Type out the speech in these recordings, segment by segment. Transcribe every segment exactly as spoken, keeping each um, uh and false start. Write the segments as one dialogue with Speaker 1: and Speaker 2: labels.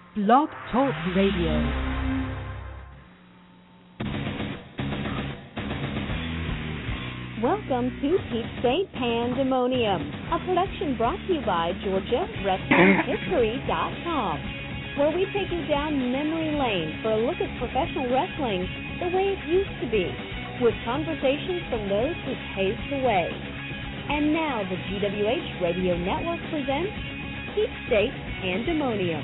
Speaker 1: Blog Talk Radio.
Speaker 2: Welcome to Peach State Pandemonium, a production brought to you by Georgia Wrestling History dot com, where we take you down memory lane for a look at professional wrestling the way it used to be, with conversations from those who paved the way. And now the G W H Radio Network presents Peach State Pandemonium.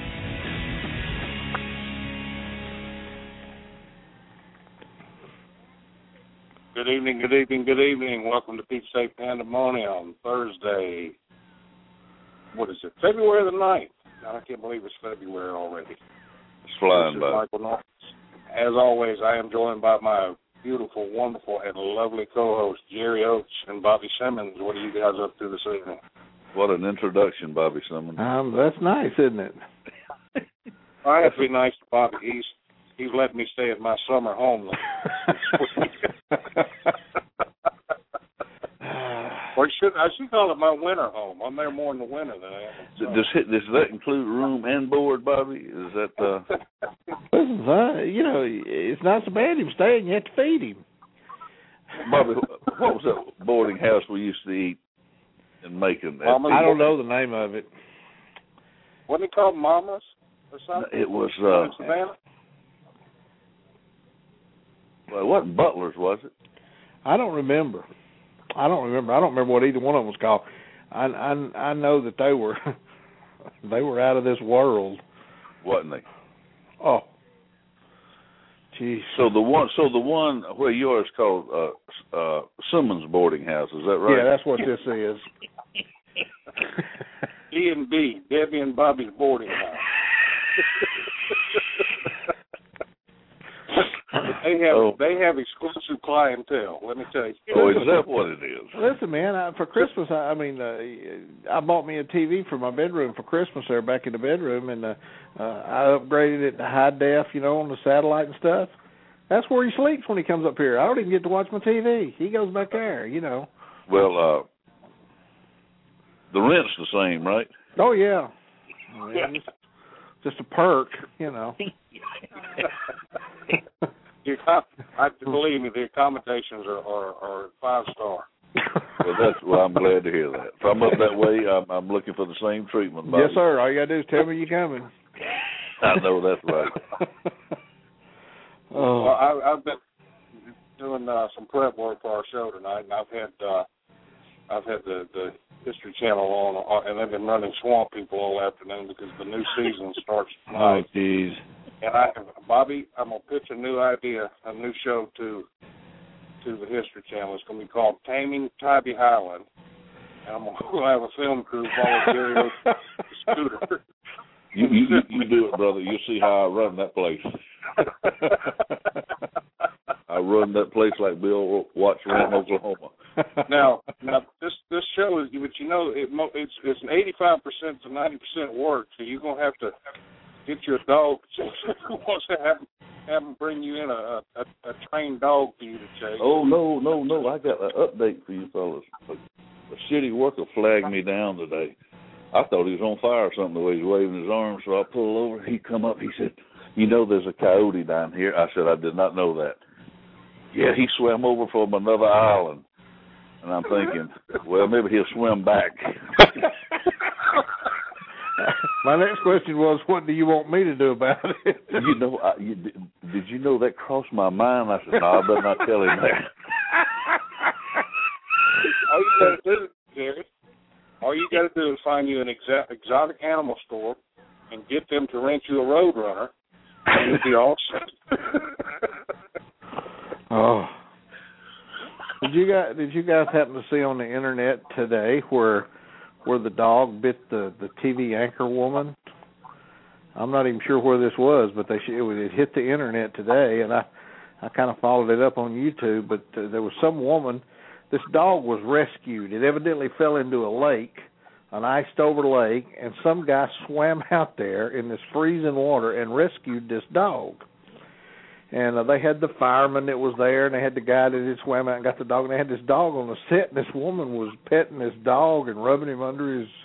Speaker 3: Good evening, good evening, good evening. Welcome to Peach State Pandemonium, Thursday. What is it? February the ninth. I can't believe it's February already.
Speaker 4: It's flying by.
Speaker 3: Michael Norris. As always, I am joined by my beautiful, wonderful, and lovely co-hosts, Jerry Oates and Bobby Simmons. What are you guys up to this evening?
Speaker 4: What an introduction, Bobby Simmons.
Speaker 5: Um, that's nice, isn't it?
Speaker 3: I have to be nice to Bobby. He's he's let me stay at my summer home. Or should I should call it my winter home. I'm there more in the winter than I am.
Speaker 4: Does, does that include room and board, Bobby? Is that? Uh...
Speaker 5: Listen, son, you know, it's not so bad him staying. You have to feed him.
Speaker 4: Bobby, what was that boarding house we used to eat in Macon?
Speaker 5: Mama's I don't know the name of it.
Speaker 3: Wasn't it called Mama's or something?
Speaker 4: It was. Uh,
Speaker 3: Savannah?
Speaker 4: Well, it wasn't Butler's, was it?
Speaker 5: I don't remember. I don't remember. I don't remember what either one of them was called. I I, I know that they were they were out of this world,
Speaker 4: wasn't they?
Speaker 5: Oh, geez.
Speaker 4: So the one, so the one where yours called uh, uh, Simmons Boarding House, is that right?
Speaker 5: Yeah, that's what this is.
Speaker 3: D and B, Debbie and Bobby's Boarding House. They have oh. they have exclusive clientele. Let me tell you.
Speaker 4: Oh, is that what it is?
Speaker 5: Listen, man. I, for Christmas, I, I mean, uh, I bought me a T V for my bedroom for Christmas. There, back in the bedroom, and uh, uh, I upgraded it to high def, you know, on the satellite and stuff. That's where he sleeps when he comes up here. I don't even get to watch my T V. He goes back there, you know.
Speaker 4: Well, uh, the rent's the same, right?
Speaker 5: Oh yeah. yeah. Just a perk, you know.
Speaker 3: I believe me, the accommodations are, are, are five star.
Speaker 4: Well, that's well. I'm glad to hear that. If I'm up that way, I'm, I'm looking for the same treatment. Bobby.
Speaker 5: Yes, sir. All you gotta do is tell me you're coming.
Speaker 4: I know that's right.
Speaker 5: oh.
Speaker 3: Well, I, I've been doing uh, some prep work for our show tonight, and I've had uh, I've had the, the History Channel on, and they've been running Swamp People all afternoon because the new season starts tonight.
Speaker 5: Oh, geez.
Speaker 3: And I, Bobby, I'm gonna pitch a new idea, a new show to to the History Channel. It's gonna be called Taming Tybee Highland, and I'm gonna have a film crew follow Gary Oates' scooter.
Speaker 4: You, you, you do it, brother. You'll see how I run that place. I run that place like Bill Watts ran Oklahoma.
Speaker 3: Now, now this this show is, but you know, it, it's it's an eighty-five percent to ninety percent work. So you're gonna have to get your dog who wants to have, have him bring you in a, a, a trained dog for you to chase.
Speaker 4: Oh, no, no, no. I got an update for you fellas. A, a city worker flagged me down today. I thought he was on fire or something the way he was waving his arms, so I pulled over. He come up. He said, you know there's a coyote down here? I said, I did not know that. Yeah, he swam over from another island. And I'm thinking, well, maybe he'll swim back.
Speaker 5: My next question was, what do you want me to do about it?
Speaker 4: You know, I, you, did you know that crossed my mind? I said, no, I better not tell him that.
Speaker 3: All you got to do, Jerry, all you got to do is find you an exa- exotic animal store and get them to rent you a Roadrunner, and you'll be all set.
Speaker 5: Oh. Did you guys, did you guys happen to see on the internet today where where the dog bit the, the T V anchor woman? I'm not even sure where this was, but they it, it hit the internet today, and I, I kind of followed it up on YouTube. But uh, there was some woman. This dog was rescued. It evidently fell into a lake, an iced-over lake, and some guy swam out there in this freezing water and rescued this dog. And uh, they had the fireman that was there, and they had the guy that had swam out and got the dog, and they had this dog on the set, and this woman was petting this dog and rubbing him under his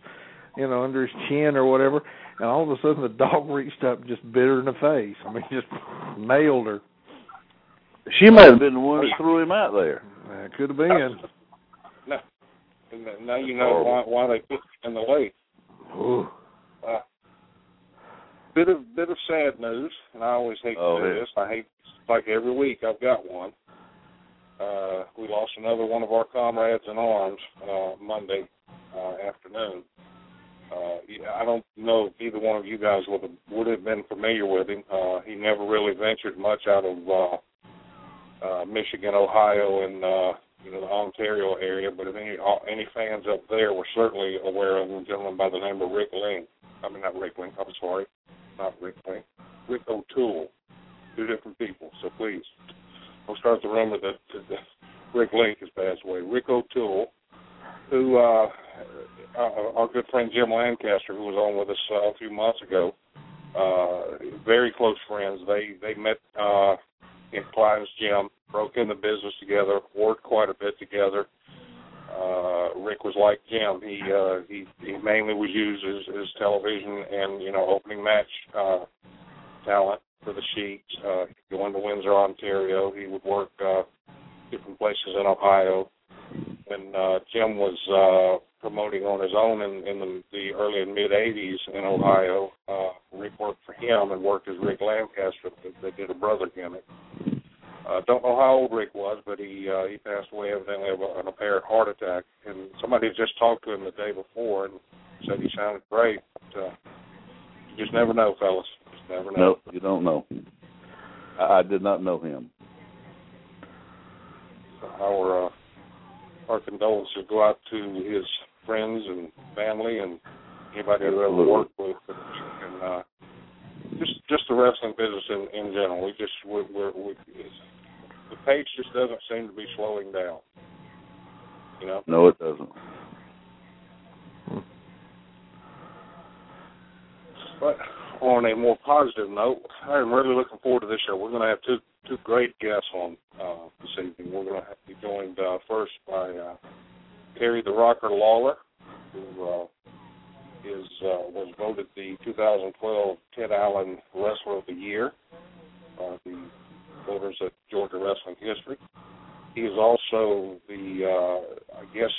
Speaker 5: you know, under his chin or whatever, and all of a sudden the dog reached up and just bit her in the face. I mean, just nailed her.
Speaker 4: She might have been the one that threw him out there.
Speaker 5: That could have been.
Speaker 3: No. Now you know why, why they put him in the lake.
Speaker 5: Ooh.
Speaker 3: Uh, bit of bit of sad news, and I always hate
Speaker 4: oh,
Speaker 3: to do
Speaker 4: yeah.
Speaker 3: this. I hate, like every week I've got one. Uh, we lost another one of our comrades in arms uh, Monday uh, afternoon. Uh, I don't know if either one of you guys would have, would have been familiar with him. Uh, he never really ventured much out of uh, uh, Michigan, Ohio, and uh, you know the Ontario area. But if any any fans up there were certainly aware of a gentleman by the name of Rick Link. I mean, not Rick Link. I'm sorry, not Rick Link. Rick O'Toole. Two different people. So please. We'll start the rumor that, that Rick Link has passed away. Rick O'Toole, who uh, our, our good friend Jim Lancaster, who was on with us uh, a few months ago, uh, very close friends. They they met uh, in Clive's gym, broke into business together, worked quite a bit together. Uh, Rick was like Jim. He uh, he he mainly was used as, as television and you know opening match uh, talent for the Sheets. Uh, he'd go into Windsor, Ontario. He would work uh, different places in Ohio. When uh, Jim was uh, promoting on his own in, in the, the early and mid-eighties in Ohio, uh, Rick worked for him and worked as Rick Lancaster. They did a brother gimmick. Uh, don't know how old Rick was, but he uh, he passed away evidently of an apparent heart attack. And somebody had just talked to him the day before and said he sounded great. But, uh, you just never know, fellas. Never know.
Speaker 4: No, you don't know. I, I did not know him.
Speaker 3: Our uh, our condolences go out to his friends and family and anybody that ever worked with, and uh, just just the wrestling business in, in general. We just we're, we're, we the pace just doesn't seem to be slowing down. You know?
Speaker 4: No, it doesn't.
Speaker 3: But on a more positive note, I'm really looking forward to this show. We're going to have two two great guests on uh, this evening. We're going to be joined uh, first by uh, Terry the Rocker Lawler, who uh, is uh, was voted the two thousand twelve Ted Allen Wrestler of the Year by the voters at Georgia Wrestling History. He is also the, uh, I guess,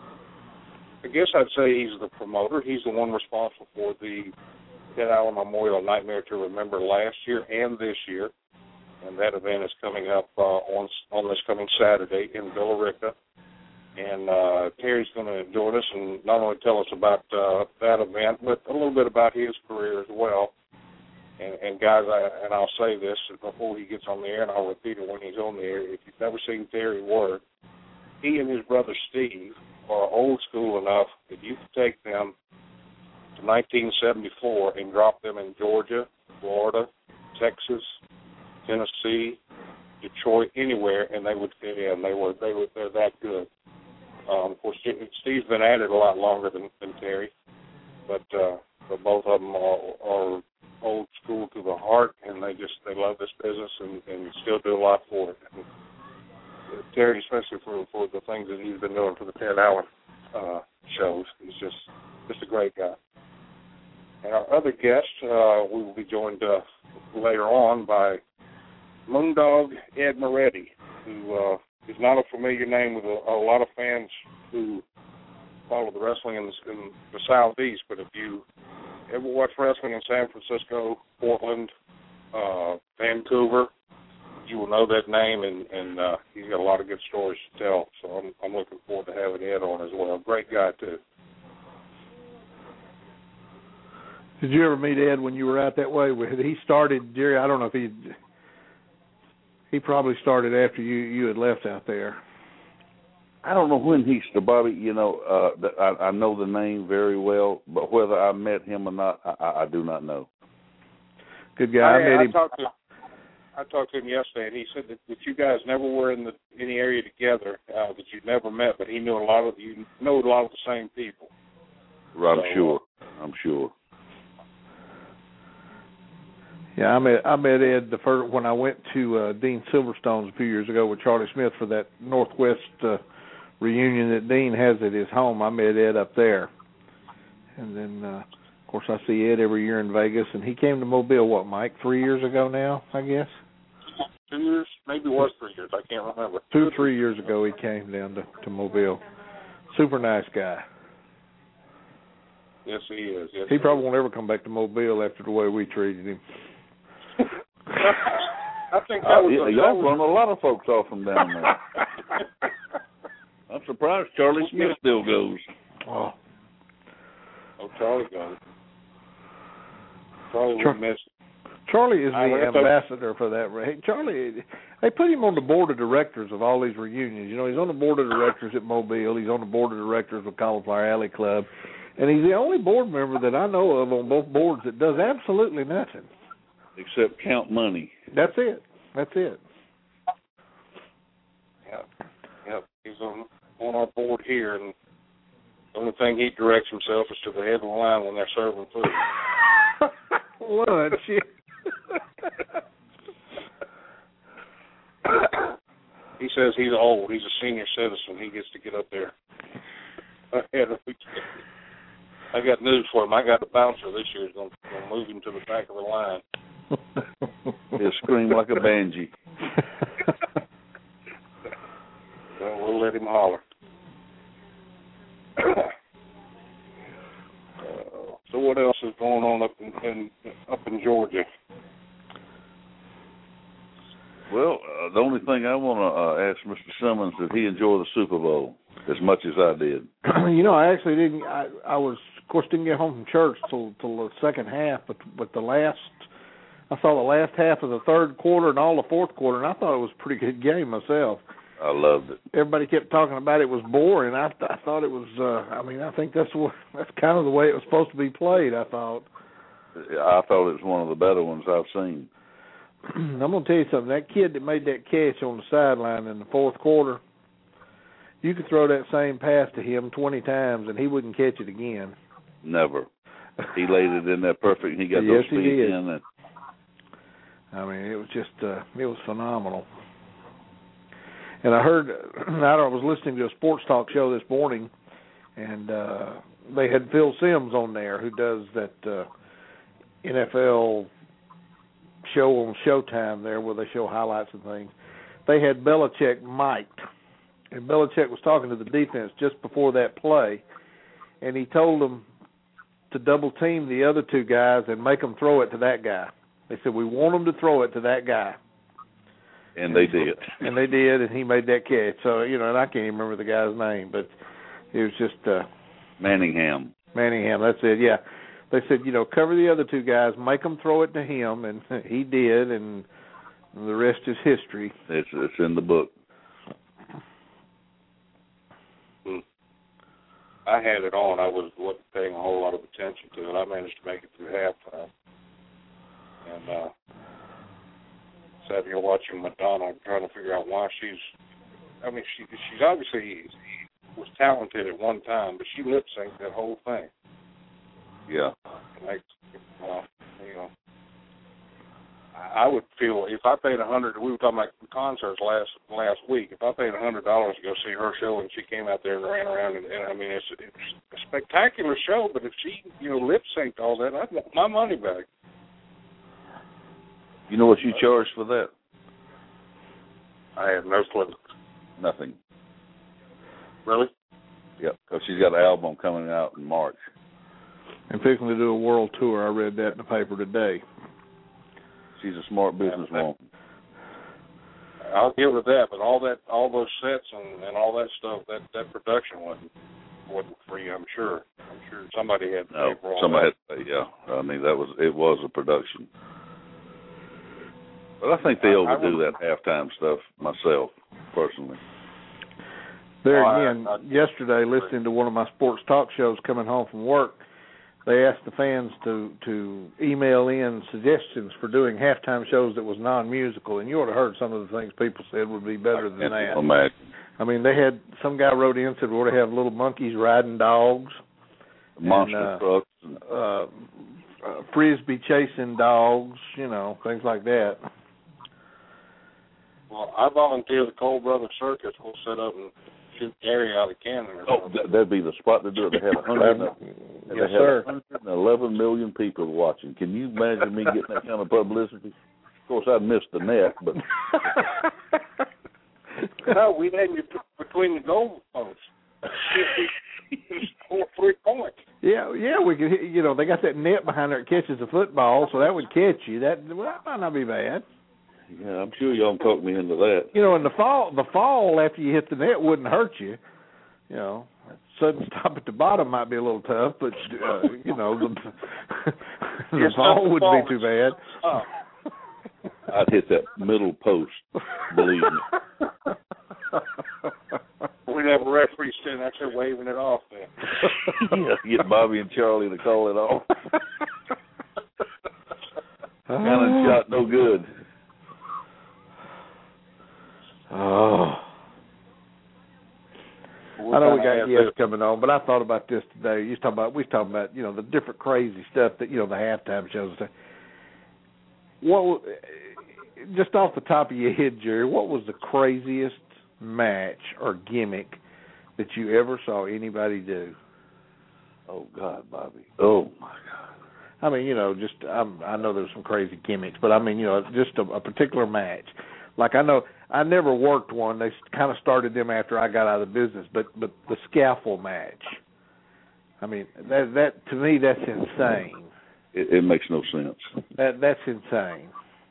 Speaker 3: I guess I'd say he's the promoter. He's the one responsible for the Ted Allen Memorial Nightmare to Remember last year and this year, and that event is coming up uh, on on this coming Saturday in Villa Rica. And uh, Terry's going to join us and not only tell us about uh, that event, but a little bit about his career as well. And, and guys, I, and I'll say this before he gets on the air, and I'll repeat it when he's on the air. If you've never seen Terry work, he and his brother Steve are old school enough that you can take them to nineteen seventy-four and drop them in Georgia, Florida, Texas, Tennessee, Detroit, anywhere, and they would fit in. They were they were they're that good. Um, of course, Steve's been at it a lot longer than, than Terry, but uh, but both of them are, are old school to the heart, and they just they love this business and, and still do a lot for it. And Terry, especially for for the things that he's been doing for the Ted Allen uh, shows, he's just just a great guy. And our other guest, uh, we will be joined uh, later on by Moondog Ed Moretti, who uh, is not a familiar name with a, a lot of fans who follow the wrestling in the, in the Southeast. But if you ever watch wrestling in San Francisco, Portland, uh, Vancouver, you will know that name, and, and uh, he's got a lot of good stories to tell. So I'm, I'm looking forward to having Ed on as well. Great guy, too.
Speaker 5: Did you ever meet Ed when you were out that way? He started, Jerry, I don't know if he he probably started after you, you had left out there.
Speaker 4: I don't know when he started, Bobby. You know, uh, I, I know the name very well, but whether I met him or not, I, I do not know.
Speaker 5: Good guy.
Speaker 3: I,
Speaker 5: I met
Speaker 3: I
Speaker 5: him.
Speaker 3: Talked to, I talked to him yesterday, and he said that, that you guys never were in the any area together, uh, that you'd never met, but he knew a lot of you know a lot of the same people.
Speaker 4: Right,
Speaker 3: so,
Speaker 4: I'm sure. I'm sure.
Speaker 5: Yeah, I met I met Ed the first when I went to uh, Dean Silverstone's a few years ago with Charlie Smith for that Northwest uh, reunion that Dean has at his home. I met Ed up there, and then uh, of course I see Ed every year in Vegas, and he came to Mobile. What, Mike? Three years ago now, I guess.
Speaker 3: Two years, maybe it was three years. I can't remember.
Speaker 5: Two or three years ago, he came down to, to Mobile. Super nice guy.
Speaker 3: Yes, he is. Yes,
Speaker 5: he probably won't ever come back to Mobile after the way we treated him.
Speaker 3: I think that
Speaker 4: oh,
Speaker 3: was
Speaker 4: yeah,
Speaker 3: a,
Speaker 4: y'all run a lot of folks off from down there. I'm surprised Charlie Smith still goes.
Speaker 5: Oh,
Speaker 3: oh Charlie goes. Charlie
Speaker 5: Char-
Speaker 3: would miss.
Speaker 5: Charlie is
Speaker 3: I
Speaker 5: the ambassador for that. Hey, Charlie, they put him on the board of directors of all these reunions. You know, he's on the board of directors at Mobile. He's on the board of directors of Cauliflower Alley Club. And he's the only board member that I know of on both boards that does absolutely nothing.
Speaker 4: Except count money.
Speaker 5: That's it. That's it.
Speaker 3: Yep. Yep. He's on, on our board here, and the only thing he directs himself is to the head of the line when they're serving food.
Speaker 5: Lunch.
Speaker 3: He says he's old. He's a senior citizen. He gets to get up there ahead of me. I got news for him. I got the bouncer this year is going to move him to the back of the line.
Speaker 4: He'll scream like a banshee.
Speaker 3: Well, we'll let him holler. uh, so what else is going on up in, in up in Georgia?
Speaker 4: Well, uh, the only thing I want to uh, ask Mister Simmons, did he enjoy the Super Bowl as much as I did?
Speaker 5: You know, I actually didn't. I, I was, of course, didn't get home from church till till the second half, but but the last, I saw the last half of the third quarter and all the fourth quarter, and I thought it was a pretty good game myself.
Speaker 4: I loved it.
Speaker 5: Everybody kept talking about it was boring. I I thought it was. Uh, I mean, I think that's what that's kind of the way it was supposed to be played. I thought.
Speaker 4: I thought it was one of the better ones I've seen.
Speaker 5: I'm going to tell you something. That kid that made that catch on the sideline in the fourth quarter, you could throw that same pass to him twenty times and he wouldn't catch it again.
Speaker 4: Never. He laid it in there perfect. He got
Speaker 5: yes,
Speaker 4: those feet
Speaker 5: he did.
Speaker 4: in. And
Speaker 5: I mean, it was just, uh, it was phenomenal. And I heard, I was listening to a sports talk show this morning, and uh, they had Phil Simms on there, who does that uh, N F L show on Showtime there where they show highlights and things. They had Belichick mic'd, and Belichick was talking to the defense just before that play, and he told them to double team the other two guys and make them throw it to that guy. They said, we want them to throw it to that guy.
Speaker 4: And they did.
Speaker 5: And they did, and he made that catch. So, you know, and I can't even remember the guy's name, but it was just uh,
Speaker 4: Manningham.
Speaker 5: Manningham, that's it, yeah. They said, you know, cover the other two guys, make them throw it to him, and he did, and the rest is history.
Speaker 4: It's it's in the book.
Speaker 3: I had it on. I was, wasn't paying a whole lot of attention to it. I managed to make it through halftime. And uh, sat here watching Madonna, trying to figure out why she's, I mean, she she's obviously was talented at one time, but she lip-synced that whole thing.
Speaker 4: Yeah.
Speaker 3: Like, well, you know, I would feel if I paid a hundred. We were talking about concerts last last week. If I paid a hundred dollars to go see her show, and she came out there and ran around, and, and I mean, it's, it's a spectacular show. But if she, you know, lip synced all that, I'd want my money back.
Speaker 4: You know what you charge for that?
Speaker 3: I have no clue.
Speaker 4: Nothing.
Speaker 3: Really?
Speaker 4: Yep. Because she's got an album coming out in March.
Speaker 5: And fixing to do a world tour. I read that in the paper today.
Speaker 4: She's a smart businesswoman.
Speaker 3: I'll give her that, but all that, all those sets and, and all that stuff, that, that production wasn't wasn't free. I'm sure. I'm sure somebody had to
Speaker 4: no,
Speaker 3: pay for all
Speaker 4: somebody
Speaker 3: that.
Speaker 4: had to pay, yeah. I mean, that was it was a production. But I think they
Speaker 3: I,
Speaker 4: overdo
Speaker 3: I
Speaker 4: that halftime stuff myself, personally.
Speaker 5: There
Speaker 3: oh,
Speaker 5: again,
Speaker 3: I, I,
Speaker 5: yesterday, listening to one of my sports talk shows coming home from work, they asked the fans to, to email in suggestions for doing halftime shows that was non-musical, and you would have heard some of the things people said would be better than that.
Speaker 4: Imagine.
Speaker 5: I mean, they had, some guy wrote in and said we ought to have little monkeys riding dogs.
Speaker 4: Monster
Speaker 5: and, uh,
Speaker 4: trucks. And,
Speaker 5: uh, uh, frisbee chasing dogs, you know, things like that.
Speaker 3: Well, I volunteer the Cole Brothers Circus. We'll set up and shoot Gary out of cannon. Or
Speaker 4: oh, that'd be the spot to do it. They had a hundred. And
Speaker 5: yes,
Speaker 4: they had
Speaker 5: sir.
Speaker 4: one hundred eleven million people watching. Can you imagine me getting that kind of publicity? Of course, I missed the net, but
Speaker 3: no, we had you between the goal posts. Four three points.
Speaker 5: Yeah, yeah, we could. hit- You know, they got that net behind there that catches the football, so that would catch you. That well, that might not be bad.
Speaker 4: yeah, I'm sure y'all talked me into that.
Speaker 5: You know, in the fall, the fall after you hit the net wouldn't hurt you. You know, sudden stop at the bottom might be a little tough, but uh, you know, the, the
Speaker 3: Yes,
Speaker 5: fall
Speaker 3: the
Speaker 5: wouldn't
Speaker 3: fall
Speaker 5: be too bad.
Speaker 3: Oh.
Speaker 4: I'd hit that middle post, believe me.
Speaker 3: We'd have a referee standing out there waving it off then.
Speaker 4: Yeah, get Bobby and Charlie to call it off. Cannon shot no good.
Speaker 5: Oh. I know we got guests coming on, but I thought about this today. You was talking about we was talking about you know the different crazy stuff that you know the halftime shows and stuff. What just off the top of your head, Jerry? What was the craziest match or gimmick that you ever saw anybody do?
Speaker 4: Oh God, Bobby. Oh my God.
Speaker 5: I mean, you know, just I'm, I know there's some crazy gimmicks, but I mean, you know, just a, a particular match. Like I know I never worked one. They kind of started them after I got out of the business, but but the scaffold match. I mean, that that to me that's insane.
Speaker 4: It, it makes no sense.
Speaker 5: That that's insane.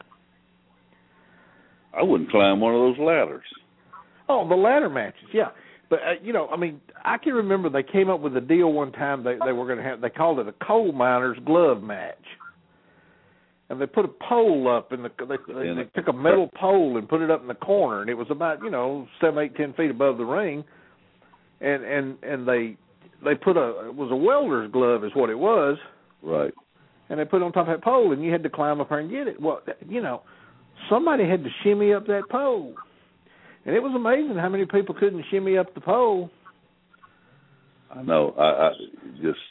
Speaker 4: I wouldn't climb one of those ladders.
Speaker 5: Oh, the ladder matches, yeah. But uh, you know, I mean, I can remember they came up with a deal one time. They they were going to have. They called it a coal miner's glove match. And they put a pole up, and the, they, they, they took a metal pole and put it up in the corner, and it was about you know seven, eight, ten feet above the ring, and and and they they put a it was a welder's glove is what it was,
Speaker 4: right?
Speaker 5: And they put it on top of that pole, and you had to climb up there and get it. Well, you know, somebody had to shimmy up that pole, and it was amazing how many people couldn't shimmy up the pole.
Speaker 4: I know. I, I just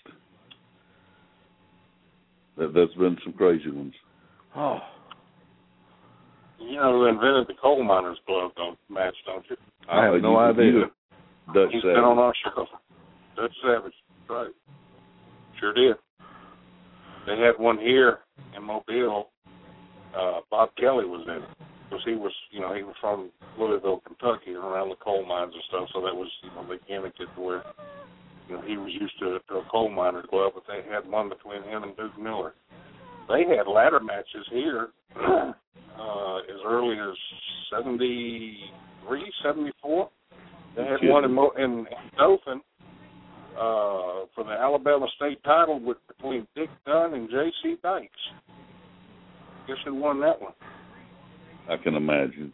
Speaker 4: there, there's been some crazy ones.
Speaker 5: Oh.
Speaker 3: You know who invented the coal miner's glove don't match, don't you?
Speaker 5: I have no
Speaker 4: you,
Speaker 5: idea.
Speaker 4: You, Dutch
Speaker 3: He's
Speaker 4: Savage.
Speaker 3: been on our show. Dutch Savage. That's right. Sure did. They had one here in Mobile. Uh, Bob Kelly was in it. Because he was, you know, he was from Louisville, Kentucky, and around the coal mines and stuff, so that was, you know, they gimmicked it to where, you know, he was used to, to a coal miner's glove, but they had one between him and Duke Miller. They had ladder matches here uh, as early as seventy-three, seventy-four. They had one in, Mo- in, in Dothan uh, for the Alabama state title with between Dick Dunn and J C Dykes. Guess who won that one?
Speaker 4: I can imagine.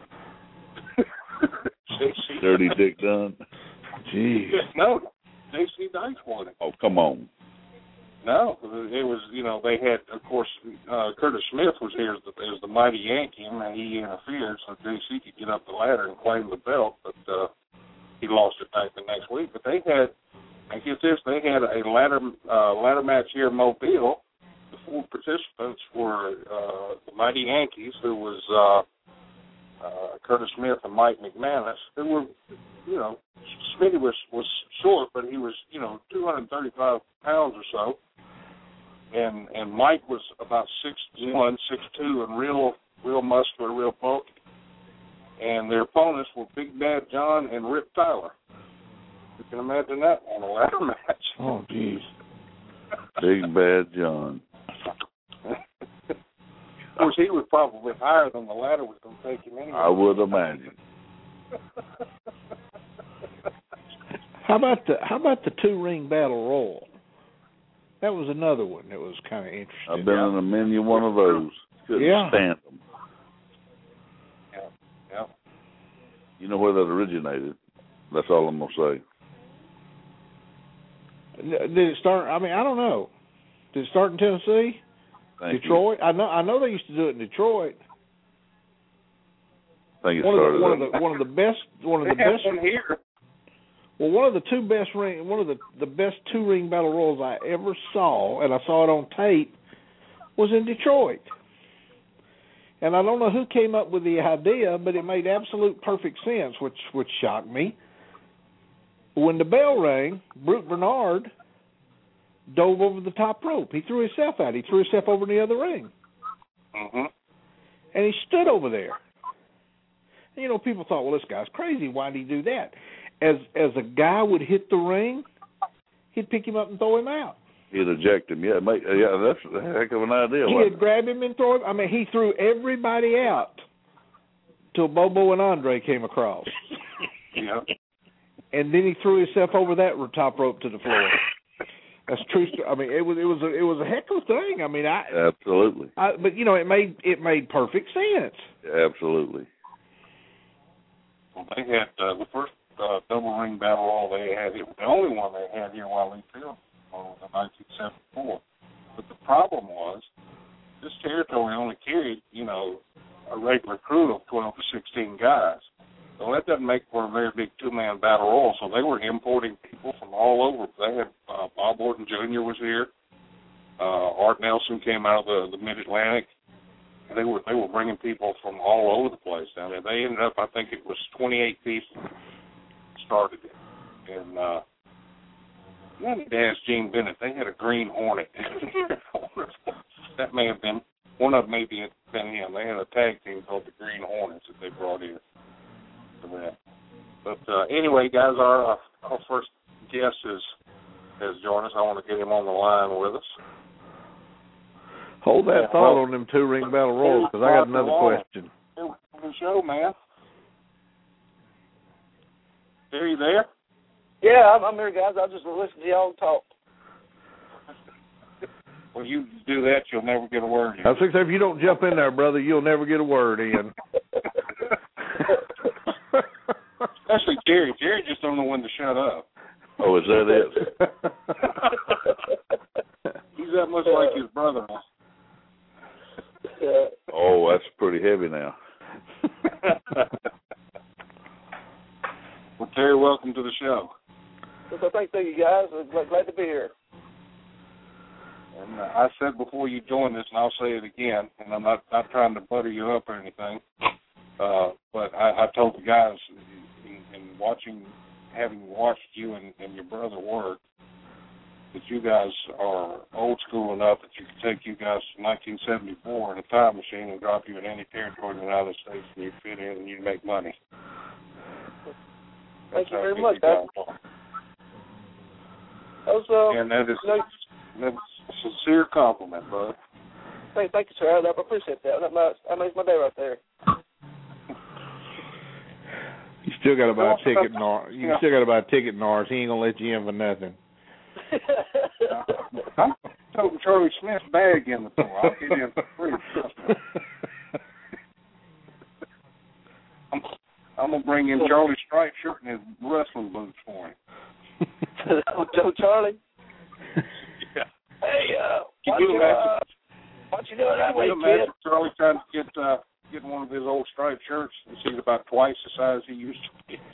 Speaker 3: J C
Speaker 4: Dirty Dick Dunn.
Speaker 5: Gee.
Speaker 3: No, J C Dykes won it.
Speaker 4: Oh, come on.
Speaker 3: No, it was, you know, they had, of course, uh, Curtis Smith was here as the, as the mighty Yankee, and he interfered so J C could get up the ladder and claim the belt, but uh, he lost it back the next week. But they had, I get this, they had a ladder uh, ladder match here in Mobile. The four participants were uh, the mighty Yankees, who was uh, uh, Curtis Smith and Mike McManus, who were, you know, Smitty was, was short, but he was, you know, two hundred thirty-five pounds or so. And and Mike was about six one, six two, and real real muscular, real bulky. And their opponents were Big Bad John and Rip Tyler. You can imagine that on a ladder match.
Speaker 5: Oh, geez.
Speaker 4: Big Bad John.
Speaker 3: Of course, he was probably higher than the ladder was going to take him anyway.
Speaker 4: I would imagine.
Speaker 5: How about the How about the two ring battle royal? That was another one that was kind of interesting.
Speaker 4: I've been in a many one of those. Couldn't
Speaker 5: Yeah.
Speaker 4: stand them.
Speaker 3: Yeah, yeah.
Speaker 4: You know where that originated? That's all I'm gonna say.
Speaker 5: Did it start? I mean, I don't know. Did it start in Tennessee,
Speaker 4: Thank
Speaker 5: Detroit?
Speaker 4: You.
Speaker 5: I know. I know they used to do it in Detroit.
Speaker 4: I think it
Speaker 5: One of
Speaker 4: started.
Speaker 5: the one of the one of the best one of the
Speaker 3: They have
Speaker 5: best
Speaker 3: one here.
Speaker 5: Well, one of the two best ring, one of the, the best two ring battle royals I ever saw, and I saw it on tape, was in Detroit. And I don't know who came up with the idea, but it made absolute perfect sense, which which shocked me. When the bell rang, Brute Bernard dove over the top rope. He threw himself out. He threw himself over in the other ring.
Speaker 3: Mm-hmm.
Speaker 5: And he stood over there. And, you know, people thought, well, this guy's crazy. Why did he do that? As as a guy would hit the ring, he'd pick him up and throw him out.
Speaker 4: He'd eject him. Yeah, make, yeah, that's a heck of an idea.
Speaker 5: He'd grab him and throw him. I mean, he threw everybody out till Bobo and Andre came across.
Speaker 3: Yeah.
Speaker 5: And then he threw himself over that top rope to the floor. That's true. I mean, it was it was a, it was a heck of a thing. I mean, I
Speaker 4: absolutely.
Speaker 5: I, but you know, it made it made perfect sense.
Speaker 4: Absolutely.
Speaker 3: Well, they had uh, the first uh, double ring battle royal they had. It was the only one they had here while Lee Field was in nineteen seventy-four. But the problem was this territory only carried, you know, a regular crew of twelve to sixteen guys. So that doesn't make for a very big two-man battle royal. So they were importing people from all over. They had uh, Bob Orton Junior was here. Uh, Art Nelson came out of the, the Mid-Atlantic. And they were they were bringing people from all over the place down there. They ended up, I think it was twenty-eight people started it. And uh, you need to ask Gene Bennett. They had a Green Hornet. That may have been, one of them may have been him. They had a tag team called the Green Hornets that they brought in. That. But uh, anyway, guys, our, uh, our first guest is, has joined us. I want to get him on the line with us.
Speaker 5: Hold that
Speaker 3: yeah,
Speaker 5: thought
Speaker 3: well,
Speaker 5: on them two ring battle royals, because I got another question.
Speaker 3: The show, man. Are you there?
Speaker 6: Yeah, I'm, I'm here, guys. I'll just listen to y'all talk.
Speaker 3: Well, you do that, you'll never get a word in.
Speaker 5: I think if you don't jump in there, brother, you'll never get a word in.
Speaker 3: Especially Jerry. Jerry just don't know when to shut up.
Speaker 4: Oh, is that it?
Speaker 3: He's that much like his brother.
Speaker 4: Oh, that's pretty heavy now.
Speaker 3: Well, Terry, welcome to the show.
Speaker 6: So thank you, guys. I'm glad to be here.
Speaker 3: And uh, I said before you joined this, and I'll say it again, and I'm not, not trying to butter you up or anything, uh, but I, I told the guys in, in watching, having watched you and, and your brother work, that you guys are old school enough that you can take you guys to nineteen seventy-four in a time machine and drop you in any territory in the United States, and you'd fit in and you'd make money.
Speaker 6: Thank
Speaker 3: That's
Speaker 6: you very much, guys. That was, uh,
Speaker 3: and that is that's a sincere compliment, bud.
Speaker 6: Thank, thank you, sir. I, I appreciate that. That, my, that makes my day right there.
Speaker 5: You still got to buy a ticket in ours. You still got to buy a ticket in ours. He ain't gonna let you in for nothing.
Speaker 3: I'm toting Charlie Smith's bag in the door. I'll get in for free. I'm, I'm gonna bring in Charlie's striped shirt and his wrestling boots for him.
Speaker 6: Joe Charlie.
Speaker 3: Yeah.
Speaker 6: Hey, uh,
Speaker 3: Can
Speaker 6: what
Speaker 3: you
Speaker 6: you,
Speaker 3: imagine?
Speaker 6: uh, what you doing that
Speaker 3: Can
Speaker 6: way,
Speaker 3: you imagine
Speaker 6: kid?
Speaker 3: Charlie trying to get uh, get one of his old striped shirts? He's about twice the size he used to be.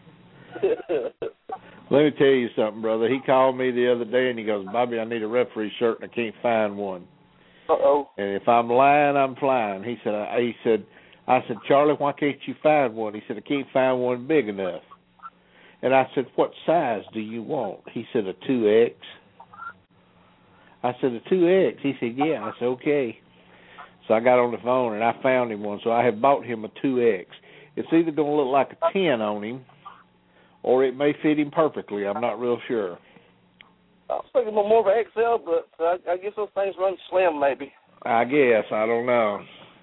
Speaker 5: Let me tell you something, brother. He called me the other day and he goes, Bobby, I need a referee shirt and I can't find one.
Speaker 6: Uh-oh.
Speaker 5: And if I'm lying, I'm flying. He said, I, he said, I said, Charlie, why can't you find one? He said, I can't find one big enough. And I said, what size do you want? He said, a two X. I said, a two X. He said, yeah. I said, okay. So I got on the phone and I found him one. So I have bought him a two X. It's either going to look like a ten on him or it may fit him perfectly. I'm not real sure.
Speaker 6: I was thinking more of an X L, but I, I guess those things run slim, maybe.
Speaker 5: I guess. I don't know.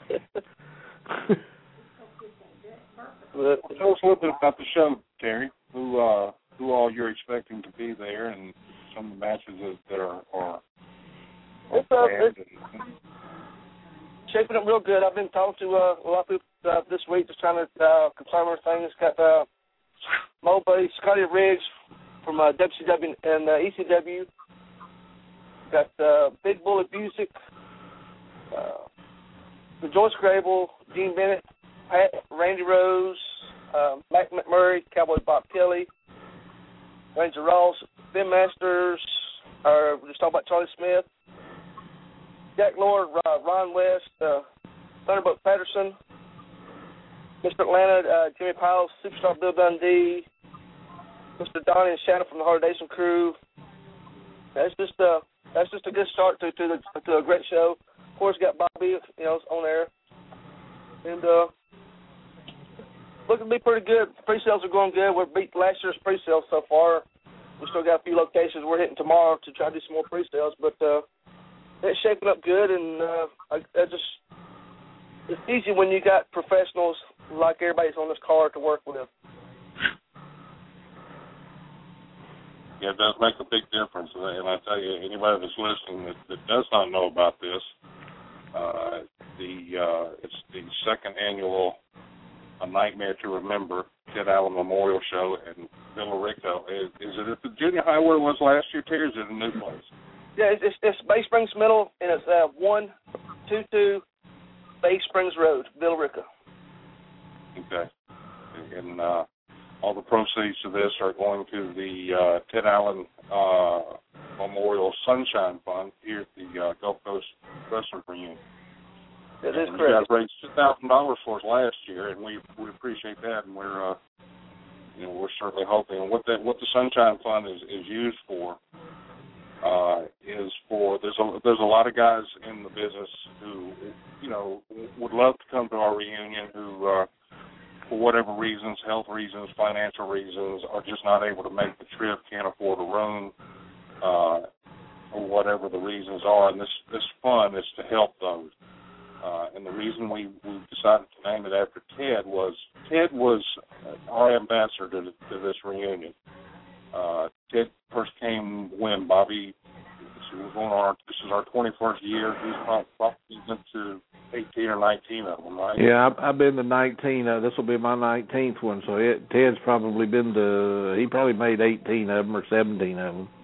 Speaker 3: But tell us a little bit about the show, Terry. Who uh, who all you're expecting to be there, and some of the matches that, that are are, are
Speaker 6: it's, uh,
Speaker 3: planned.
Speaker 6: it's shaping up real good. I've been talking to uh, a lot of people uh, this week, just trying to uh, confirm everything. It's got uh, my old buddy Scotty Riggs from uh, W C W and uh, E C W. Got uh, Big Bullet Busick, uh, the Joyce Grable, Gene Bennett, Pat, Randy Rose, uh, Mac McMurray, Cowboy Bob Kelly, Ranger Ross, Ben Masters, or we're just talking about Charlie Smith, Jack Lord, uh, Ron West, uh, Thunderbolt Patterson, Mister Atlanta, uh, Jimmy Piles, Superstar Bill Dundee, Mister Donnie and Shannon from the Hard Days Crew, that's just uh that's just a good start to to, the, to a great show. Of course, got Bobby, you know, on air, and uh, looking to be pretty good. Pre-sales are going good. We're beat last year's pre-sales so far. We still got a few locations we're hitting tomorrow to try to do some more pre-sales, but uh, it's shaping up good, and uh, I, I just it's easy when you got professionals like everybody's on this card to work with.
Speaker 3: Yeah, it does make a big difference, and I tell you, anybody that's listening that, that does not know about this, uh, the uh, it's the second annual A Nightmare to Remember Ted Allen Memorial Show in Villa Rica. Is, is it at the junior high where it was last year, Terry, or is it a new place?
Speaker 6: Yeah, it's, it's, it's Bay Springs Middle, and it's uh, one two two Bay Springs Road, Villa Rica.
Speaker 3: Okay. And uh, all the proceeds of this are going to the uh, Ted Allen uh, Memorial Sunshine Fund here at the uh, Gulf Coast Wrestling Reunion.
Speaker 6: That is
Speaker 3: and
Speaker 6: correct.
Speaker 3: You guys raised two thousand dollars for us last year, and we we appreciate that, and we're uh, you know we're certainly hoping. And what that what the Sunshine Fund is, is used for uh, is for there's a there's a lot of guys in the business who you know would love to come to our reunion who. Uh, For whatever reasons, health reasons, financial reasons, are just not able to make the trip, can't afford a room, uh, or whatever the reasons are. And this, this fund is to help those. Uh, and the reason we, we decided to name it after Ted was Ted was our ambassador to, to this reunion. Uh, Ted first came when Bobby. We're going on. This is our twenty-first year. He's probably been to eighteen or nineteen of them, right?
Speaker 5: Yeah, I've, I've been to nineteen. Uh, this will be my nineteenth one. So it, Ted's probably been to. He probably made eighteen of them or seventeen of them.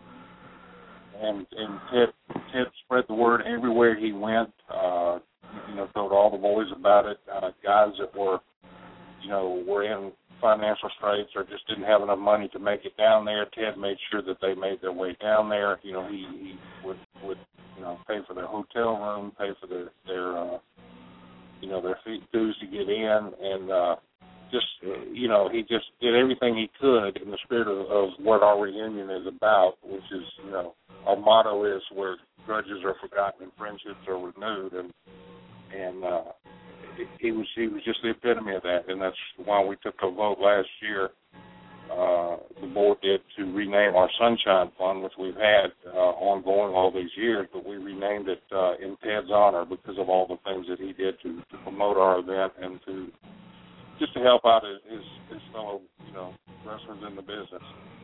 Speaker 3: And and Ted Ted spread the word everywhere he went. Uh, you know, told all the boys about it. Uh, guys that were, you know, were in financial straits or just didn't have enough money to make it down there. Ted made sure that they made their way down there. You know, he, he would would you know pay for their hotel room, pay for their their uh, you know their fee dues to get in, and uh, just you know he just did everything he could in the spirit of, of what our reunion is about, which is you know our motto is where grudges are forgotten and friendships are renewed, and and uh, he was he was just the epitome of that, and that's why we took a vote last year. Uh, the board did to rename our Sunshine Fund, which we've had uh, ongoing all these years, but we renamed it uh, in Ted's honor because of all the things that he did to, to promote our event and to just to help out his, his, his fellow you know wrestlers in the business.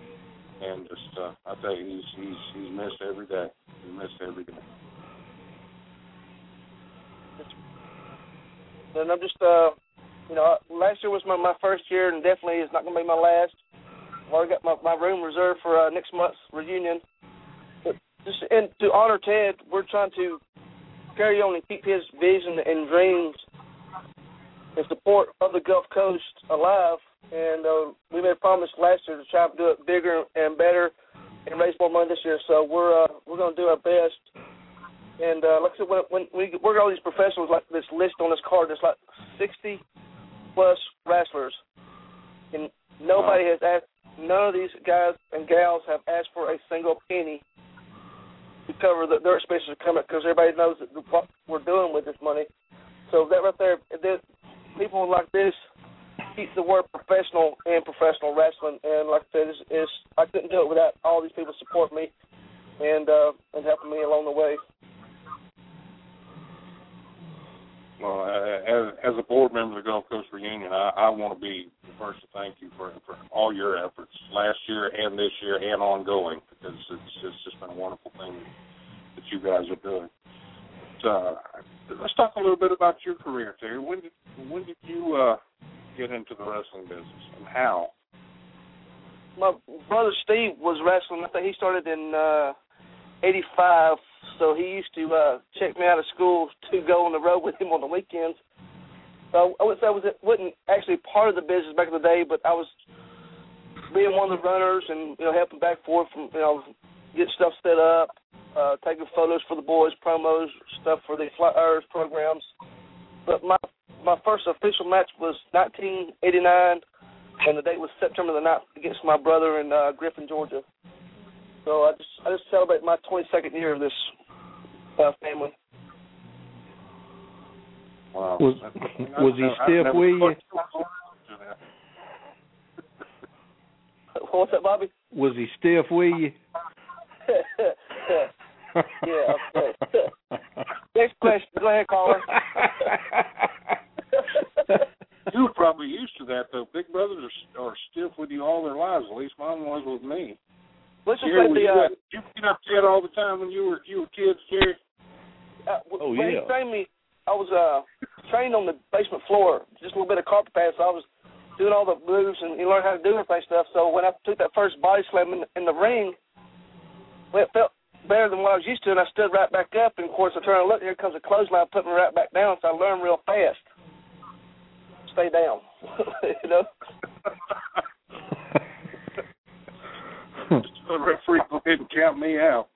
Speaker 3: And just uh, I tell you, he's he's he's missed every day. He's missed every day.
Speaker 6: And I'm just, uh, you know, last year was my, my first year, and definitely it's not going to be my last. I've already got my, my room reserved for uh, next month's reunion. But just and to honor Ted, we're trying to carry on and keep his vision and dreams and support of the Gulf Coast alive. And uh, we made a promise last year to try to do it bigger and better and raise more money this year. So we're uh, we're going to do our best. And uh, like I said, when, when we work all these professionals, like this list on this card, there's like sixty plus wrestlers, and nobody has asked. None of these guys and gals have asked for a single penny to cover the, their expenses coming because everybody knows that what we're doing with this money. So that right there, this, people like this keep the word professional and professional wrestling. And like I said, it's, it's, I couldn't do it without all these people supporting me and uh, and helping me along the way.
Speaker 3: Well, as, as a board member of the Gulf Coast Reunion, I, I want to be the first to thank you for, for all your efforts last year and this year and ongoing, because it's, it's just been a wonderful thing that you guys are doing. But, uh, let's talk a little bit about your career, Terry. When did, when did you uh, get into the wrestling business, and how?
Speaker 6: My brother Steve was wrestling. I think he started in uh, eighty-five. So he used to uh, check me out of school to go on the road with him on the weekends. So I would say I was, wasn't actually part of the business back in the day, but I was being one of the runners and you know helping back and forth from you know get stuff set up, uh, taking photos for the boys, promos, stuff for the flyers programs. But my my first official match was nineteen eighty-nine, and the date was September the ninth against my brother in uh, Griffin, Georgia. So I just I just celebrate my twenty-second year of this uh, family.
Speaker 3: Wow.
Speaker 5: Was was he stiff with you?
Speaker 6: What's that, Bobby?
Speaker 5: Was he stiff with you?
Speaker 6: Yeah, okay. Next question. Go ahead, caller.
Speaker 3: You were probably used to that, though. Big brothers are, are stiff with you all their lives. At least mine was with me.
Speaker 6: Let's just
Speaker 3: Jerry,
Speaker 6: say the,
Speaker 3: you,
Speaker 6: uh,
Speaker 3: got, you get upset all the time when you were you were kids, Jerry?
Speaker 6: uh,
Speaker 4: Oh,
Speaker 6: when
Speaker 4: yeah.
Speaker 6: he trained me, I was uh, trained on the basement floor, just a little bit of carpet pad, so I was doing all the moves and you learn how to do everything stuff. So when I took that first body slam in, in the ring, well, it felt better than what I was used to, and I stood right back up. And, of course, I turned and looked, here comes a clothesline, put me right back down, so I learned real fast. Stay down, you know?
Speaker 3: The referee go ahead and count me out.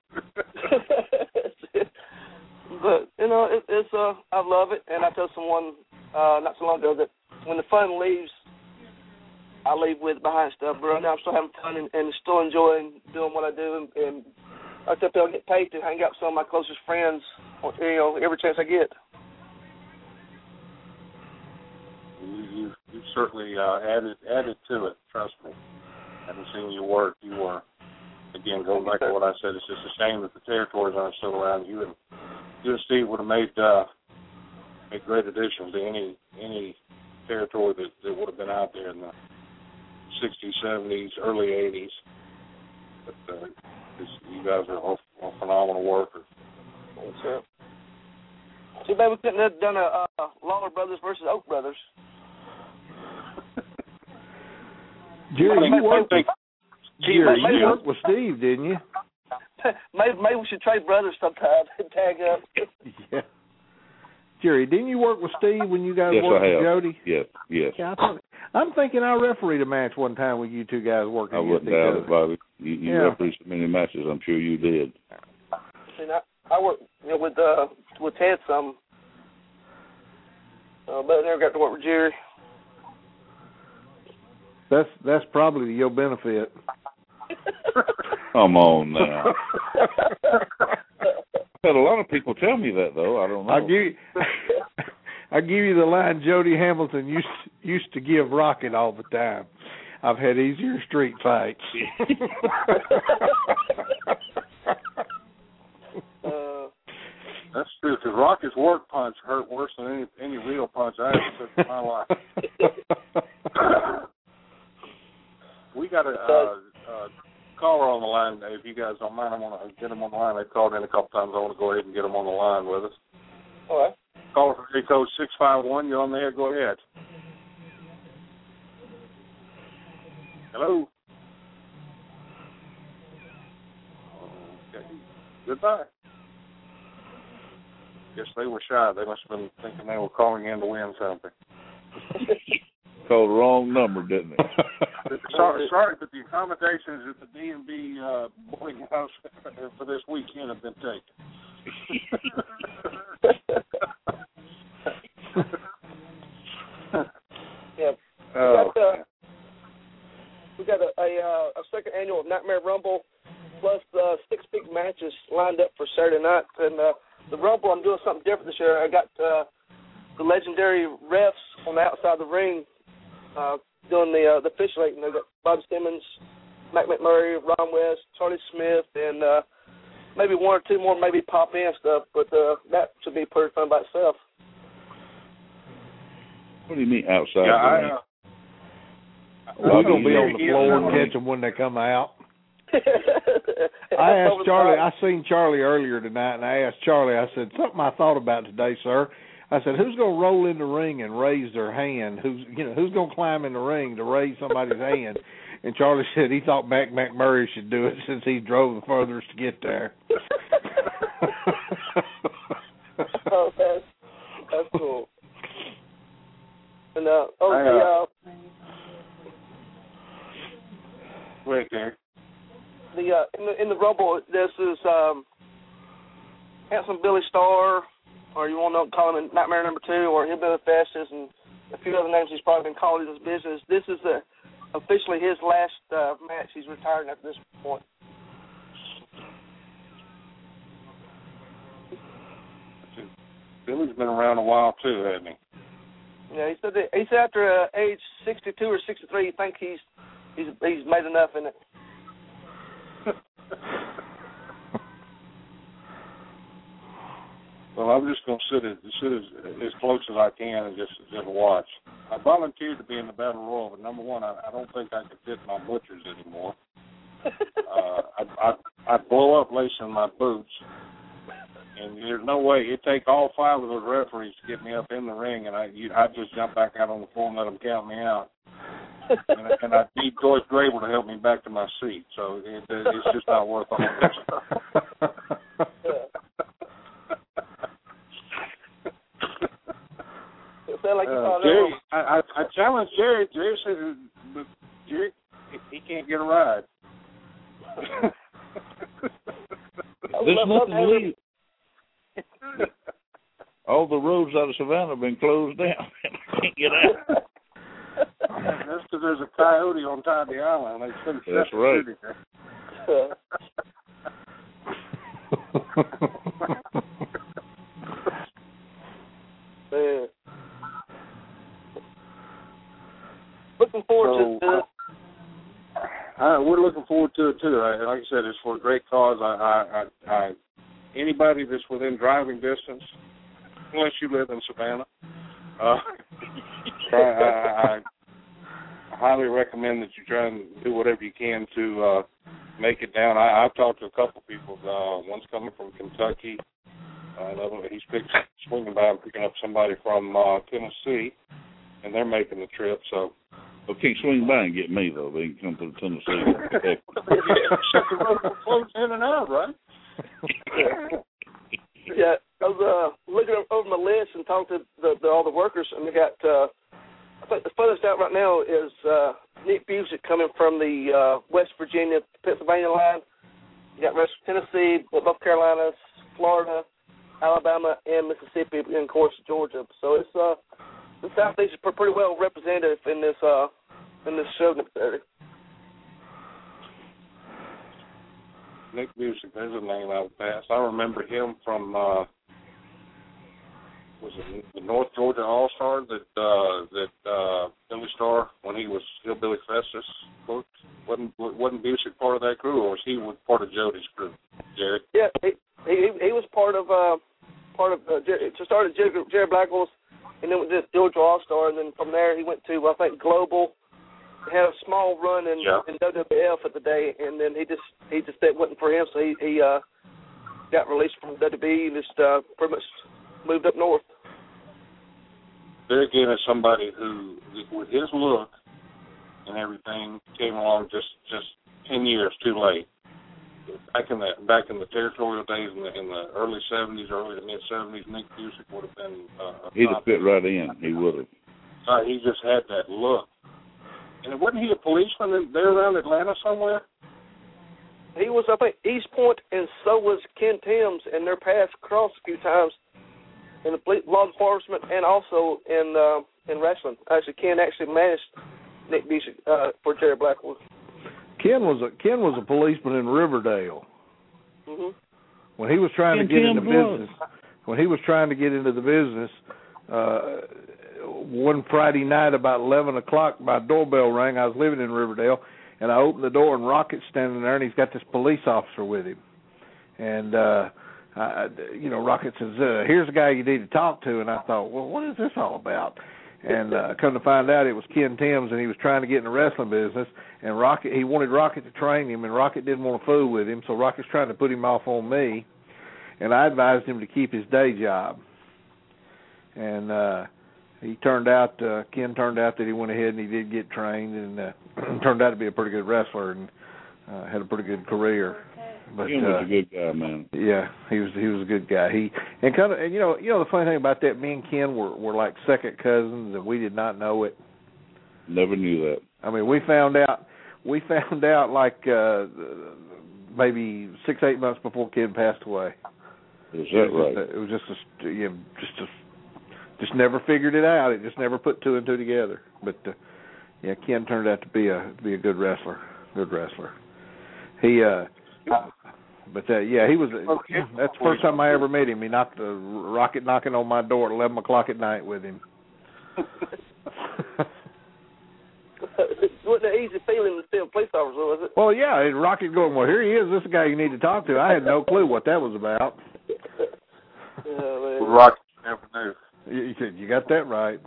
Speaker 6: But, you know, it, it's uh, I love it, and I told someone uh, not so long ago that when the fun leaves, I leave with behind stuff. But right now I'm still having fun and, and still enjoying doing what I do, and, and I tell people I get paid to hang out with some of my closest friends, you know, every chance I get.
Speaker 3: You, you, you certainly uh, added added to it. Trust me. Having seen you work, you were again going back to what I said. It's just a shame that the territories aren't still around. You and you and Steve would have made uh, a great addition to any any territory that, that would have been out there in the sixties, seventies, early eighties. But uh, this, you guys are all, all phenomenal workers.
Speaker 6: Sure. Too bad we couldn't have done a uh, Lawler Brothers versus Oak Brothers.
Speaker 5: Jerry, you worked with, Jerry,
Speaker 6: maybe,
Speaker 5: you worked with Steve, didn't you?
Speaker 6: Maybe, maybe we should trade brothers sometime and tag up.
Speaker 5: Yeah. Jerry, didn't you work with Steve when you guys
Speaker 4: Yes,
Speaker 5: worked
Speaker 4: I have.
Speaker 5: with Jody?
Speaker 4: Yes, yes.
Speaker 5: Yeah, I thought, I'm thinking I refereed a match one time with you two guys working
Speaker 4: I
Speaker 5: against
Speaker 4: wouldn't
Speaker 5: each
Speaker 4: doubt
Speaker 5: other.
Speaker 4: it, Bobby. You, you
Speaker 5: Yeah.
Speaker 4: refereed so many matches, I'm sure you did.
Speaker 6: And I, I worked you know, with uh, with Ted some, uh, but I never got to work with Jerry.
Speaker 5: That's that's probably to your benefit.
Speaker 4: Come on now. Had a lot of people tell me that, though. I don't know.
Speaker 5: I'll give you, I'll give you the line Jody Hamilton used used to give Rocket all the time. I've had easier street fights.
Speaker 6: uh,
Speaker 3: That's true, because Rocket's work punch hurt worse than any any real punch I ever took in my life. We got a uh, uh, caller on the line, if you guys don't mind. I want to get them on the line. They've called in a couple times. I want to go ahead and get them on the line with us.
Speaker 6: all right.
Speaker 3: Caller from area code six five one. You're on the air. Go ahead. Hello. Okay. Goodbye. Guess they were shy. They must have been thinking they were calling in to win something.
Speaker 4: Called the wrong number, didn't they?
Speaker 3: sorry, sorry, but the accommodations at the D and B uh, boarding house for this weekend have been taken.
Speaker 6: Yeah.
Speaker 3: Oh.
Speaker 6: We got, uh, we got a, a, uh, a second annual Nightmare Rumble plus uh, six big matches lined up for Saturday night. And uh, the Rumble, I'm doing something different this year. I got uh, the legendary refs on the outside of the ring uh, doing the uh, the officiating. They got Bob Simmons, Mac McMurray, Ron West, Charlie Smith, and uh, maybe one or two more maybe pop in stuff. But uh, that should be pretty fun by itself.
Speaker 4: What do you mean outside
Speaker 3: Yeah,
Speaker 4: the
Speaker 3: I,
Speaker 4: ring?
Speaker 3: uh,
Speaker 5: We're going to be on the
Speaker 3: Yeah,
Speaker 5: floor
Speaker 3: yeah.
Speaker 5: and catch them when they come out. I
Speaker 6: I
Speaker 5: asked Charlie, I seen Charlie earlier tonight, and I asked Charlie, I said, something I thought about today, sir. I said, who's going to roll in the ring and raise their hand? Who's, you know, who's going to climb in the ring to raise somebody's hand? And Charlie said he thought Mac McMurray should do it since he drove the furthest to get there.
Speaker 6: Oh, that's, that's cool. And uh, oh,
Speaker 3: I,
Speaker 6: the,
Speaker 3: uh,
Speaker 6: uh,
Speaker 3: Wait there.
Speaker 6: the uh, in the in the Rumble, this is um, Handsome Billy Starr, or you want to call him Nightmare Number Two, or Hillbilly Festus, and a few other names he's probably been called in his business. This is uh officially his last uh, match. He's retiring after this point.
Speaker 3: Billy's been around a while too, hasn't he?
Speaker 6: Yeah, he said that, he said after uh, age sixty-two or sixty-three, he thinks he's he's he's made enough in it.
Speaker 3: Well, I'm just going to sit as sit as, as close as I can and just just watch. I volunteered to be in the Battle Royal, but number one, I, I don't think I could fit my butchers anymore. uh, I, I I'd blow up lacing my boots, and there's no way it'd take all five of those referees to get me up in the ring, and I you, I'd just jump back out on the floor and let them count me out. and, and I'd need Joyce Grable to help me back to my seat, so it, it's just not worth all this.
Speaker 6: Like
Speaker 3: uh, Jerry, I, I, I challenged Jerry. Jerry said, but Jerry, he can't get a ride.
Speaker 4: There's nothing to leave. All the roads out of Savannah have been closed down. I can't get out.
Speaker 3: That's because there's a coyote on Tybee Island. They couldn't
Speaker 4: That's right.
Speaker 6: Man. Looking forward
Speaker 3: so,
Speaker 6: to it.
Speaker 3: Uh, we're looking forward to it too. I, like I said, it's for a great cause. I, I, I, I, anybody that's within driving distance, unless you live in Savannah, uh, I, I, I highly recommend that you try and do whatever you can to uh, make it down. I, I've talked to a couple people. Uh, one's coming from Kentucky. Uh, another, he's picked, swinging by and picking up somebody from uh, Tennessee, and they're making the trip. So.
Speaker 4: Well, can't swing by and get me, though. They can come to Tennessee.
Speaker 3: Shut the road close in and out, right?
Speaker 6: Yeah, I was uh, looking over my list and talking to the, the, all the workers, and we got, uh, I think the furthest out right now is uh, Nick Busick coming from the uh, West Virginia, Pennsylvania line. You got West Tennessee, North Carolina, Florida, Alabama, and Mississippi, and, of course, Georgia. So it's uh, the Southeast is pretty well represented in this uh, in this show.
Speaker 3: Nick Busick, there's a name I would pass. I remember him from uh, was it the North Georgia All Star that uh, that uh, Billy Starr when he was Hillbilly Festus booked. Wasn't wasn't Busick part of that crew, or was he part of Jody's crew? Jared?
Speaker 6: Yeah, he he, he was part of uh, part of uh, Jerry, to start at Jerry, Jerry Blackwell's. And then with this Georgia All-Star, and then from there he went to, I think, Global. He had a small run in,
Speaker 3: yeah.
Speaker 6: in W W F at the day, and then he just he just it wasn't for him, so he, he uh, got released from W W E and just uh, pretty much moved up north.
Speaker 3: There again is somebody who, with his look and everything, came along just, just ten years too late. Back in the back in the territorial days in the, in the early seventies, early to mid seventies, Nick Busick would have been. Uh,
Speaker 4: He'd have fit right in. He would have.
Speaker 3: Uh, he just had that look. And wasn't he a policeman in, there around Atlanta somewhere?
Speaker 6: He was up at East Point, and so was Ken Timms, and their paths crossed a few times in the law enforcement and also in uh, in wrestling. Actually, Ken actually managed Nick Busick uh, for Jerry Blackwell.
Speaker 5: Ken was a Ken was a policeman in Riverdale.
Speaker 6: Mm-hmm.
Speaker 5: When he was trying
Speaker 4: Ken
Speaker 5: to get
Speaker 4: Tim
Speaker 5: into
Speaker 4: was.
Speaker 5: business, when he was trying to get into the business, uh, one Friday night about eleven o'clock, my doorbell rang. I was living in Riverdale, and I opened the door, and Rocket's standing there, and he's got this police officer with him. And uh, I, you know, Rocket says, uh, "Here's the guy you need to talk to." And I thought, well, what is this all about? And uh, come to find out, it was Ken Timms, and he was trying to get in the wrestling business. And Rocket, he wanted Rocket to train him, and Rocket didn't want to fool with him, so Rocket's trying to put him off on me. And I advised him to keep his day job. And uh, he turned out, uh, Ken turned out that he went ahead and he did get trained, and uh, turned out to be a pretty good wrestler and uh, had a pretty good career. But,
Speaker 4: Ken was
Speaker 5: uh,
Speaker 4: a good guy, man.
Speaker 5: Yeah, he was he was a good guy. He and kind of and you know you know the funny thing about that, me and Ken were were like second cousins, and we did not know it.
Speaker 4: Never knew that.
Speaker 5: I mean, we found out we found out like uh, maybe six eight months before Ken passed away.
Speaker 4: Is that
Speaker 5: it was
Speaker 4: right?
Speaker 5: Just a, it was just a, you know, just a, just never figured it out. It just never put two and two together. But uh, yeah, Ken turned out to be a to be a good wrestler. Good wrestler. He uh, But uh, yeah, he was. Uh, that's the first time I ever met him. He knocked the rocket knocking on my door at eleven o'clock at night with him.
Speaker 6: It wasn't an easy feeling to see a police officer, was it?
Speaker 5: Well, yeah, and Rocket going, well, here he is. This is the guy you need to talk to. I had no clue what that was about.
Speaker 6: Yeah, man.
Speaker 3: Rocket never knew.
Speaker 5: You, you, you got that right.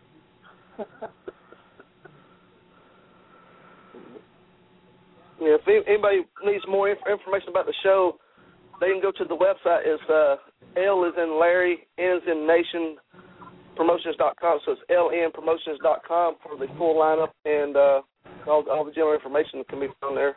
Speaker 6: Yeah, if anybody needs more inf- information about the show, they can go to the website. It's uh, L is in Larry, N is in Nation, promotions dot com. So it's L N promotions dot com for the full lineup, and uh, all, all the general information can be found there.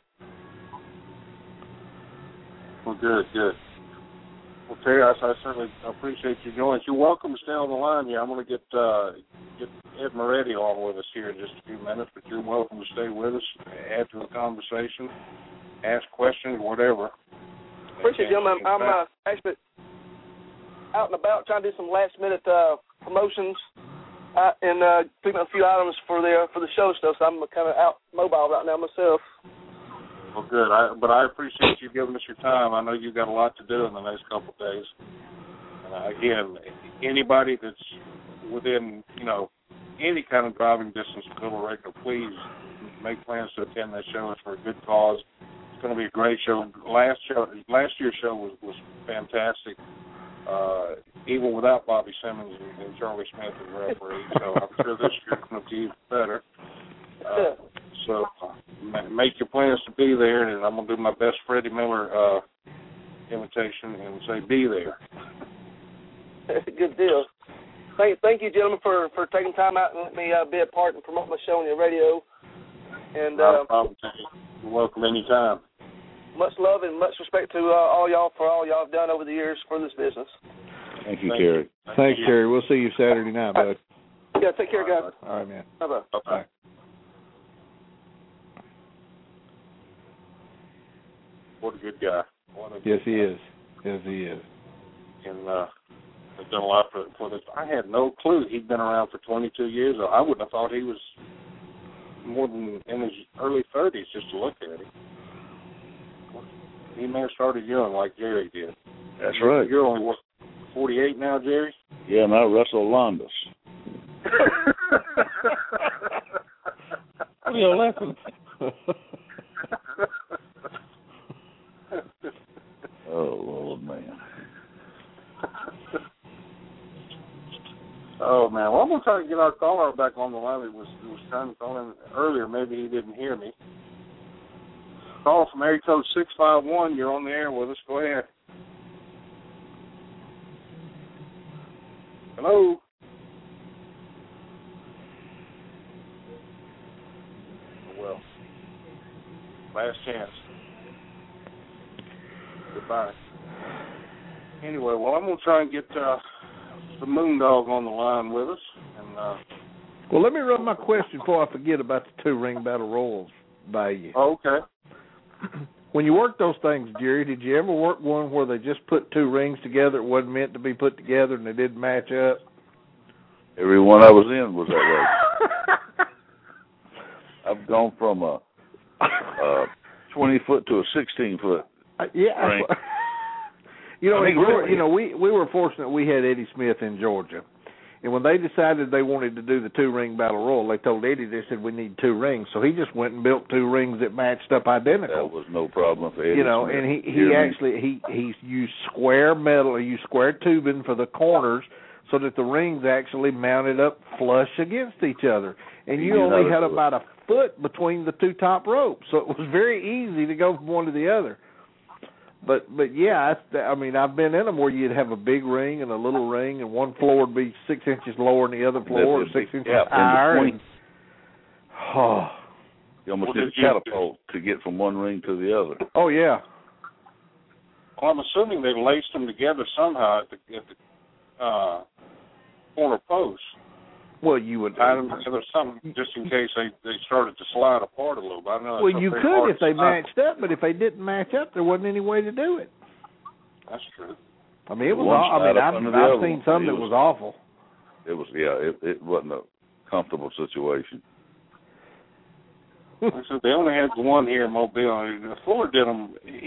Speaker 3: Well, good, good. Well, Terry, I, I certainly appreciate you joining us. You're welcome to stay on the line. Yeah, I'm going to get uh, get Ed Moretti on with us here in just a few minutes, but you're welcome to stay with us, add to the conversation, ask questions, whatever.
Speaker 6: Appreciate it, gentlemen. I'm uh, actually out and about trying to do some last-minute uh, promotions uh, and uh, picking up a few items for the for the show stuff. So I'm kind of out mobile right now myself.
Speaker 3: Well, good. I, but I appreciate you giving us your time. I know you've got a lot to do in the next couple of days. And uh, again, anybody that's within, you know, any kind of driving distance of Little River, please make plans to attend that show. It's for a good cause. It's going to be a great show. Last show, last year's show was, was fantastic, uh, even without Bobby Simmons and, and Charlie Smith as referee. So I'm sure this year's going to be even better. Uh, so uh, make your plans to be there, and I'm going to do my best Freddie Miller uh, invitation and say be there.
Speaker 6: Good deal. Thank, thank you, gentlemen, for, for taking time out and letting me uh, be a part and promote my show on your radio. And
Speaker 3: Not
Speaker 6: uh,
Speaker 3: a problem. You're welcome anytime.
Speaker 6: Much love and much respect to uh, all y'all for all y'all have done over the years for this business.
Speaker 4: Thank you,
Speaker 3: Thank
Speaker 4: Terry.
Speaker 3: you.
Speaker 5: Thanks,
Speaker 3: Thank you.
Speaker 5: Terry. We'll see you Saturday night, bud.
Speaker 6: Yeah, take care, guys.
Speaker 5: All right, man.
Speaker 6: Bye-bye.
Speaker 3: Bye-bye. What a good guy. What a
Speaker 5: Yes,
Speaker 3: good
Speaker 5: he
Speaker 3: guy.
Speaker 5: is. Yes, he is.
Speaker 3: And uh, has done a lot for, for this. I had no clue he'd been around for twenty-two years. I wouldn't have thought he was more than in his early thirties just to look at him. He may have started young like Jerry did.
Speaker 4: That's right.
Speaker 3: You're only, what, forty-eight now, Jerry?
Speaker 4: Yeah, and I wrestle Londos.
Speaker 5: What are you laughing?
Speaker 4: Oh, Lord, man.
Speaker 3: Oh, man. Well, I'm going to try to get our caller back on the line. He was, he was trying to call in earlier. Maybe he didn't hear me. Call from area code six five one. You're on the air with us. Go ahead. Hello? Well, last chance. Goodbye. Anyway, well, I'm going to try and get uh, the Moondog on the line with us. And uh,
Speaker 5: Well, let me run my question before I forget about the two-ring battle royals by you.
Speaker 3: oh, okay.
Speaker 5: When you worked those things, Jerry, did you ever work one where they just put two rings together? It wasn't meant to be put together and they didn't match up?
Speaker 4: Every one I was in was that way. I've gone from a, a twenty foot to a sixteen foot.
Speaker 5: Uh, yeah.
Speaker 4: Ring.
Speaker 5: You know,
Speaker 4: I mean,
Speaker 5: in Georgia,
Speaker 4: really.
Speaker 5: you know, we we were fortunate we had Eddie Smith in Georgia. And when they decided they wanted to do the two-ring battle royal, they told Eddie, they said, we need two rings. So he just went and built two rings that matched up identical.
Speaker 4: That was no problem for Eddie
Speaker 5: You know,
Speaker 4: Smith.
Speaker 5: and he, he
Speaker 4: Hear me?
Speaker 5: actually, he, he used square metal, he used square tubing for the corners so that the rings actually mounted up flush against each other. And you
Speaker 4: You
Speaker 5: only
Speaker 4: know
Speaker 5: had
Speaker 4: it.
Speaker 5: about a foot between the two top ropes. So it was very easy to go from one to the other. But but yeah, I, I mean, I've been in them where you'd have a big ring and a little ring, and one floor would be six inches lower than the other floor, or
Speaker 4: There'd
Speaker 5: six
Speaker 4: be
Speaker 5: inches
Speaker 4: gap in
Speaker 5: higher.
Speaker 4: between.
Speaker 5: And, oh,
Speaker 4: You almost
Speaker 3: Well,
Speaker 4: did
Speaker 3: did
Speaker 4: a
Speaker 3: you-
Speaker 4: catapult to get from one ring to the other.
Speaker 5: oh yeah.
Speaker 3: Well, I'm assuming they laced them together somehow at the, at the uh, corner posts.
Speaker 5: Well, you would.
Speaker 3: Tied them together something just in case they, they started to slide apart a little bit. I know
Speaker 5: Well,
Speaker 3: that's
Speaker 5: you
Speaker 3: very
Speaker 5: could
Speaker 3: hard
Speaker 5: if
Speaker 3: to
Speaker 5: they
Speaker 3: stop.
Speaker 5: matched up, but if they didn't match up, there wasn't any way to do it.
Speaker 3: That's true.
Speaker 5: I mean, it was.
Speaker 4: One
Speaker 5: Aw- I mean,
Speaker 4: slide up
Speaker 5: I've,
Speaker 4: under the
Speaker 5: I've
Speaker 4: other
Speaker 5: seen
Speaker 4: one.
Speaker 5: some
Speaker 4: It
Speaker 5: that
Speaker 4: was-
Speaker 5: was awful.
Speaker 4: It was, yeah, it, it wasn't a comfortable situation.
Speaker 3: Like I said, they only had one here in Mobile. The Fuller did them. He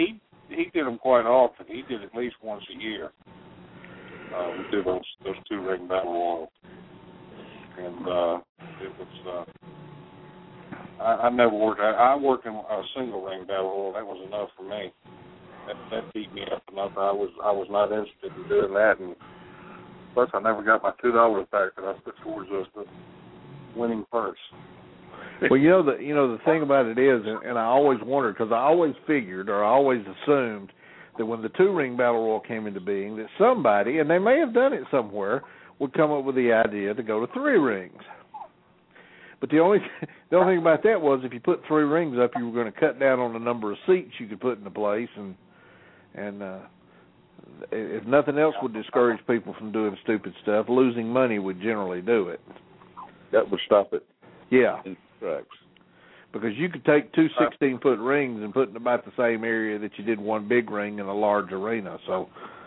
Speaker 3: he did them quite often. He did at least once a year. Uh, we did those those two ring battle royals, and uh, it was. Uh, I, I never worked. I, I worked in a single ring battle royal. That was enough for me. That, that beat me up enough. I was I was not interested in doing that, and plus I never got my two dollars back that I put towards us the winning purse.
Speaker 5: Well, you know the you know the thing about it is, and, and I always wondered because I always figured or I always assumed that when the two ring battle royal came into being, that somebody, and they may have done it somewhere, would come up with the idea to go to three rings. But the only the only thing about that was if you put three rings up, you were going to cut down on the number of seats you could put in the place, and and uh, if nothing else would discourage people from doing stupid stuff, losing money would generally do it.
Speaker 4: That would stop it.
Speaker 5: Yeah.
Speaker 4: In tracks.
Speaker 5: Because you could take two sixteen-foot rings and put in about the same area that you did one big ring in a large arena. So,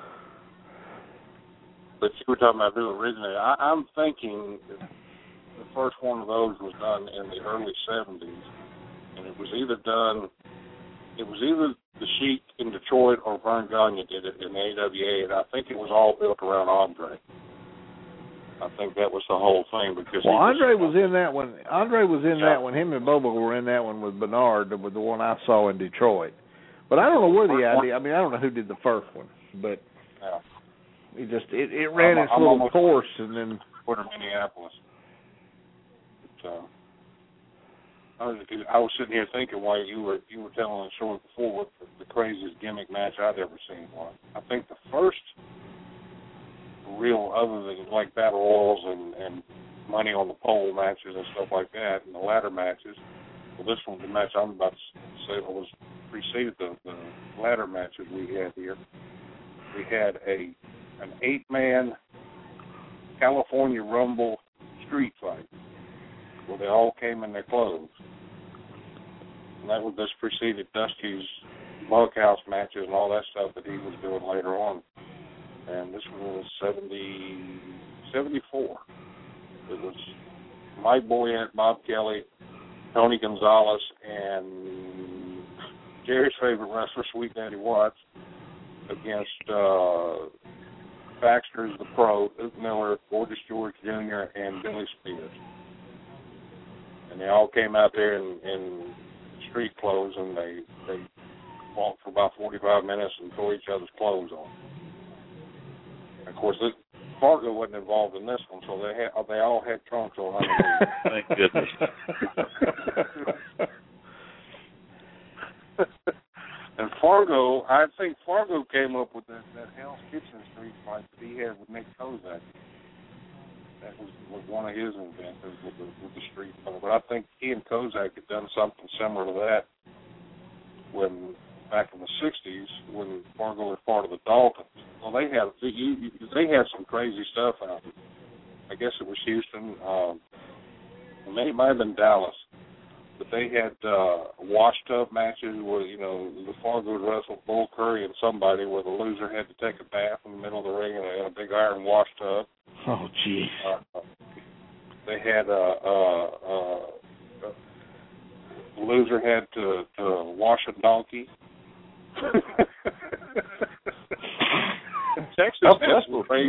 Speaker 3: but you were talking about doing originally. I, I'm thinking the first one of those was done in the early seventies, and it was either done. It was either the Sheik in Detroit or Vern Gagne did it in the A W A, and I think it was all built around Andre. I think that was the whole thing because
Speaker 5: well,
Speaker 3: was,
Speaker 5: Andre was in that one. Andre was in that one. Him and Bobo were in that one with Bernard, with the one I saw in Detroit. But I don't know where the idea. I mean, I don't know who did the first one, but
Speaker 3: yeah.
Speaker 5: it just it, it ran
Speaker 3: I'm,
Speaker 5: its
Speaker 3: I'm
Speaker 5: little course and then.
Speaker 3: Quarter Minneapolis. But, uh, I was I was sitting here thinking while you were you were telling the story before what the, the craziest gimmick match I'd ever seen was. I think the first real other than like battle royals and, and money on the pole matches and stuff like that and the ladder matches. Well, this one, the match I'm about to say was preceded the, the ladder matches we had here. We had a an eight man California Rumble street fight where they all came in their clothes. And that was this preceded Dusty's bunkhouse matches and all that stuff that he was doing later on. And this was seventy, seventy-four. It was Mike Boyette, Bob Kelly, Tony Gonzalez, and Jerry's favorite wrestler, Sweet Daddy Watts, against uh, Baxter's the Pro, Luke Miller, Gorgeous George Junior, and Billy Spears. And they all came out there in, in street clothes, and they, they walked for about forty-five minutes and tore each other's clothes on. Of course, this, Fargo wasn't involved in this one, so they had, they all had trunks on underneath.
Speaker 4: Thank goodness.
Speaker 3: And Fargo, I think Fargo came up with that, that Hell's Kitchen street fight that he had with Nick Kozak. That was, was one of his inventions with the, with the street fight. But I think he and Kozak had done something similar to that when back in the sixties when Fargo was part of the Daltons. Well, they had they had some crazy stuff out there. I guess it was Houston. Um, it might have been Dallas. But they had uh, wash tub matches where, you know, the Fargo would wrestle Bull Curry and somebody where the loser had to take a bath in the middle of the ring and they had a big iron wash tub.
Speaker 5: Oh, geez.
Speaker 3: Uh, they had a... Uh, uh, uh, the loser had to, to wash a donkey. Texas
Speaker 4: oh,
Speaker 3: has some crazy.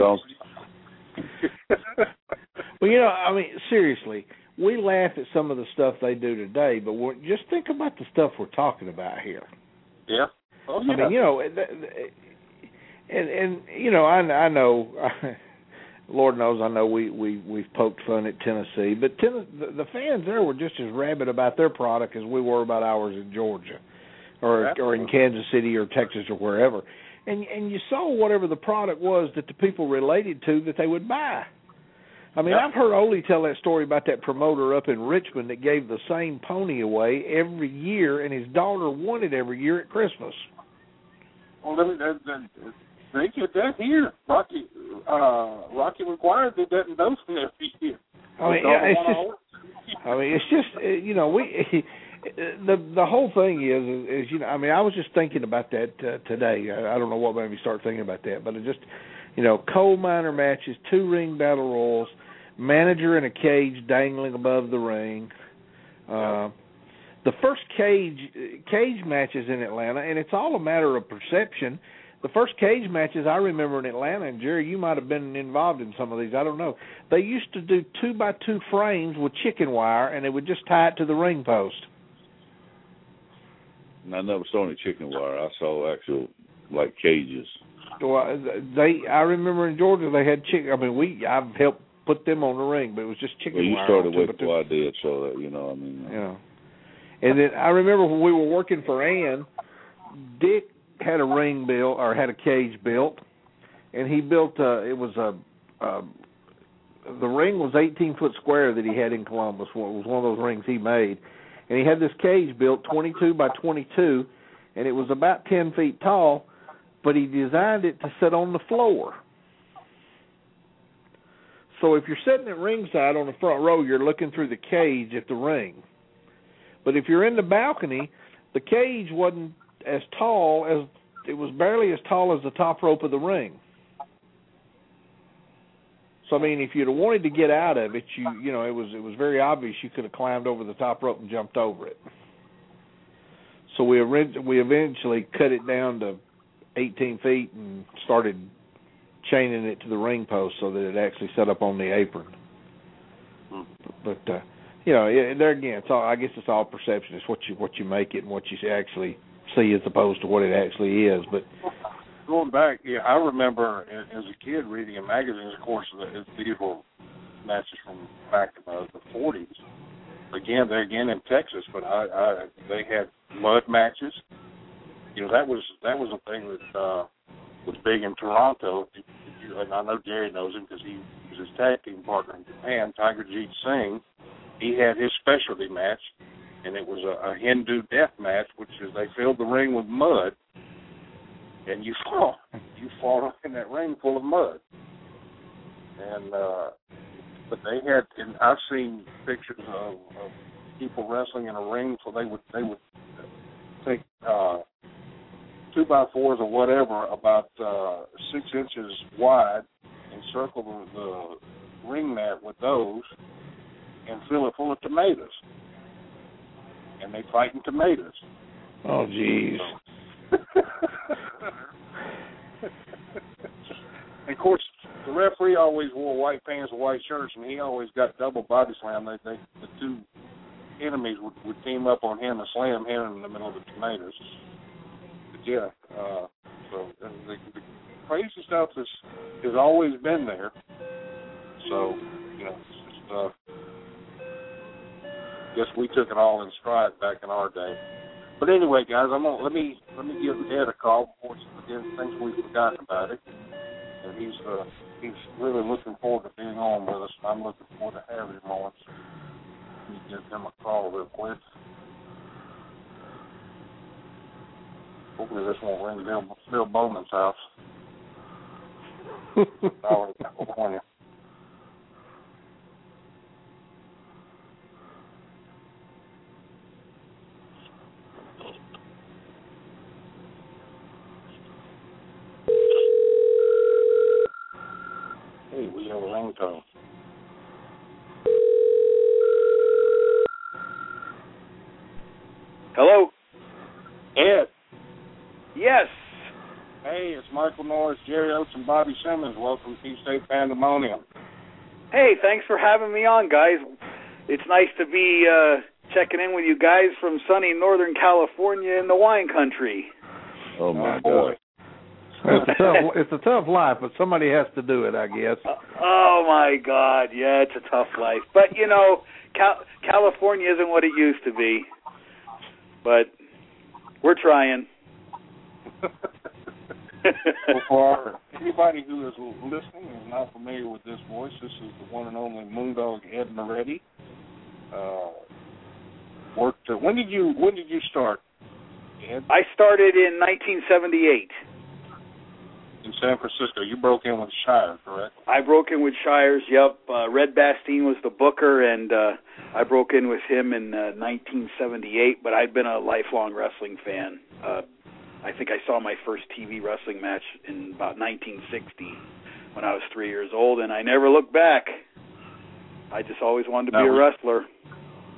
Speaker 5: Well, you know, I mean, seriously, we laugh at some of the stuff they do today, but we're, just think about the stuff we're talking about here.
Speaker 3: Yeah. Oh, yeah.
Speaker 5: I mean, you know, and and you know, I I know, Lord knows, I know we we we've poked fun at Tennessee, but ten, the, the fans there were just as rabid about their product as we were about ours in Georgia, or or in Kansas City or Texas or wherever, and and you saw whatever the product was that the people related to that they would buy. I mean, yep. I've heard Ole tell that story about that promoter up in Richmond that gave the same pony away every year, and his daughter won it every year at Christmas.
Speaker 3: Well, they, they, they did that here. Rocky uh, Rocky McGuire did that in Dothan every year.
Speaker 5: I mean, yeah, it's just, I mean, it's just, you know, we the the whole thing is, is, is you know, I mean, I was just thinking about that uh, today. I, I don't know what made me start thinking about that, but it just, you know, coal miner matches, two ring battle royals, manager in a cage dangling above the ring, uh, the first cage cage matches in Atlanta, and it's all a matter of perception. The first cage matches I remember in Atlanta, and Jerry, you might have been involved in some of these, I don't know. They used to do two by two frames with chicken wire, and they would just tie it to the ring post.
Speaker 4: And I never saw any chicken wire. I saw actual, like, cages.
Speaker 5: Well, they, I remember in Georgia they had chicken. I mean, we I've helped put them on the ring, but it was just chicken
Speaker 4: well, you
Speaker 5: wire.
Speaker 4: You started waiting before I did, so that, you know, I mean.
Speaker 5: You know. And then I remember when we were working for Ann, Dick had a ring built, or had a cage built, and he built, uh, it was a, uh, the ring was eighteen foot square that he had in Columbus. It was one of those rings he made. And he had this cage built twenty-two by twenty-two, and it was about ten feet tall, but he designed it to sit on the floor. So if you're sitting at ringside on the front row, you're looking through the cage at the ring. But if you're in the balcony, the cage wasn't as tall as, it was barely as tall as the top rope of the ring. So I mean, if you'd have wanted to get out of it, you you know, it was it was very obvious you could have climbed over the top rope and jumped over it. So we we eventually cut it down to eighteen feet and started chaining it to the ring post so that it actually set up on the apron. But uh, you know, there again, it's all, I guess it's all perception. It's what you what you make it and what you actually see as opposed to what it actually is. But
Speaker 3: going back, yeah, I remember as a kid reading in magazines, of course, the medieval matches from back in the, the forties. Again, they're again in Texas, but I, I they had mud matches. You know, that was that was a thing that uh, was big in Toronto. And I know Jerry knows him because he was his tag team partner in Japan, Tiger Jeet Singh. He had his specialty match, and it was a, a Hindu death match, which is they filled the ring with mud, and you fall, you fall in that ring full of mud. And uh, but they had, and I've seen pictures of, of people wrestling in a ring, so they would they would take uh, two by fours or whatever, about uh, six inches wide, and circle the, the ring mat with those, and fill it full of tomatoes. And they fight in tomatoes.
Speaker 5: Oh, jeez.
Speaker 3: And of course, the referee always wore white pants and white shirts, and he always got double body slam. They, they, the two enemies would, would team up on him and slam him in the middle of the tomatoes. But yeah, uh, so the, the, the crazy stuff is, has always been there. So, you know, it's just, uh, guess we took it all in stride back in our day. But anyway, guys, I'm gonna let me let me give Ed a call before he thinks we've forgotten about it. And he's uh, he's really looking forward to being on with us. I'm looking forward to having him on. So let me give him a call real quick. Hopefully this won't ring Bill, Bill Bowman's house. Dollar, California. Hey, we have a ringtone.
Speaker 7: Hello?
Speaker 3: Ed.
Speaker 7: Yes.
Speaker 3: Hey, it's Michael Norris, Jerry Oates, and Bobby Simmons. Welcome to P-State Pandemonium.
Speaker 7: Hey, thanks for having me on, guys. It's nice to be uh, checking in with you guys from sunny Northern California in the wine country.
Speaker 4: Oh, my
Speaker 3: oh, boy.
Speaker 4: God.
Speaker 5: It's a tough, it's a tough life, but somebody has to do it, I guess.
Speaker 7: Uh, oh, my God. Yeah, it's a tough life. But, you know, Cal- California isn't what it used to be. But we're trying.
Speaker 3: Well, for anybody who is listening and is not familiar with this voice, this is the one and only Moondog Ed Moretti. Uh, worked. Uh, when did you When did you start, Ed?
Speaker 7: I started in nineteen seventy-eight.
Speaker 3: In San Francisco. You broke in with Shire, correct?
Speaker 7: I broke in with Shires, yep. Uh, Red Bastien was the booker, and uh, I broke in with him in uh, nineteen seventy-eight, but I'd been a lifelong wrestling fan. Uh, I think I saw my first T V wrestling match in about nineteen sixty when I was three years old, and I never looked back. I just always wanted to
Speaker 3: now,
Speaker 7: be a wrestler.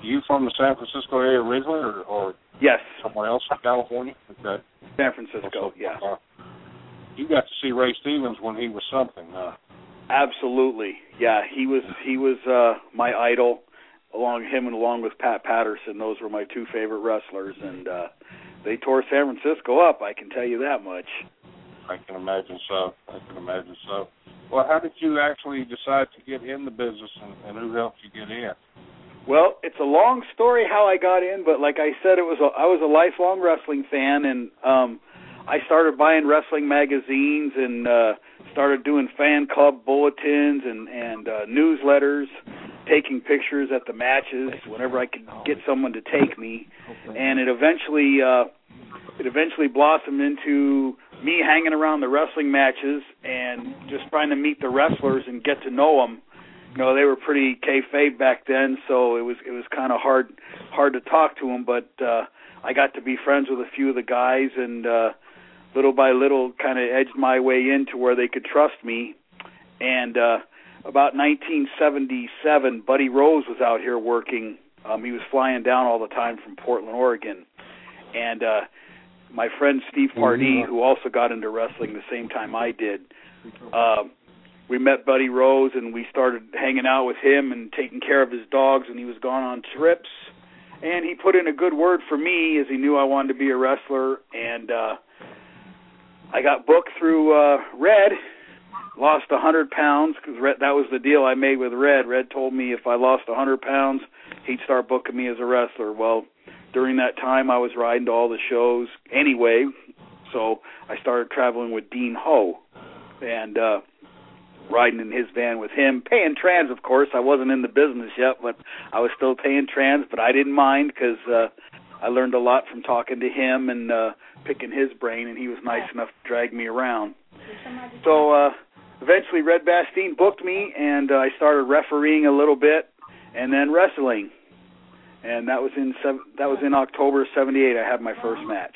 Speaker 3: You from the San Francisco area originally, or, or
Speaker 7: yes,
Speaker 3: somewhere else in California? Okay.
Speaker 7: San Francisco.
Speaker 3: So,
Speaker 7: yeah.
Speaker 3: Uh, you got to see Ray Stevens when he was something. Uh,
Speaker 7: Absolutely. Yeah, he was he was uh, my idol. Along him and along with Pat Patterson, those were my two favorite wrestlers, and uh, they tore San Francisco up. I can tell you that much.
Speaker 3: I can imagine so. I can imagine so. Well, how did you actually decide to get in the business, and, and who helped you get in?
Speaker 7: Well, it's a long story how I got in, but like I said, it was a, I was a lifelong wrestling fan, and um, I started buying wrestling magazines and uh, started doing fan club bulletins and, and uh, newsletters, taking pictures at the matches whenever I could get someone to take me, and it eventually uh, it eventually blossomed into me hanging around the wrestling matches and just trying to meet the wrestlers and get to know them. You know, they were pretty kayfabe back then, so it was it was kind of hard hard to talk to them. But uh, I got to be friends with a few of the guys, and uh, little by little, kind of edged my way into where they could trust me. And uh, about nineteen seventy-seven, Buddy Rose was out here working. Um, he was flying down all the time from Portland, Oregon, and uh, my friend Steve Pardee, who also got into wrestling the same time I did. Uh, We met Buddy Rose, and we started hanging out with him and taking care of his dogs, and he was gone on trips. And he put in a good word for me, as he knew I wanted to be a wrestler. And uh, I got booked through uh, Red, lost one hundred pounds, because that was the deal I made with Red. Red told me if I lost one hundred pounds, he'd start booking me as a wrestler. Well, during that time, I was riding to all the shows anyway, so I started traveling with Dean Ho. And uh, riding in his van with him, paying trans, of course. I wasn't in the business yet, but I was still paying trans, but I didn't mind because uh, I learned a lot from talking to him and uh, picking his brain, and he was nice enough to drag me around. So uh, eventually Red Bastien booked me, and uh, I started refereeing a little bit and then wrestling. And that was in that was in October of seventy-eight. I had my first match.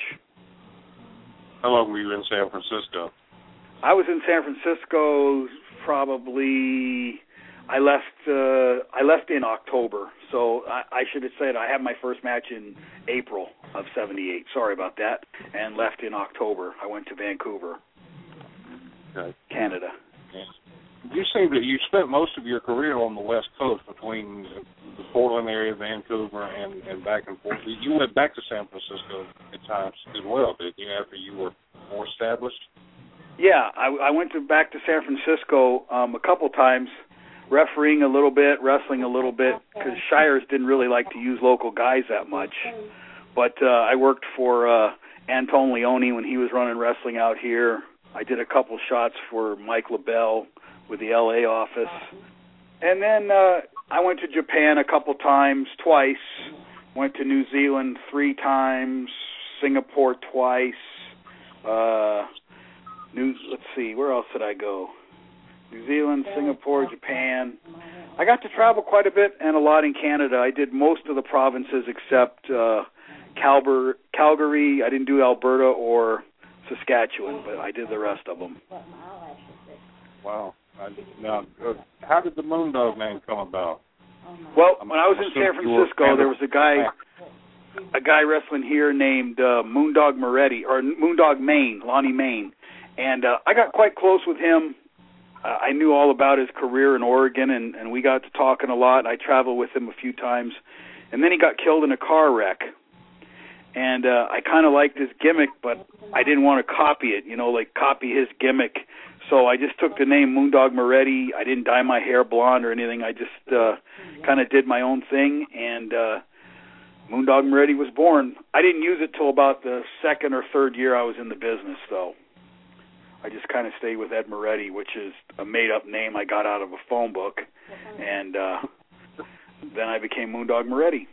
Speaker 3: How long were you in San Francisco?
Speaker 7: I was in San Francisco probably, I left uh, I left in October, so I, I should have said I had my first match in April of seventy-eight. Sorry about that, and left in October. I went to Vancouver,
Speaker 3: okay.
Speaker 7: Canada.
Speaker 3: You seem that you spent most of your career on the West Coast between the Portland area, Vancouver, and, and back and forth. You went back to San Francisco at times as well, did you, after you were more established?
Speaker 7: Yeah, I, I went to back to San Francisco um, a couple times, refereeing a little bit, wrestling a little bit, because Shires didn't really like to use local guys that much. But uh, I worked for uh, Antone Leone when he was running wrestling out here. I did a couple shots for Mike LaBelle with the L A office. And then uh, I went to Japan a couple times, twice. Went to New Zealand three times, Singapore twice. Uh, New, let's see, where else did I go? New Zealand, Singapore, Japan. I got to travel quite a bit and a lot in Canada. I did most of the provinces except uh, Calber, Calgary. I didn't do Alberta or Saskatchewan, but I did the rest of them.
Speaker 3: Wow. I, now, uh, how did the Moondog name come about?
Speaker 7: Well, when I was in San Francisco, there was a guy, a guy wrestling here named uh, Moondog Moretti, or Moondog Maine, Lonnie Maine, and uh, I got quite close with him. Uh, I knew all about his career in Oregon, and, and we got to talking a lot. I traveled with him a few times, and then he got killed in a car wreck. And uh, I kind of liked his gimmick, but I didn't want to copy it, you know, like copy his gimmick. So I just took the name Moondog Moretti. I didn't dye my hair blonde or anything. I just uh, kind of did my own thing, and uh, Moondog Moretti was born. I didn't use it till about the second or third year I was in the business, though. I just kind of stayed with Ed Moretti, which is a made-up name I got out of a phone book, and uh, then I became Moondog Moretti.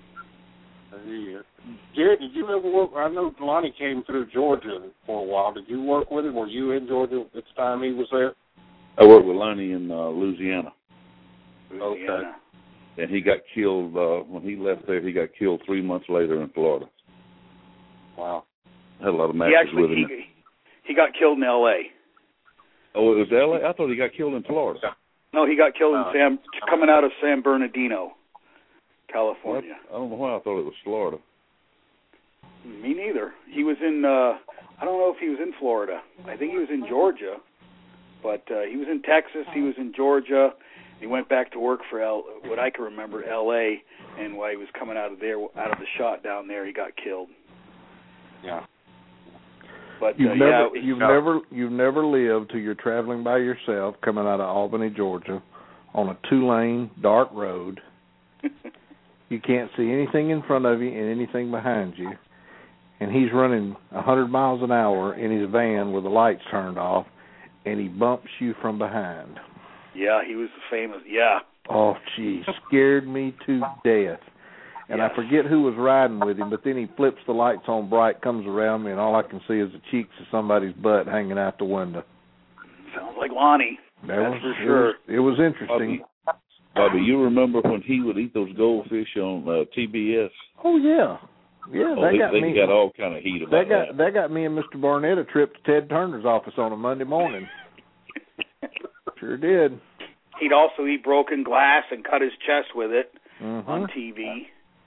Speaker 3: Yeah. Jared, did you ever work? I know Lonnie came through Georgia for a while. Did you work with him? Were you in Georgia at the time he was there?
Speaker 4: I worked with Lonnie in uh, Louisiana.
Speaker 7: Louisiana.
Speaker 3: Okay.
Speaker 4: And he got killed, uh, when he left there, he got killed three months later in Florida.
Speaker 3: Wow.
Speaker 4: I had a lot of matches
Speaker 7: he actually,
Speaker 4: with him.
Speaker 7: He, he got killed in L A
Speaker 4: Oh, it was L A? I thought he got killed in Florida.
Speaker 7: No, he got killed in
Speaker 3: uh,
Speaker 7: San, coming out of San Bernardino. California.
Speaker 4: I don't know why I thought it was Florida.
Speaker 7: Me neither. He was in, uh, I don't know if he was in Florida. I think he was in Georgia. But uh, he was in Texas. He was in Georgia. He went back to work for L, what I can remember, L A, and while he was coming out of there, out of the shot down there, he got killed.
Speaker 3: Yeah.
Speaker 7: But
Speaker 5: you've
Speaker 7: uh,
Speaker 5: never,
Speaker 7: yeah,
Speaker 5: you've
Speaker 7: uh,
Speaker 5: never, you've never lived till you're traveling by yourself, coming out of Albany, Georgia, on a two-lane dark road. You can't see anything in front of you and anything behind you, and he's running a hundred miles an hour in his van with the lights turned off, and he bumps you from behind.
Speaker 7: Yeah, he was famous. Yeah.
Speaker 5: Oh, gee, scared me to death. And
Speaker 7: yes.
Speaker 5: I forget who was riding with him, but then he flips the lights on bright, comes around me, and all I can see is the cheeks of somebody's butt hanging out the window.
Speaker 7: Sounds like Lonnie.
Speaker 5: That
Speaker 7: That's
Speaker 5: was,
Speaker 7: for
Speaker 5: it
Speaker 7: sure.
Speaker 5: Was, it was interesting.
Speaker 4: Bobby, Bobby, you remember when he would eat those goldfish on uh, T B S?
Speaker 5: Oh, yeah. Yeah,
Speaker 4: oh,
Speaker 5: that
Speaker 4: they,
Speaker 5: got
Speaker 4: they
Speaker 5: me.
Speaker 4: got all kind of heat about
Speaker 5: that. Got,
Speaker 4: that.
Speaker 5: that got me and Mister Barnett a trip to Ted Turner's office on a Monday morning. Sure did.
Speaker 7: He'd also eat broken glass and cut his chest with it
Speaker 5: mm-hmm.
Speaker 7: on T V.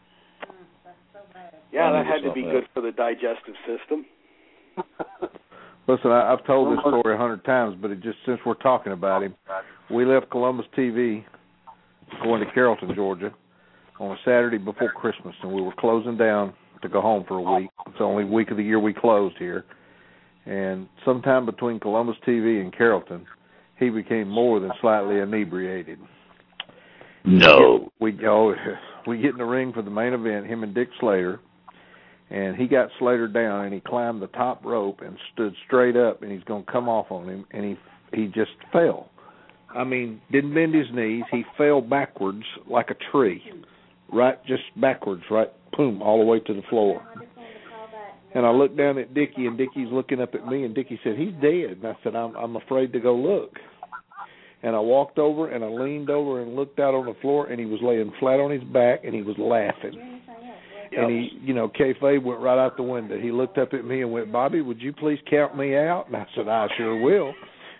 Speaker 7: Yeah, that had to be good for the digestive system.
Speaker 5: Listen, I, I've told this story a hundred times, but it just since we're talking about him, we left Columbus T V going to Carrollton, Georgia, on a Saturday before Christmas, and we were closing down to go home for a week. It's the only week of the year we closed here. And sometime between Columbus T V and Carrollton, he became more than slightly inebriated.
Speaker 4: No.
Speaker 5: We get, oh, we get in the ring for the main event, him and Dick Slater, and he got Slater down, and he climbed the top rope and stood straight up, and he's going to come off on him, and he he just fell. I mean, didn't bend his knees. He fell backwards like a tree, right, just backwards, right, boom, all the way to the floor. And I looked down at Dickie, and Dickie's looking up at me, and Dickie said, he's dead. And I said, I'm, I'm afraid to go look. And I walked over, and I leaned over and looked out on the floor, and he was laying flat on his back, and he was laughing. Yep. And he, you know, kayfabe went right out the window. He looked up at me and went, Bobby, would you please count me out? And I said, I sure will.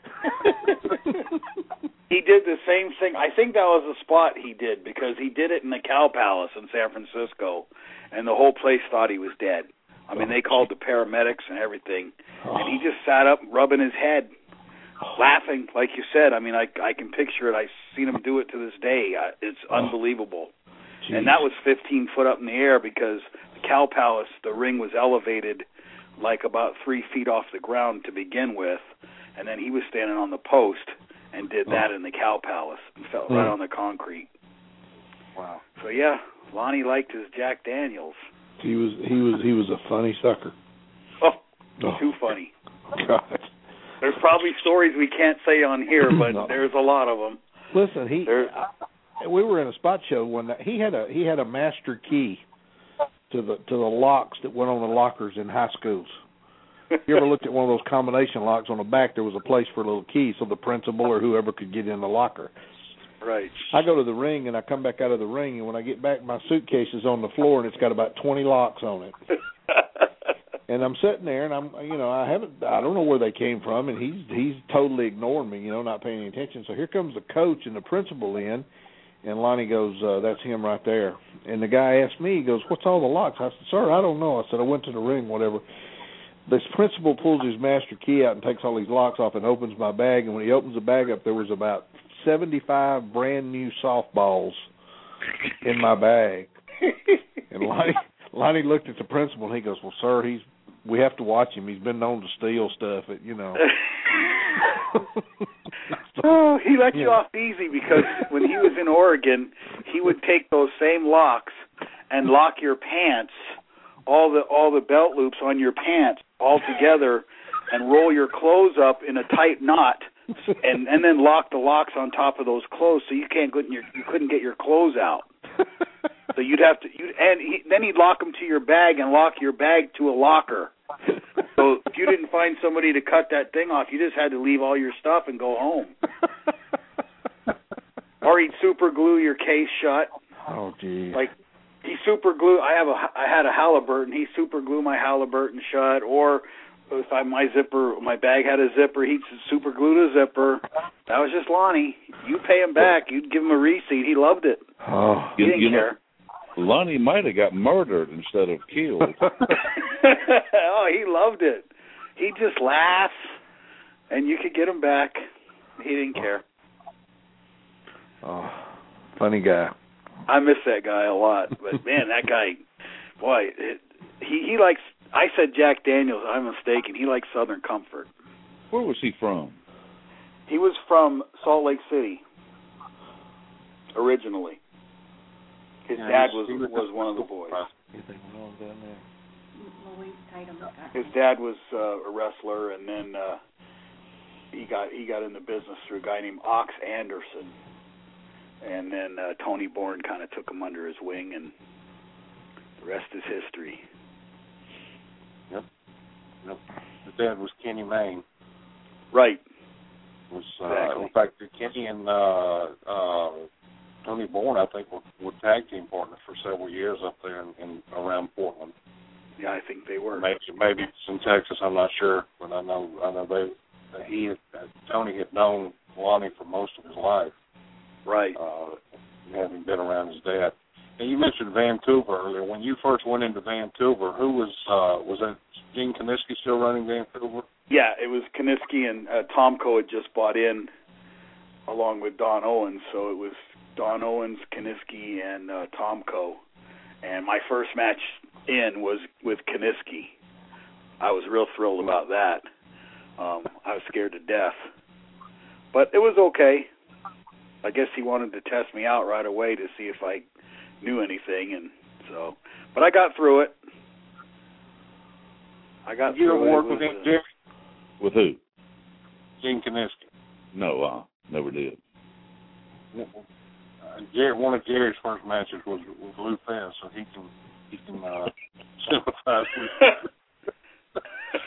Speaker 7: He did the same thing. I think that was the spot he did, because he did it in the Cow Palace in San Francisco, and the whole place thought he was dead. I mean, they called the paramedics and everything, and he just sat up rubbing his head, laughing, like you said. I mean, I I can picture it. I've seen him do it to this day. It's unbelievable. Jeez. And that was fifteen foot up in the air, because the Cow Palace, the ring was elevated like about three feet off the ground to begin with, and then he was standing on the post and did that in the Cow Palace and fell right on the concrete.
Speaker 3: Wow.
Speaker 7: So, yeah, Lonnie liked his Jack Daniels.
Speaker 5: He was he was he was a funny sucker.
Speaker 7: Oh,
Speaker 5: oh.
Speaker 7: Too funny.
Speaker 5: God.
Speaker 7: There's probably stories we can't say on here, but
Speaker 5: no.
Speaker 7: There's a lot of them.
Speaker 5: Listen, he I, we were in a spot show one night. He had a he had a master key to the to the locks that went on the lockers in high schools. You ever looked at one of those combination locks on the back? There was a place for a little key so the principal or whoever could get in the locker.
Speaker 7: Right.
Speaker 5: I go to the ring, and I come back out of the ring, and when I get back, my suitcase is on the floor, and it's got about twenty locks on it. And I'm sitting there, and I'm, you know, I haven't, I don't know where they came from, and he's he's totally ignoring me, you know, not paying any attention. So here comes the coach and the principal in, and Lonnie goes, uh, that's him right there. And the guy asked me, he goes, what's all the locks? I said, sir, I don't know. I said, I went to the ring, whatever. This principal pulls his master key out and takes all these locks off and opens my bag, and when he opens the bag up, there was about seventy-five brand new softballs in my bag. And Lonnie, Lonnie looked at the principal, and he goes, well, sir, he's we have to watch him. He's been known to steal stuff, at, you know.
Speaker 7: Oh, he let you
Speaker 5: yeah.
Speaker 7: off easy, because when he was in Oregon, he would take those same locks and lock your pants, all the all the belt loops on your pants all together, and roll your clothes up in a tight knot, and and then lock the locks on top of those clothes, so you can't get your you couldn't get your clothes out. So you'd have to, you and he, then he'd lock them to your bag and lock your bag to a locker. So if you didn't find somebody to cut that thing off, you just had to leave all your stuff and go home. Or he'd super glue your case shut.
Speaker 5: Oh, geez.
Speaker 7: Like he super glue. I have a I had a Halliburton. He super glue my Halliburton shut. Or if I my zipper, my bag had a zipper, he'd super glue the zipper. That was just Lonnie. You pay him back. You'd give him a receipt. He loved it.
Speaker 5: Oh,
Speaker 7: he didn't
Speaker 4: you know,
Speaker 7: care.
Speaker 4: Lonnie might have got murdered instead of killed.
Speaker 7: Oh, he loved it. He just laughs, and you could get him back. He didn't care.
Speaker 5: Oh, funny guy.
Speaker 7: I miss that guy a lot, but man, that guy, boy, it, he he likes. I said Jack Daniels. I'm mistaken. He likes Southern Comfort.
Speaker 4: Where was he from?
Speaker 7: He was from Salt Lake City originally. His
Speaker 3: yeah,
Speaker 7: dad was
Speaker 3: he was
Speaker 7: was one of the boys.
Speaker 5: You think we're on down there?
Speaker 7: His dad was uh, a wrestler, and then uh, he got he got into business through a guy named Ox Anderson, and then uh, Tony Bourne kind of took him under his wing, and the rest is history.
Speaker 3: Yep. Yep. His dad was Kenny Mayne.
Speaker 7: Right.
Speaker 3: Was uh,
Speaker 7: exactly.
Speaker 3: In fact, Kenny and uh, uh, Tony Bourne, I think, were, were tag team partners for several years up there in, in around Portland.
Speaker 7: Yeah, I think they were.
Speaker 3: Maybe, maybe it's in Texas. I'm not sure, but I know I know they uh, he had, uh, Tony had known Lonnie for most of his life.
Speaker 7: Right.
Speaker 3: Uh, having been around his dad. And you mentioned Vancouver earlier. When you first went into Vancouver, who was uh, was that Gene Kiniski still running Vancouver?
Speaker 7: Yeah, it was Kiniski, and uh, Tomko had just bought in along with Don Owens, so it was Don Owens, Kiniski, and uh, Tomko. And my first match in was with Kiniski. I was real thrilled about that. Um, I was scared to death, but it was okay. I guess he wanted to test me out right away to see if I knew anything, and so. But I got through it. I got
Speaker 3: Did you
Speaker 7: through
Speaker 3: ever
Speaker 7: it.
Speaker 3: work
Speaker 7: it
Speaker 3: with
Speaker 7: was,
Speaker 3: him,
Speaker 7: uh,
Speaker 3: Jerry?
Speaker 4: With who?
Speaker 3: Gene Kiniski.
Speaker 4: No, uh, never did.
Speaker 3: Uh, Jerry, one of Jerry's first matches was with Lou Fez, so he can he can uh, sympathize with.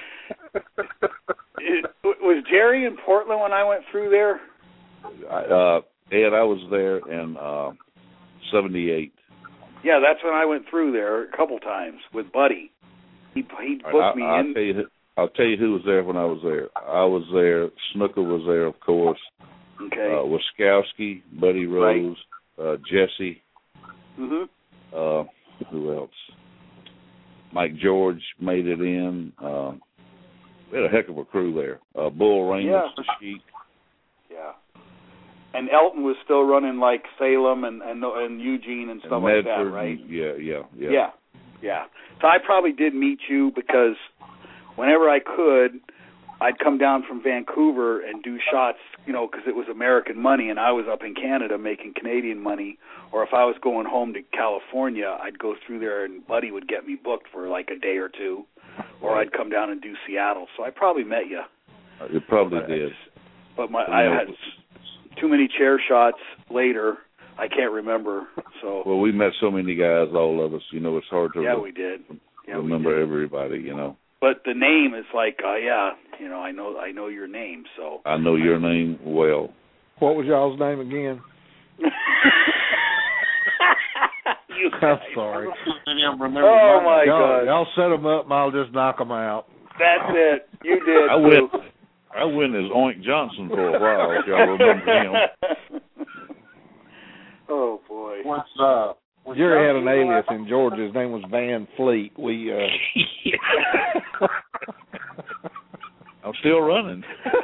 Speaker 7: it, was Jerry in Portland when I went through there?
Speaker 4: Uh, Ed, I was there in uh, seventy-eight.
Speaker 7: Yeah, that's when I went through there a couple times with Buddy. He he booked
Speaker 4: right, I,
Speaker 7: me
Speaker 4: I'll
Speaker 7: in.
Speaker 4: Tell you, I'll tell you who was there when I was there. I was there. Snooker was there, of course.
Speaker 7: Okay.
Speaker 4: Uh, Wiskowski, Buddy Rose, right. uh, Jesse.
Speaker 7: Mhm.
Speaker 4: Uh, who else? Mike George made it in. Uh, we had a heck of a crew there. Uh, Bull Raines,
Speaker 7: yeah.
Speaker 4: the Sheik.
Speaker 7: Yeah. And Elton was still running like Salem and and, and Eugene and stuff
Speaker 4: and
Speaker 7: like
Speaker 4: Medford,
Speaker 7: that, right?
Speaker 4: Yeah, yeah, yeah.
Speaker 7: Yeah, yeah. So I probably did meet you because whenever I could, I'd come down from Vancouver and do shots, you know, because it was American money and I was up in Canada making Canadian money. Or if I was going home to California, I'd go through there and Buddy would get me booked for like a day or two. Or I'd come down and do Seattle. So I probably met you.
Speaker 4: You probably
Speaker 7: but
Speaker 4: did.
Speaker 7: But my I had too many chair shots later. I can't remember. So
Speaker 4: well, we met so many guys, all of us. You know, it's hard to
Speaker 7: yeah,
Speaker 4: re-
Speaker 7: we did. Yeah,
Speaker 4: remember
Speaker 7: we did.
Speaker 4: everybody. You know.
Speaker 7: But the name is like, uh, yeah, you know, I know, I know your name. So
Speaker 4: I know your name well.
Speaker 5: What was y'all's name again?
Speaker 7: you
Speaker 5: I'm sorry.
Speaker 7: Oh my
Speaker 5: y'all,
Speaker 7: God!
Speaker 5: Y'all set them up, and I'll just knock them out.
Speaker 7: That's it. You did.
Speaker 4: I went. I went as Oink Johnson for a while. If y'all remember him.
Speaker 7: Oh boy.
Speaker 3: What's uh? what's
Speaker 5: Jerry had an
Speaker 3: Johnson
Speaker 5: alias
Speaker 3: like?
Speaker 5: in Georgia. His name was Van Fleet. We. uh
Speaker 4: I'm still running.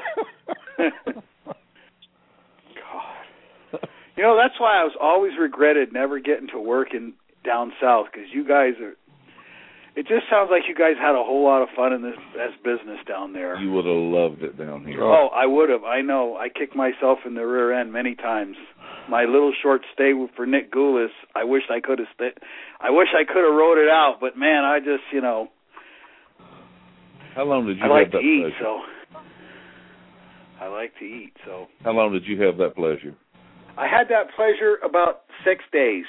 Speaker 7: God. You know, that's why I was always regretted never getting to work in down south because you guys are. It just sounds like you guys had a whole lot of fun in this, this business down there.
Speaker 4: You would have loved it down here.
Speaker 7: Oh, I would have. I know. I kicked myself in the rear end many times. My little short stay for Nick Goulis, I wish I could have stayed. I wish I could have rode it out, but man, I just, you know.
Speaker 4: How long did you
Speaker 7: I
Speaker 4: have
Speaker 7: like
Speaker 4: that
Speaker 7: to eat,
Speaker 4: pleasure?
Speaker 7: so. I like to eat, so.
Speaker 4: How long did you have that pleasure?
Speaker 7: I had that pleasure about six days.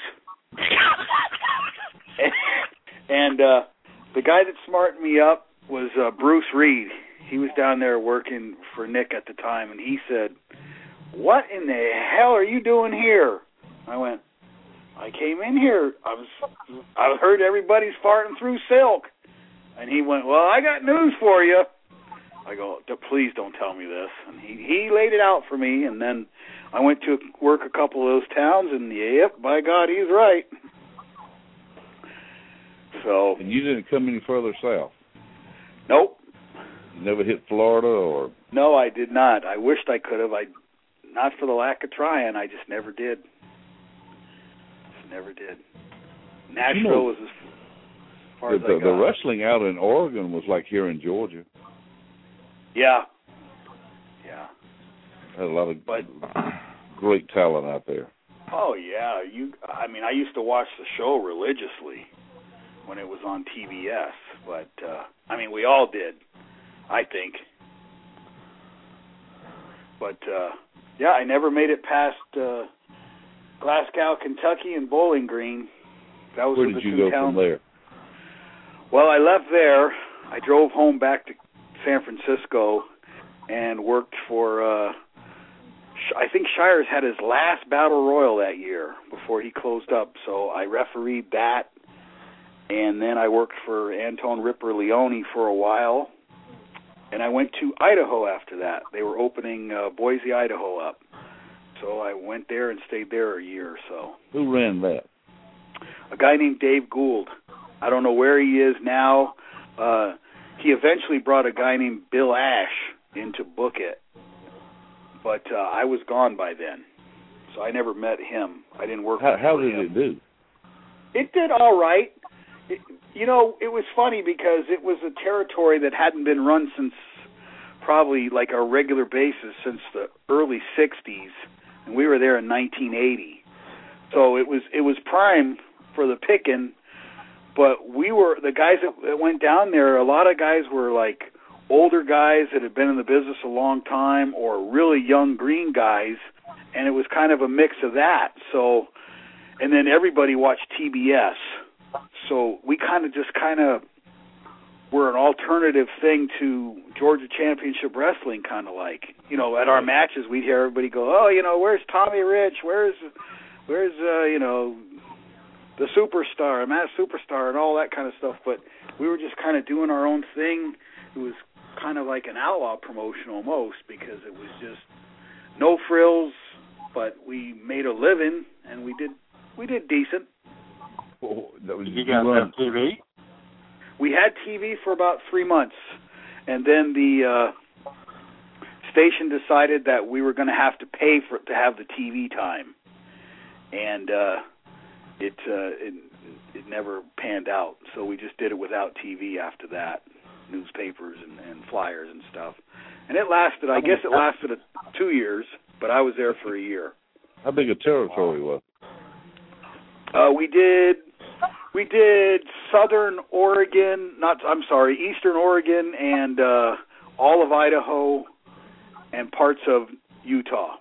Speaker 7: and uh, the guy that smartened me up was uh, Bruce Reed. He was down there working for Nick at the time, and he said, "What in the hell are you doing here?" I went, "I came in here. I was, I heard everybody's farting through silk." And he went, "Well, I got news for you." I go, "Please don't tell me this." And he, he laid it out for me, and then I went to work a couple of those towns, and yep, by God, he's right. So.
Speaker 4: And you didn't come any further south?
Speaker 7: Nope.
Speaker 4: You never hit Florida or?
Speaker 7: No, I did not. I wished I could have. I, not for the lack of trying. I just never did. Just never did. Nashville you know, was as far
Speaker 4: the,
Speaker 7: as I
Speaker 4: the,
Speaker 7: got.
Speaker 4: The wrestling out in Oregon was like here in Georgia.
Speaker 7: Yeah. Yeah.
Speaker 4: Had a lot of
Speaker 7: but,
Speaker 4: great talent out there.
Speaker 7: Oh yeah, you. I mean, I used to watch the show religiously when it was on T B S. But uh, I mean, we all did. I think. But, uh, yeah, I never made it past uh, Glasgow, Kentucky, and Bowling Green. That was
Speaker 4: Where
Speaker 7: the
Speaker 4: did you
Speaker 7: two
Speaker 4: go
Speaker 7: towns.
Speaker 4: from there?
Speaker 7: Well, I left there. I drove home back to San Francisco and worked for, uh, I think Shires had his last Battle Royal that year before he closed up. So I refereed that. And then I worked for Anton Ripper Leone for a while. And I went to Idaho after that. They were opening uh, Boise, Idaho up. So I went there and stayed there a year or so.
Speaker 4: Who ran that?
Speaker 7: A guy named Dave Gould. I don't know where he is now. Uh, he eventually brought a guy named Bill Ash in to book it. But uh, I was gone by then. So I never met him. I didn't work
Speaker 4: how,
Speaker 7: with him.
Speaker 4: How did it do?
Speaker 7: It did all right. It, you know, it was funny because it was a territory that hadn't been run since probably like a regular basis since the early sixties, and we were there in nineteen eighty. So it was it was prime for the picking, but we were, the guys that, that went down there, a lot of guys were like older guys that had been in the business a long time or really young green guys, and it was kind of a mix of that. So, and then everybody watched T B S. So we kind of just kind of were an alternative thing to Georgia Championship Wrestling, kind of like. You know, at our matches, we'd hear everybody go, oh, you know, where's Tommy Rich? Where's, where's uh, you know, the Superstar, Matt Superstar, and all that kind of stuff. But we were just kind of doing our own thing. It was kind of like an outlaw promotion almost because it was just no frills, but we made a living, and we did we did decent.
Speaker 3: Well, did you guys have T V?
Speaker 7: We had T V for about three months, and then the uh, station decided that we were going to have to pay for to have the T V time, and uh, it, uh, it it never panned out. So we just did it without T V after that, newspapers and, and flyers and stuff, and it lasted. I guess it lasted a, two years, but I was there for a year.
Speaker 4: How big a territory was it?
Speaker 7: Uh, we did. We did Southern Oregon, not I'm sorry, Eastern Oregon, and uh, all of Idaho, and parts of Utah.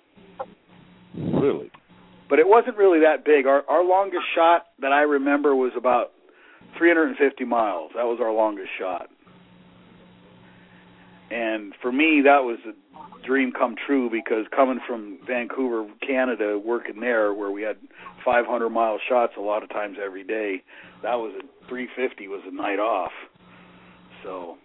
Speaker 4: Really?
Speaker 7: But it wasn't really that big. Our our longest shot that I remember was about three hundred fifty miles. That was our longest shot. And for me, that was a dream come true because coming from Vancouver, Canada, working there where we had five hundred mile shots a lot of times every day, that was a three fifty was a night off. So,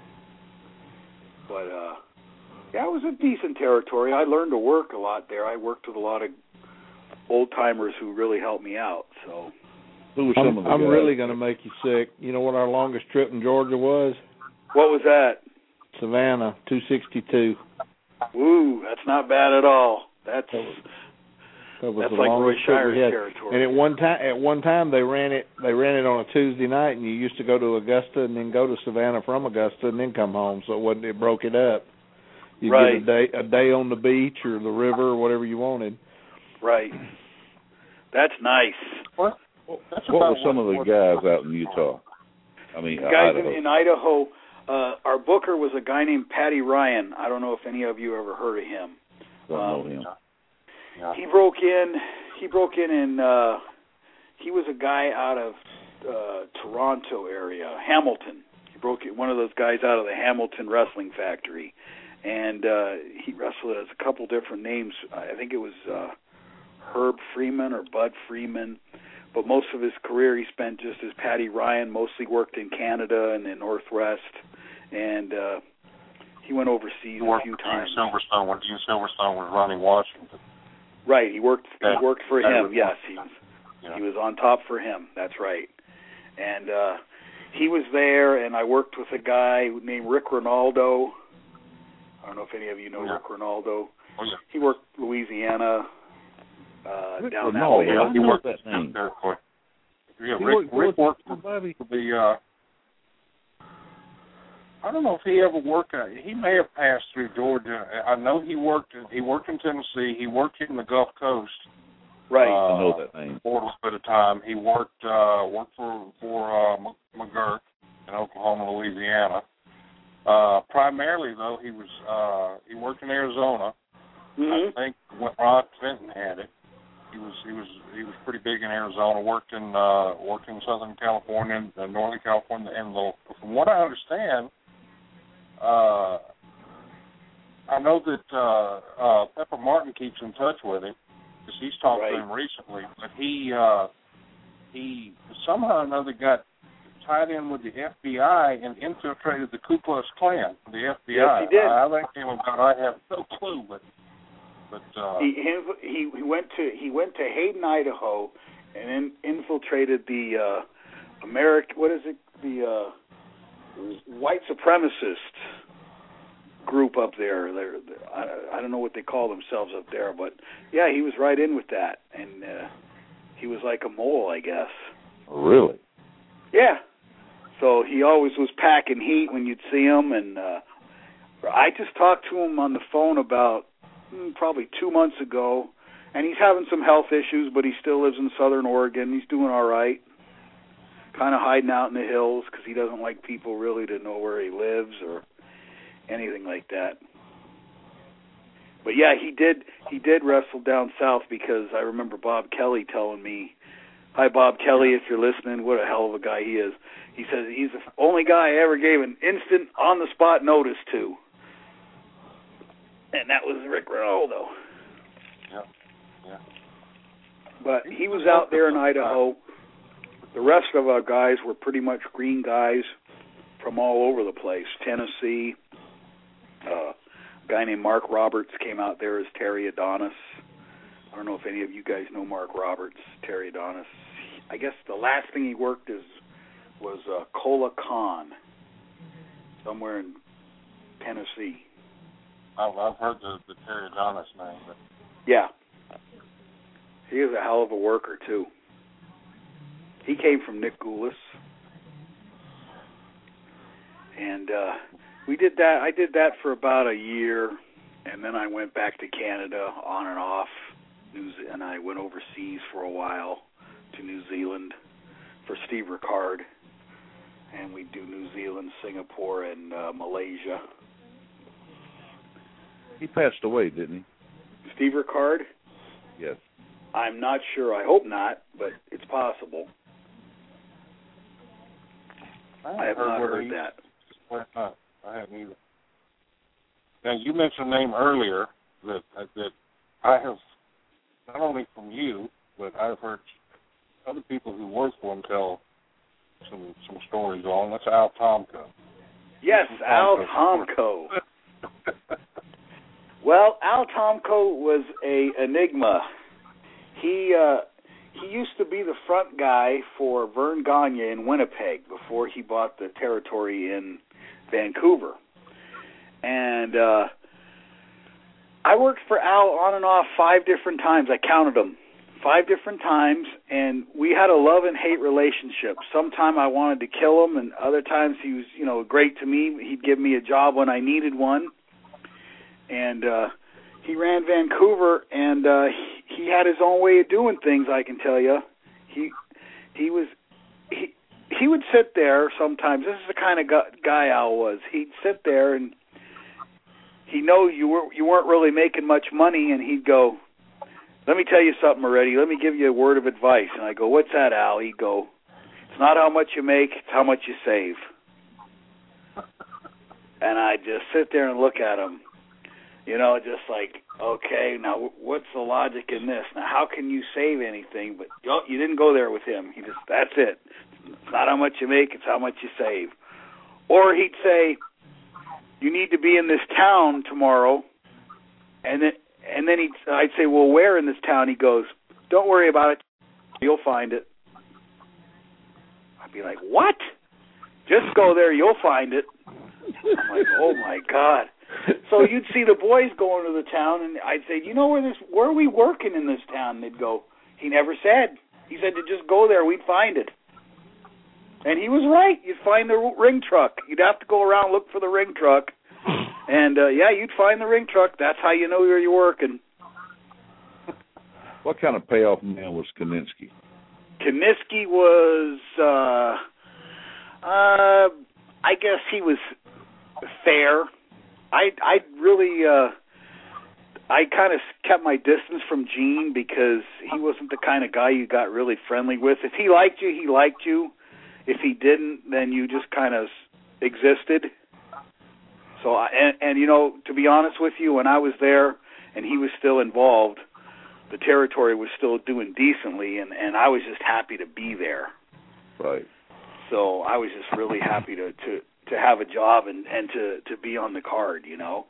Speaker 7: but uh, yeah, it was a decent territory. I learned to work a lot there. I worked with a lot of old timers who really helped me out. So,
Speaker 4: who were some
Speaker 5: I'm,
Speaker 4: of the
Speaker 5: I'm
Speaker 4: guys?
Speaker 5: really going to make you sick. You know what our longest trip in Georgia was?
Speaker 7: What was that?
Speaker 5: Savannah, two sixty-two.
Speaker 7: Woo, that's not bad at all. That's
Speaker 5: that was
Speaker 7: that's
Speaker 5: the
Speaker 7: like Roy
Speaker 5: longest trip
Speaker 7: Shires
Speaker 5: we had.
Speaker 7: territory.
Speaker 5: And at one time, at one time they ran it. They ran it on a Tuesday night, and you used to go to Augusta and then go to Savannah from Augusta and then come home. So it wasn't. It broke it up. You
Speaker 7: right.
Speaker 5: get a day, a day on the beach or the river or whatever you wanted.
Speaker 7: Right. That's nice.
Speaker 3: What? Well, that's
Speaker 4: what were some
Speaker 3: of
Speaker 4: the guys out in Utah? I mean,
Speaker 7: the guys
Speaker 4: Idaho.
Speaker 7: In, in Idaho. Uh, our booker was a guy named Patty Ryan. I don't know if any of you ever heard of him.
Speaker 4: Don't
Speaker 7: um,
Speaker 4: know him.
Speaker 3: Yeah.
Speaker 7: He broke in. He broke in, and uh, he was a guy out of uh, Toronto area, Hamilton. He broke in, one of those guys out of the Hamilton Wrestling Factory, and uh, he wrestled as a couple different names. I think it was uh, Herb Freeman or Bud Freeman. But most of his career he spent just as Patty Ryan, mostly worked in Canada and the Northwest, and uh, he went overseas he a few times.
Speaker 3: Gene Silverstone when Gene Silverstone was running Washington.
Speaker 7: Right, he worked.
Speaker 3: That,
Speaker 7: he worked for him.
Speaker 3: Was,
Speaker 7: yes, he was.
Speaker 3: Yeah.
Speaker 7: He was on top for him. That's right. And uh, he was there, and I worked with a guy named Rick Ronaldo. I don't know if any of you know
Speaker 3: yeah.
Speaker 7: Rick Ronaldo.
Speaker 3: Oh, yeah.
Speaker 7: He worked Louisiana, uh,
Speaker 4: Rick
Speaker 7: down
Speaker 4: Ronaldo,
Speaker 7: that way.
Speaker 4: I
Speaker 3: he
Speaker 4: know
Speaker 3: worked
Speaker 4: that name.
Speaker 3: there for, yeah,
Speaker 4: He
Speaker 3: Rick,
Speaker 4: worked
Speaker 3: Rick
Speaker 4: for-
Speaker 3: worked
Speaker 4: for
Speaker 3: for,
Speaker 4: Bobby.
Speaker 3: for the, uh, I don't know if he ever worked, uh, he may have passed through Georgia. I know he worked, he worked in Tennessee, he worked in the Gulf Coast.
Speaker 7: Right.
Speaker 3: Uh,
Speaker 4: I know that name.
Speaker 3: For a little bit of time. He worked, uh, worked for, for, uh, McGurk in Oklahoma, Louisiana. Uh, primarily, though, he was uh, he worked in Arizona.
Speaker 7: Mm-hmm.
Speaker 3: I think when Rod Fenton had it, he was he was he was pretty big in Arizona. Worked in uh, worked in Southern California, uh, Northern California, and the, from what I understand, uh, I know that uh, uh, Pepper Martin keeps in touch with him because he's talked
Speaker 7: Right.
Speaker 3: to him recently. But he uh, he somehow or another got tied in with the F B I and infiltrated the Ku Klux Klan. The F B I.
Speaker 7: Yes, he did.
Speaker 3: How that came about, I have no clue. But but uh,
Speaker 7: He, he he went to he went to Hayden, Idaho, and in, infiltrated the uh, American. What is it? The uh, white supremacist group up there. They're, they're, I, I don't know what they call themselves up there, but yeah, he was right in with that, and uh, he was like a mole, I guess.
Speaker 4: Really?
Speaker 7: Yeah. So he always was packing heat when you'd see him, and uh, I just talked to him on the phone about hmm, probably two months ago, and he's having some health issues, but he still lives in Southern Oregon. He's doing all right, kind of hiding out in the hills because he doesn't like people really to know where he lives or anything like that. But yeah, he did he did wrestle down south because I remember Bob Kelly telling me, hi, Bob Kelly, if you're listening, what a hell of a guy he is. He says he's the only guy I ever gave an instant, on-the-spot notice to. And that was Rick Ronaldo.
Speaker 3: yeah, yeah.
Speaker 7: But he was out there in Idaho. The rest of our guys were pretty much green guys from all over the place. Tennessee. Uh, a guy named Mark Roberts came out there as Terry Adonis. I don't know if any of you guys know Mark Roberts, Terry Adonis. I guess the last thing he worked as was uh, Cola Khan, somewhere in Tennessee.
Speaker 3: I've, I've heard the, the Terry Adonis name, but
Speaker 7: Yeah. He was a hell of a worker, too. He came from Nick Goulas. And uh, we did that. I did that for about a year, and then I went back to Canada on and off. New Ze- and I went overseas for a while to New Zealand for Steve Ricard. And we do New Zealand, Singapore, and uh, Malaysia.
Speaker 4: He passed away, didn't he?
Speaker 7: Steve Ricard?
Speaker 4: Yes.
Speaker 7: I'm not sure. I hope not, but it's possible. I have not heard that.
Speaker 3: Well, no, I haven't either. Now, you mentioned a name earlier that that I have, not only from you, but I've heard other people who work for him tell some some stories on. That's Al Tomko.
Speaker 7: Yes, Al Tomko. Well, Al Tomko was a enigma. He uh, he used to be the front guy for Vern Gagne in Winnipeg before he bought the territory in Vancouver. And uh, I worked for Al on and off five different times. I counted them. Five different times, and we had a love and hate relationship. Sometime I wanted to kill him, and other times he was, you know, great to me. He'd give me a job when I needed one. And uh, he ran Vancouver, and uh, he, he had his own way of doing things, I can tell you. He he was he he would sit there sometimes. This is the kind of guy Al was. He'd sit there, and he know you were you weren't really making much money, and he'd go, "Let me tell you something already. Let me give you a word of advice." And I go, "What's that, Al?" He'd go, "It's not how much you make, it's how much you save." And I just sit there and look at him, you know, just like, okay, now what's the logic in this? Now, how can you save anything? But you, know, you didn't go there with him. He just, that's it. It's not how much you make, it's how much you save. Or he'd say, you need to be in this town tomorrow, and then And then he'd, I'd say, well, where in this town? He goes, don't worry about it. You'll find it. I'd be like, what? Just go there, you'll find it. I'm like, oh my God. So you'd see the boys going to the town, and I'd say, you know where this? Where are we working in this town? And they'd go, he never said. He said to just go there, we'd find it. And he was right. You'd find the ring truck. You'd have to go around look for the ring truck, and uh, yeah, you'd find the ring truck. That's how you know where you're working.
Speaker 4: What kind of payoff man was Kiniski?
Speaker 7: Kiniski was, uh, uh, I guess he was fair. I I really uh, I kind of kept my distance from Gene because he wasn't the kind of guy you got really friendly with. If he liked you, he liked you. If he didn't, then you just kind of existed. So I, and, and you know, to be honest with you, when I was there and he was still involved, the territory was still doing decently, and, and I was just happy to be there.
Speaker 4: Right.
Speaker 7: So I was just really happy to, to, to have a job and, and to, to be on the card, you know.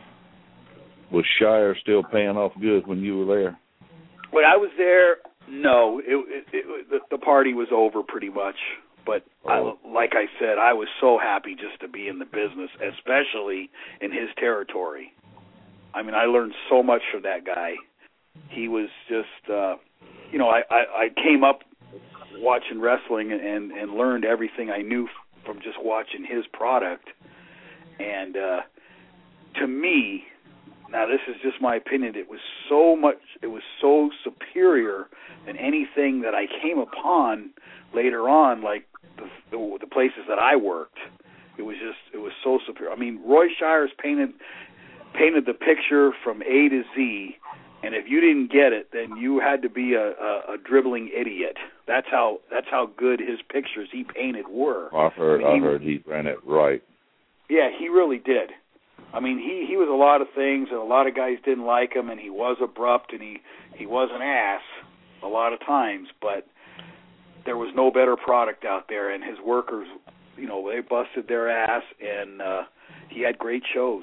Speaker 4: Was Shire still paying off good when you were there?
Speaker 7: When I was there, no. It, it, it, the, the party was over pretty much. But
Speaker 4: oh.
Speaker 7: I, like I said, I was so happy just to be in the business, especially in his territory. I mean, I learned so much from that guy. He was just, uh, you know, I, I, I came up watching wrestling and, and learned everything I knew from just watching his product. And uh, to me, now this is just my opinion, it was so much, it was so superior than anything that I came upon later on, like the, the, the places that I worked. It was just, it was so superior. I mean, Roy Shires painted painted the picture from A to Z, and if you didn't get it, then you had to be a, a, a dribbling idiot. That's how that's how good his pictures he painted were.
Speaker 4: I heard,
Speaker 7: I, mean,
Speaker 4: I heard he ran it right.
Speaker 7: Yeah, he really did. I mean, he, he was a lot of things, and a lot of guys didn't like him, and he was abrupt, and he, he was an ass a lot of times, but there was no better product out there, and his workers, you know, they busted their ass, and uh, he had great shows.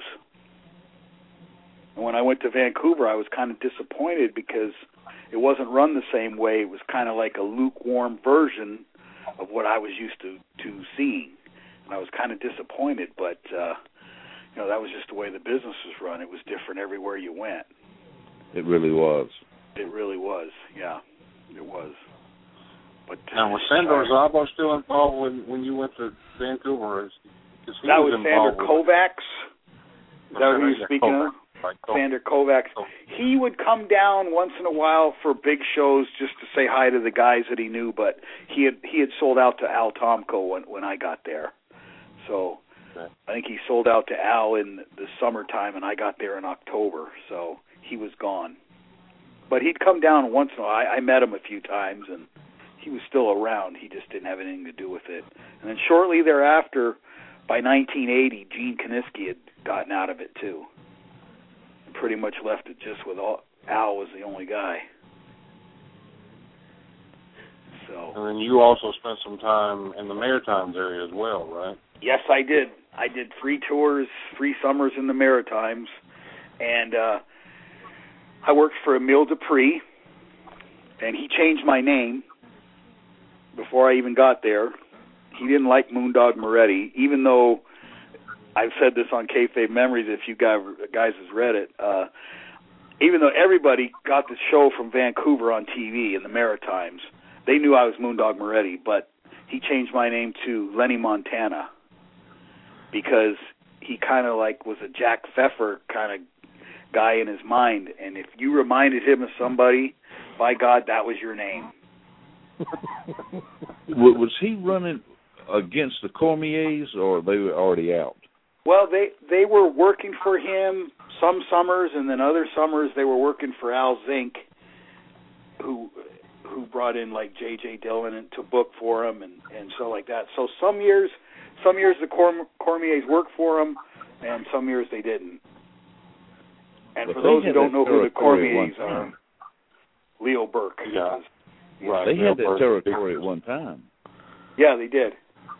Speaker 7: And when I went to Vancouver, I was kind of disappointed because it wasn't run the same way. It was kind of like a lukewarm version of what I was used to, to seeing, and I was kind of disappointed, but uh, you know, that was just the way the business was run. It was different everywhere you went.
Speaker 4: It really was.
Speaker 7: It really was, yeah, it was. But
Speaker 3: now, was Sandor Szabo still involved when, when you went to Vancouver? That
Speaker 7: was,
Speaker 3: was
Speaker 7: Sander Kovacs. Is that what you're speaking
Speaker 3: Kovacs.
Speaker 7: of?
Speaker 3: Right.
Speaker 7: Sander Kovacs. He would come down once in a while for big shows just to say hi to the guys that he knew, but he had he had sold out to Al Tomko when, when I got there. So okay. I think he sold out to Al in the summertime, and I got there in October, so he was gone. But he'd come down once in a while. I, I met him a few times, and he was still around. He just didn't have anything to do with it. And then shortly thereafter, by nineteen eighty, Gene Kiniski had gotten out of it too. And pretty much left it just with all, Al was the only guy. So.
Speaker 3: And then you also spent some time in the Maritimes area as well, right?
Speaker 7: Yes, I did. I did three tours, three summers in the Maritimes, and uh, I worked for Emile Dupree, and he changed my name before I even got there. He didn't like Moondog Moretti, even though I've said this on Kayfabe Memories, if you guys, guys has read it, uh, even though everybody got the show from Vancouver on T V in the Maritimes, they knew I was Moondog Moretti, but he changed my name to Lenny Montana because he kind of like was a Jack Pfeffer kind of guy in his mind, and if you reminded him of somebody, by God, that was your name.
Speaker 4: Was he running against the Cormiers, or they were already out?
Speaker 7: Well, they they were working for him some summers, and then other summers they were working for Al Zink, who who brought in like J J Dillon and to book for him, and, and so like that. So some years, some years the Corm- Cormiers worked for him, and some years they didn't. And
Speaker 4: but
Speaker 7: for those who don't know who the Cormiers
Speaker 4: are,
Speaker 7: are, Leo Burke.
Speaker 3: Yeah.
Speaker 7: Was,
Speaker 3: right.
Speaker 4: They
Speaker 3: Leo
Speaker 4: had that
Speaker 3: Burke.
Speaker 4: territory at one time.
Speaker 7: Yeah, they did.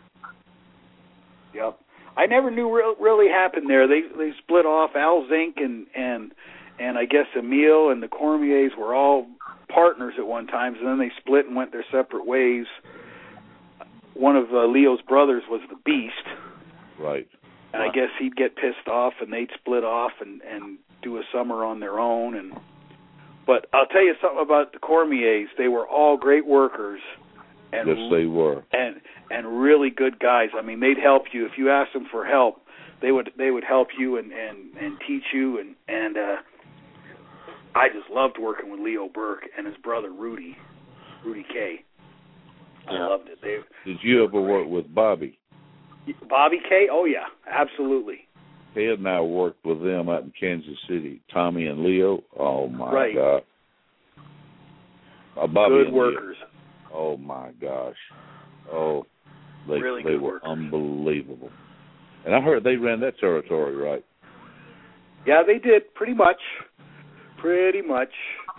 Speaker 7: Yep. I never knew what really happened there. They they split off. Al Zink and and and I guess Emile and the Cormiers were all partners at one time, and then they split and went their separate ways. one of uh, Leo's brothers was the Beast.
Speaker 4: Right.
Speaker 7: And I guess he'd get pissed off, and they'd split off and, and do a summer on their own. And But I'll tell you something about the Cormiers. They were all great workers. And,
Speaker 4: yes, they were.
Speaker 7: And and really good guys. I mean, they'd help you. If you asked them for help, they would they would help you and, and, and teach you. And, and uh, I just loved working with Leo Burke and his brother Rudy, Rudy K. I
Speaker 3: Yeah.
Speaker 7: loved it. They,
Speaker 4: Did you ever work with Bobby?
Speaker 7: Bobby K? Oh, yeah, absolutely.
Speaker 4: Ted and I worked with them out in Kansas City. Tommy and Leo. Oh, my
Speaker 7: Right.
Speaker 4: God. Uh, Bobby
Speaker 7: Good
Speaker 4: and
Speaker 7: workers.
Speaker 4: Leo. Oh, my gosh. Oh, they,
Speaker 7: Really
Speaker 4: they
Speaker 7: good
Speaker 4: were
Speaker 7: workers.
Speaker 4: unbelievable. And I heard they ran that territory, right?
Speaker 7: Yeah, they did, pretty much. Pretty much.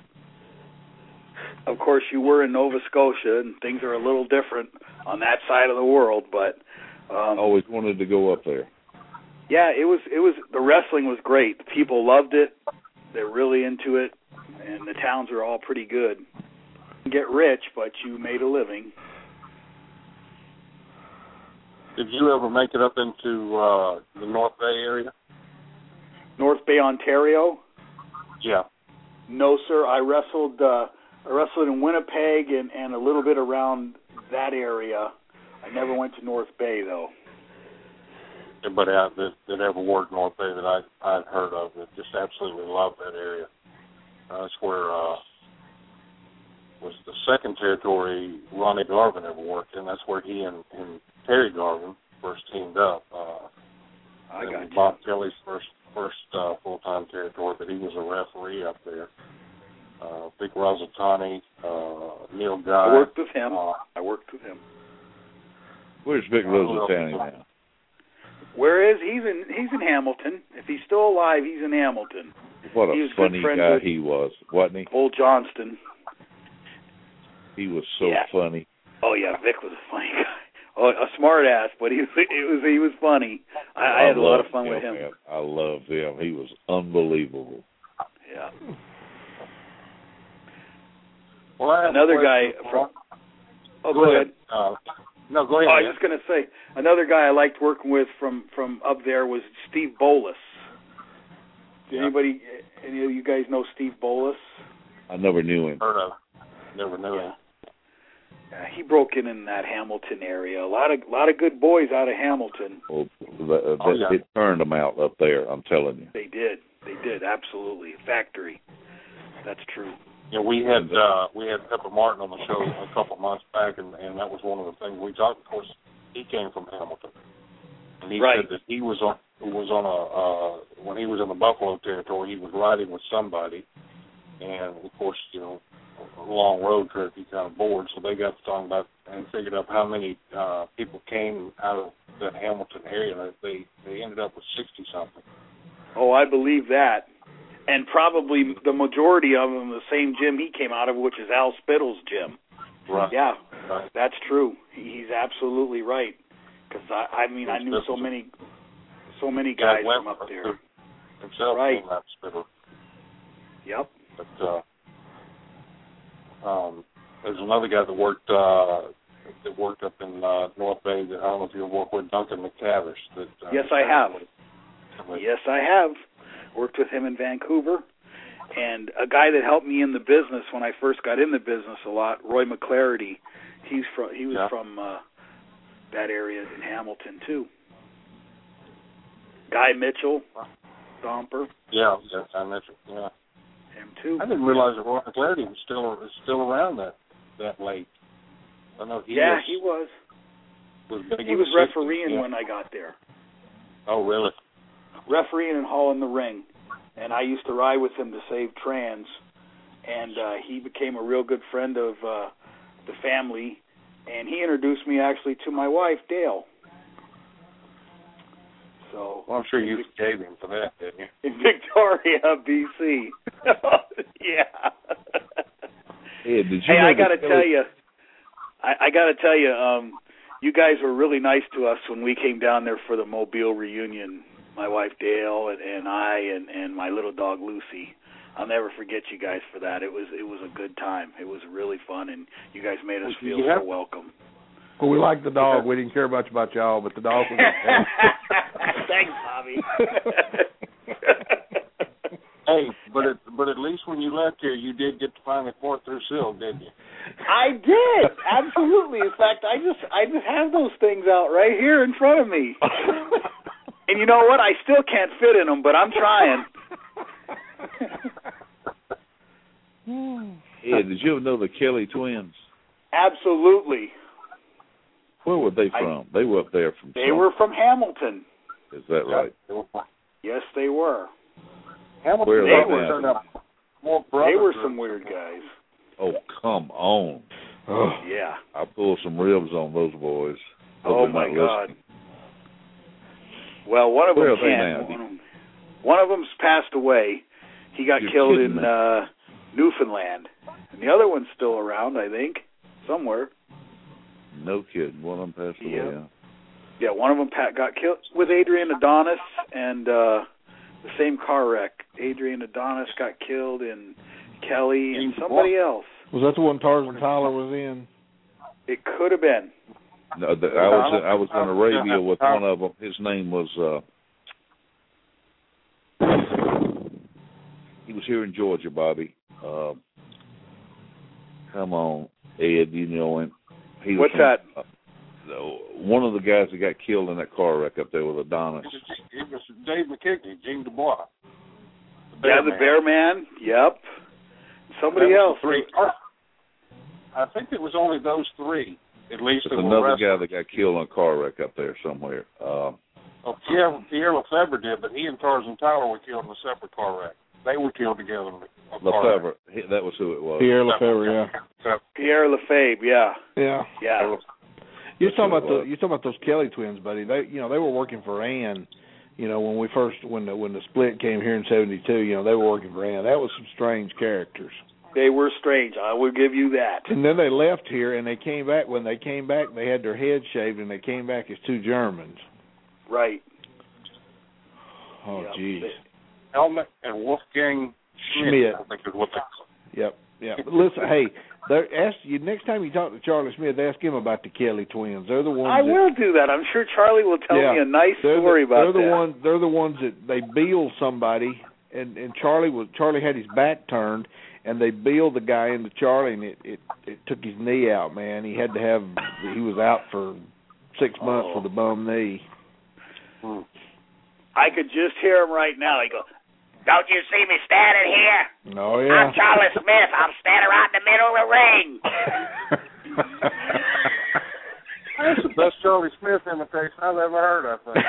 Speaker 7: Of course, you were in Nova Scotia, and things are a little different on that side of the world, but... Um,
Speaker 4: I always wanted to go up there.
Speaker 7: Yeah, it was, it was, the wrestling was great. The people loved it. They're really into it, and the towns are all pretty good. You get rich, but you made a living.
Speaker 3: Did you ever make it up into uh, the North Bay area?
Speaker 7: North Bay, Ontario?
Speaker 3: Yeah.
Speaker 7: No, sir. I wrestled uh, I wrestled in Winnipeg and, and a little bit around that area. I never went to North Bay, though.
Speaker 3: Everybody out that, that ever worked North Bay that I, I'd heard of that just absolutely loved that area. Uh, that's where uh, was the second territory Ronnie Garvin ever worked in. That's where he and, and Terry Garvin first teamed up. Uh,
Speaker 7: I
Speaker 3: it
Speaker 7: got
Speaker 3: was
Speaker 7: you.
Speaker 3: Bob Kelly's first first uh, full-time territory, but he was a referee up there. Uh, Vic Rosatani, uh, Neil Guy.
Speaker 7: I worked with him.
Speaker 3: Uh,
Speaker 7: I worked with him.
Speaker 4: Where's Vic Rosatani now?
Speaker 7: Where is he's in? He's in Hamilton. If he's still alive, he's in Hamilton.
Speaker 4: What a
Speaker 7: He was good
Speaker 4: funny
Speaker 7: friends
Speaker 4: guy
Speaker 7: with
Speaker 4: he was, wasn't he?
Speaker 7: Old Johnston.
Speaker 4: He was so
Speaker 7: Yeah.
Speaker 4: funny.
Speaker 7: Oh yeah, Vic was a funny guy. Oh, a smart ass, but he was it was he was funny. I, I had a lot of
Speaker 4: loved
Speaker 7: fun with him.
Speaker 4: Man. I loved him. He was unbelievable.
Speaker 7: Yeah.
Speaker 3: well, I have
Speaker 7: Another
Speaker 3: a
Speaker 7: guy
Speaker 3: question.
Speaker 7: from. Oh,
Speaker 3: Go ahead. Uh, no, go ahead.
Speaker 7: Oh, I was
Speaker 3: man.
Speaker 7: just going to say, another guy I liked working with from, from up there was Steve Bolus. Did
Speaker 3: Yeah.
Speaker 7: anybody, any of you guys know Steve Bolus?
Speaker 4: I never knew him.
Speaker 3: Heard of. Never knew
Speaker 7: Yeah.
Speaker 3: him.
Speaker 7: Yeah, he broke in in that Hamilton area. A lot of lot of good boys out of Hamilton.
Speaker 4: Well, that,
Speaker 3: Oh, yeah.
Speaker 4: It turned them out up there, I'm telling you.
Speaker 7: They did. They did, absolutely. Factory. That's true.
Speaker 3: Yeah, we had uh, we had Pepper Martin on the show a couple of months back, and, and that was one of the things we talked. Of course, he came from Hamilton, and he
Speaker 7: Right.
Speaker 3: said that he was on was on a uh, when he was in the Buffalo territory, he was riding with somebody, and of course, you know, a long road trip, he kind of bored, so they got to talking about and figured out how many uh, people came out of that Hamilton area. They they ended up with sixty something.
Speaker 7: Oh, I believe that. And probably the majority of them the same gym he came out of, which is Al Spittle's gym.
Speaker 3: Right.
Speaker 7: Yeah,
Speaker 3: Right.
Speaker 7: that's true. He- He's absolutely right. Because I, I mean, I knew so many, so many guys
Speaker 3: Jack
Speaker 7: from up there.
Speaker 3: Wentworth himself
Speaker 7: Right.
Speaker 3: came out of Spittle.
Speaker 7: Yep.
Speaker 3: But uh, um, there's another guy that worked uh, that worked up in uh, North Bay. That I don't know if you worked with Duncan McTavish. That uh,
Speaker 7: Yes, I have.
Speaker 3: With,
Speaker 7: Yes, I have. Worked with him in Vancouver. And a guy that helped me in the business when I first got in the business a lot, Roy McClarity. He's from he was
Speaker 3: Yeah.
Speaker 7: from uh, that area in Hamilton too. Guy Mitchell, Stomper,
Speaker 3: Yeah, yes, I mentioned. Yeah,
Speaker 7: him too.
Speaker 3: I didn't realize that Roy McClarity was still was still around that that late. I know he
Speaker 7: yeah,
Speaker 3: was,
Speaker 7: he was.
Speaker 3: was big
Speaker 7: He
Speaker 3: in
Speaker 7: was
Speaker 3: the sixties,
Speaker 7: refereeing
Speaker 3: yeah.
Speaker 7: when I got there.
Speaker 3: Oh, really?
Speaker 7: Refereeing and hauling the ring. And I used to ride with him to save trans. And uh, he became a real good friend of uh, the family. And he introduced me actually to my wife, Dale. So
Speaker 3: Well, I'm sure you forgave him for that, didn't you?
Speaker 7: in Victoria, B C. Yeah.
Speaker 4: Hey, did you
Speaker 7: Hey,
Speaker 4: know
Speaker 7: I
Speaker 4: that
Speaker 7: got to
Speaker 4: Kelly-
Speaker 7: tell you, I, I got to tell you, um, you guys were really nice to us when we came down there for the Mobile reunion. My wife Dale and, and I and, and my little dog Lucy. I'll never forget you guys for that. It was it was a good time. It was really fun, and you guys made us
Speaker 3: Well,
Speaker 7: feel
Speaker 3: you
Speaker 7: so
Speaker 3: have-
Speaker 7: welcome.
Speaker 5: Well, we like the dog. We didn't care much about y'all, but the dog was okay.
Speaker 7: Thanks, Bobby.
Speaker 3: Hey, but at, but at least when you left here, you did get to finally pour through silk, didn't you?
Speaker 7: I did, absolutely. In fact, I just I just have those things out right here in front of me. And you know what? I still can't fit in them, but I'm trying.
Speaker 4: Yeah, did you ever know the Kelly twins?
Speaker 7: Absolutely.
Speaker 4: Where were they from? I, they were up there from.
Speaker 7: They some, were from Hamilton.
Speaker 4: Is that right?
Speaker 7: Yes, they were.
Speaker 3: Hamilton,
Speaker 7: they
Speaker 3: they
Speaker 7: were.
Speaker 3: Turned up more
Speaker 7: they were some weird guys.
Speaker 4: Oh, come on.
Speaker 5: Oh,
Speaker 7: yeah.
Speaker 4: I pulled some ribs on those boys. Hope
Speaker 7: oh, my God.
Speaker 4: Listening.
Speaker 7: Well, one of
Speaker 4: Where
Speaker 7: them can't. One of them, one of them's passed away. He got
Speaker 4: You're
Speaker 7: killed in
Speaker 4: me.
Speaker 7: uh, Newfoundland. And the other one's still around, I think, somewhere.
Speaker 4: No kidding. One of them passed away.
Speaker 7: Yeah.
Speaker 4: Yeah.
Speaker 7: Yeah, one of them Pat, got killed with Adrian Adonis and uh, the same car wreck. Adrian Adonis got killed in Kelly and somebody else.
Speaker 5: Was that the one Tarzan Tyler was in?
Speaker 7: It could have been.
Speaker 4: No, the, I was I was on a radio with one of them. His name was. Uh, he was here in Georgia, Bobby. Uh, come on, Ed, you know him. He was
Speaker 7: What's
Speaker 4: from,
Speaker 7: that?
Speaker 4: Uh, one of the guys that got killed in that car wreck up there with Adonis.
Speaker 3: It was Dave McKigney, Gene Dubois.
Speaker 7: The yeah, the man. Bear Man. Yep. Somebody else.
Speaker 3: Three. I think it was only those three, at least.
Speaker 4: There's another guy that got killed in a car wreck up there somewhere. Uh,
Speaker 3: oh, Pierre, Pierre Lefebvre did, but he and Tarzan Tyler were killed in a separate car wreck. They were killed together in a car
Speaker 4: Lefebvre.
Speaker 3: wreck.
Speaker 4: That was who it was.
Speaker 5: Pierre Lefebvre, yeah.
Speaker 7: Pierre Lefebvre, yeah.
Speaker 5: Yeah.
Speaker 7: Yeah.
Speaker 5: You're talking about the you're talking about those Kelly twins, buddy. They you know they were working for Ann. You know when we first when the when the split came here in seventy-two. You know they were working for Ann. That was some strange characters.
Speaker 7: They were strange. I will give you that.
Speaker 5: And then they left here and they came back. When they came back, they had their heads shaved and they came back as two Germans.
Speaker 7: Right.
Speaker 5: Oh
Speaker 7: yep.
Speaker 5: geez.
Speaker 3: Helmut and Wolfgang Schmidt.
Speaker 5: Schmidt.
Speaker 3: I think is what they call it.
Speaker 5: Yep. Yeah. Listen, hey. Ask you next time you talk to Charlie Smith, ask him about the Kelly twins. They're the ones.
Speaker 7: I
Speaker 5: that,
Speaker 7: will do that. I'm sure Charlie will tell
Speaker 5: yeah,
Speaker 7: me a nice story
Speaker 5: the,
Speaker 7: about
Speaker 5: they're the
Speaker 7: that.
Speaker 5: Ones, they're the ones that they beal somebody, and and Charlie was Charlie had his back turned, and they bealed the guy into Charlie, and it it, it took his knee out. Man, he had to have he was out for six months
Speaker 7: oh.
Speaker 5: with a bum knee.
Speaker 3: Hmm.
Speaker 7: I could just hear him right now. He goes, "Don't you see me standing here?
Speaker 5: Oh, yeah.
Speaker 7: I'm Charlie Smith. I'm standing right in the middle of the ring."
Speaker 3: That's the best Charlie Smith imitation I've ever heard, I think.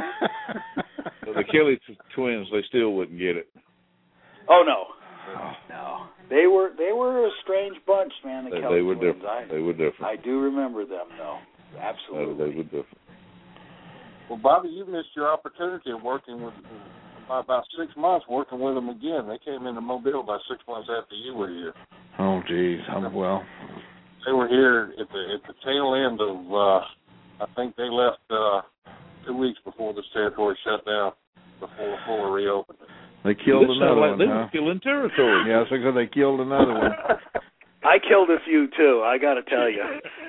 Speaker 4: So the Kelly t- twins, they still wouldn't get it.
Speaker 7: Oh, no. No. They were they were a strange bunch, man, the
Speaker 4: They,
Speaker 7: Kelly
Speaker 4: they were
Speaker 7: twins.
Speaker 4: different.
Speaker 7: I,
Speaker 4: they were different.
Speaker 7: I do remember them, though. Absolutely.
Speaker 4: They, they were different.
Speaker 3: Well, Bobby, you missed your opportunity of working with about six months working with them again. They came into Mobile about six months after you were here.
Speaker 5: Oh, geez. I'm, well,
Speaker 3: they were here at the at the tail end of. Uh, I think they left uh, two weeks before this territory shut down, before Fuller reopened.
Speaker 5: They killed
Speaker 4: this
Speaker 5: another
Speaker 4: like
Speaker 5: one.
Speaker 4: They
Speaker 5: huh?
Speaker 4: were killing territory.
Speaker 5: Yeah, so they killed another one.
Speaker 7: I killed a few too. I got to tell you.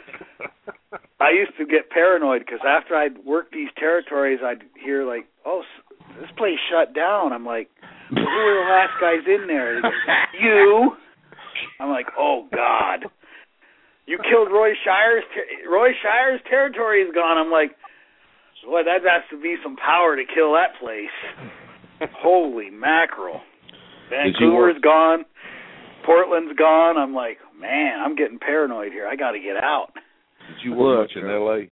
Speaker 7: I used to get paranoid because after I'd work these territories, I'd hear like, "Oh, this place shut down." I'm like, well, "Who were the last guys in there?" Goes, "You." I'm like, "Oh God, you killed Roy Shire's ter- Roy Shire's territory is gone." I'm like, "Boy, that has to be some power to kill that place." Holy mackerel! Vancouver's gone. Portland's gone. I'm like, man, I'm getting paranoid here. I got to get out.
Speaker 4: Did you work much in L A?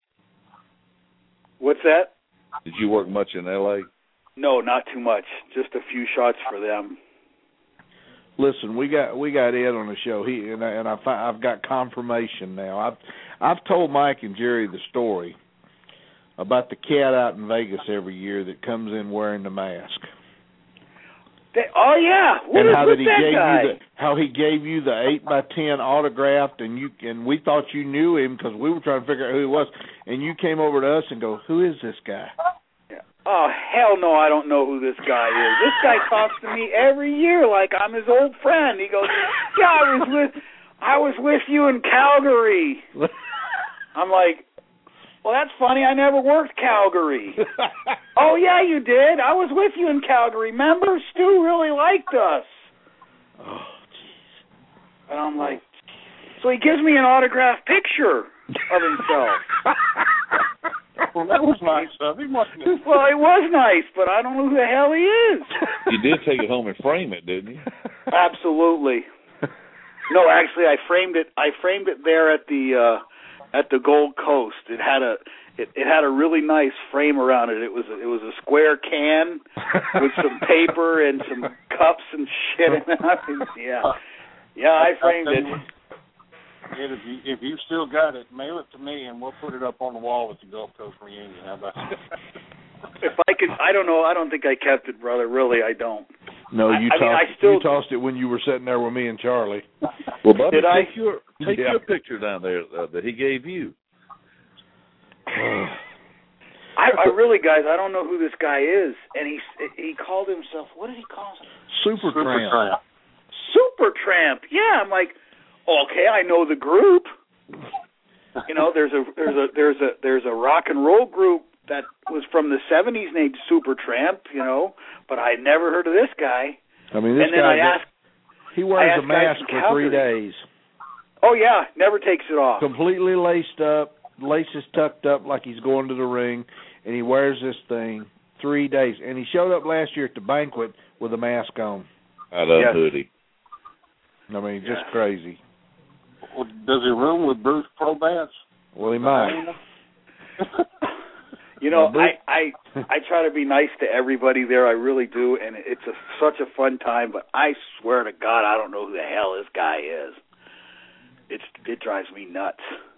Speaker 7: What's that?
Speaker 4: Did you work much in L A?
Speaker 7: No, not too much. Just a few shots for them.
Speaker 5: Listen, we got we got Ed on the show. He and, I, and I, I've got confirmation now. I've I've told Mike and Jerry the story about the cat out in Vegas every year that comes in wearing the mask.
Speaker 7: They, oh yeah, what
Speaker 5: and
Speaker 7: is
Speaker 5: how
Speaker 7: with
Speaker 5: that he
Speaker 7: that
Speaker 5: gave
Speaker 7: guy?
Speaker 5: you the how he gave you the eight by ten autographed, and you and we thought you knew him because we were trying to figure out who he was, and you came over to us and go, "Who is this guy?"
Speaker 7: Yeah. Oh hell no, I don't know who this guy is. This guy talks to me every year like I'm his old friend. He goes, "Yeah, I was with I was with you in Calgary." I'm like, well, that's funny. I never worked Calgary. Oh, yeah, you did. I was with you in Calgary. Remember? Stu really liked us. Oh, jeez. And I'm like, so he gives me an autographed picture of himself.
Speaker 3: Well, that was nice of him, wasn't it?
Speaker 7: Well, it was nice, but I don't know who the hell he is.
Speaker 4: You did take it home and frame it, didn't you?
Speaker 7: Absolutely. No, actually, I framed it. I framed it there at the uh, at the Gold Coast. It had a it, it had a really nice frame around it. It was a, it was a square can with some paper and some cups and shit in it. Yeah, yeah, I framed it.
Speaker 3: If you if you still got it, mail it to me and we'll put it up on the wall at the Gulf Coast reunion. How about that?
Speaker 7: If I could, I don't know. I don't think I kept it, brother. Really, I don't.
Speaker 8: No, you
Speaker 7: I,
Speaker 8: tossed.
Speaker 7: I mean, I still,
Speaker 8: you tossed it when you were sitting there with me and Charlie.
Speaker 4: Well, Bubby,
Speaker 7: Did I?
Speaker 4: take your take
Speaker 8: Yeah.
Speaker 4: your picture down there uh, that he gave you.
Speaker 7: I, I really, guys, I don't know who this guy is, and he he called himself. What did he call himself?
Speaker 8: Super,
Speaker 3: Super
Speaker 8: Tramp.
Speaker 3: Tramp.
Speaker 7: Super Tramp. Yeah, I'm like, okay, I know the group. You know, there's a there's a there's a there's a rock and roll group that was from the seventies named Super Tramp. You know, but I never heard of this guy.
Speaker 8: I mean, this
Speaker 7: and then
Speaker 8: guy.
Speaker 7: I asked,
Speaker 8: he wears
Speaker 7: I
Speaker 8: a
Speaker 7: asked guys
Speaker 8: mask
Speaker 7: from
Speaker 8: for three
Speaker 7: Calgary.
Speaker 8: days,
Speaker 7: oh yeah, never takes it off.
Speaker 8: completely laced up, laces tucked up like he's going to the ring, and he wears this thing three days. And he showed up last year at the banquet with a mask on.
Speaker 4: Out of
Speaker 7: Yes.
Speaker 4: hoodie.
Speaker 8: I mean, just crazy.
Speaker 3: Well, does he room with Bruce Probance?
Speaker 8: Well, he might.
Speaker 7: You know,
Speaker 8: Well,
Speaker 7: I, I I try to be nice to everybody there. I really do, and it's a, such a fun time. But I swear to God, I don't know who the hell this guy is. It's it drives me nuts.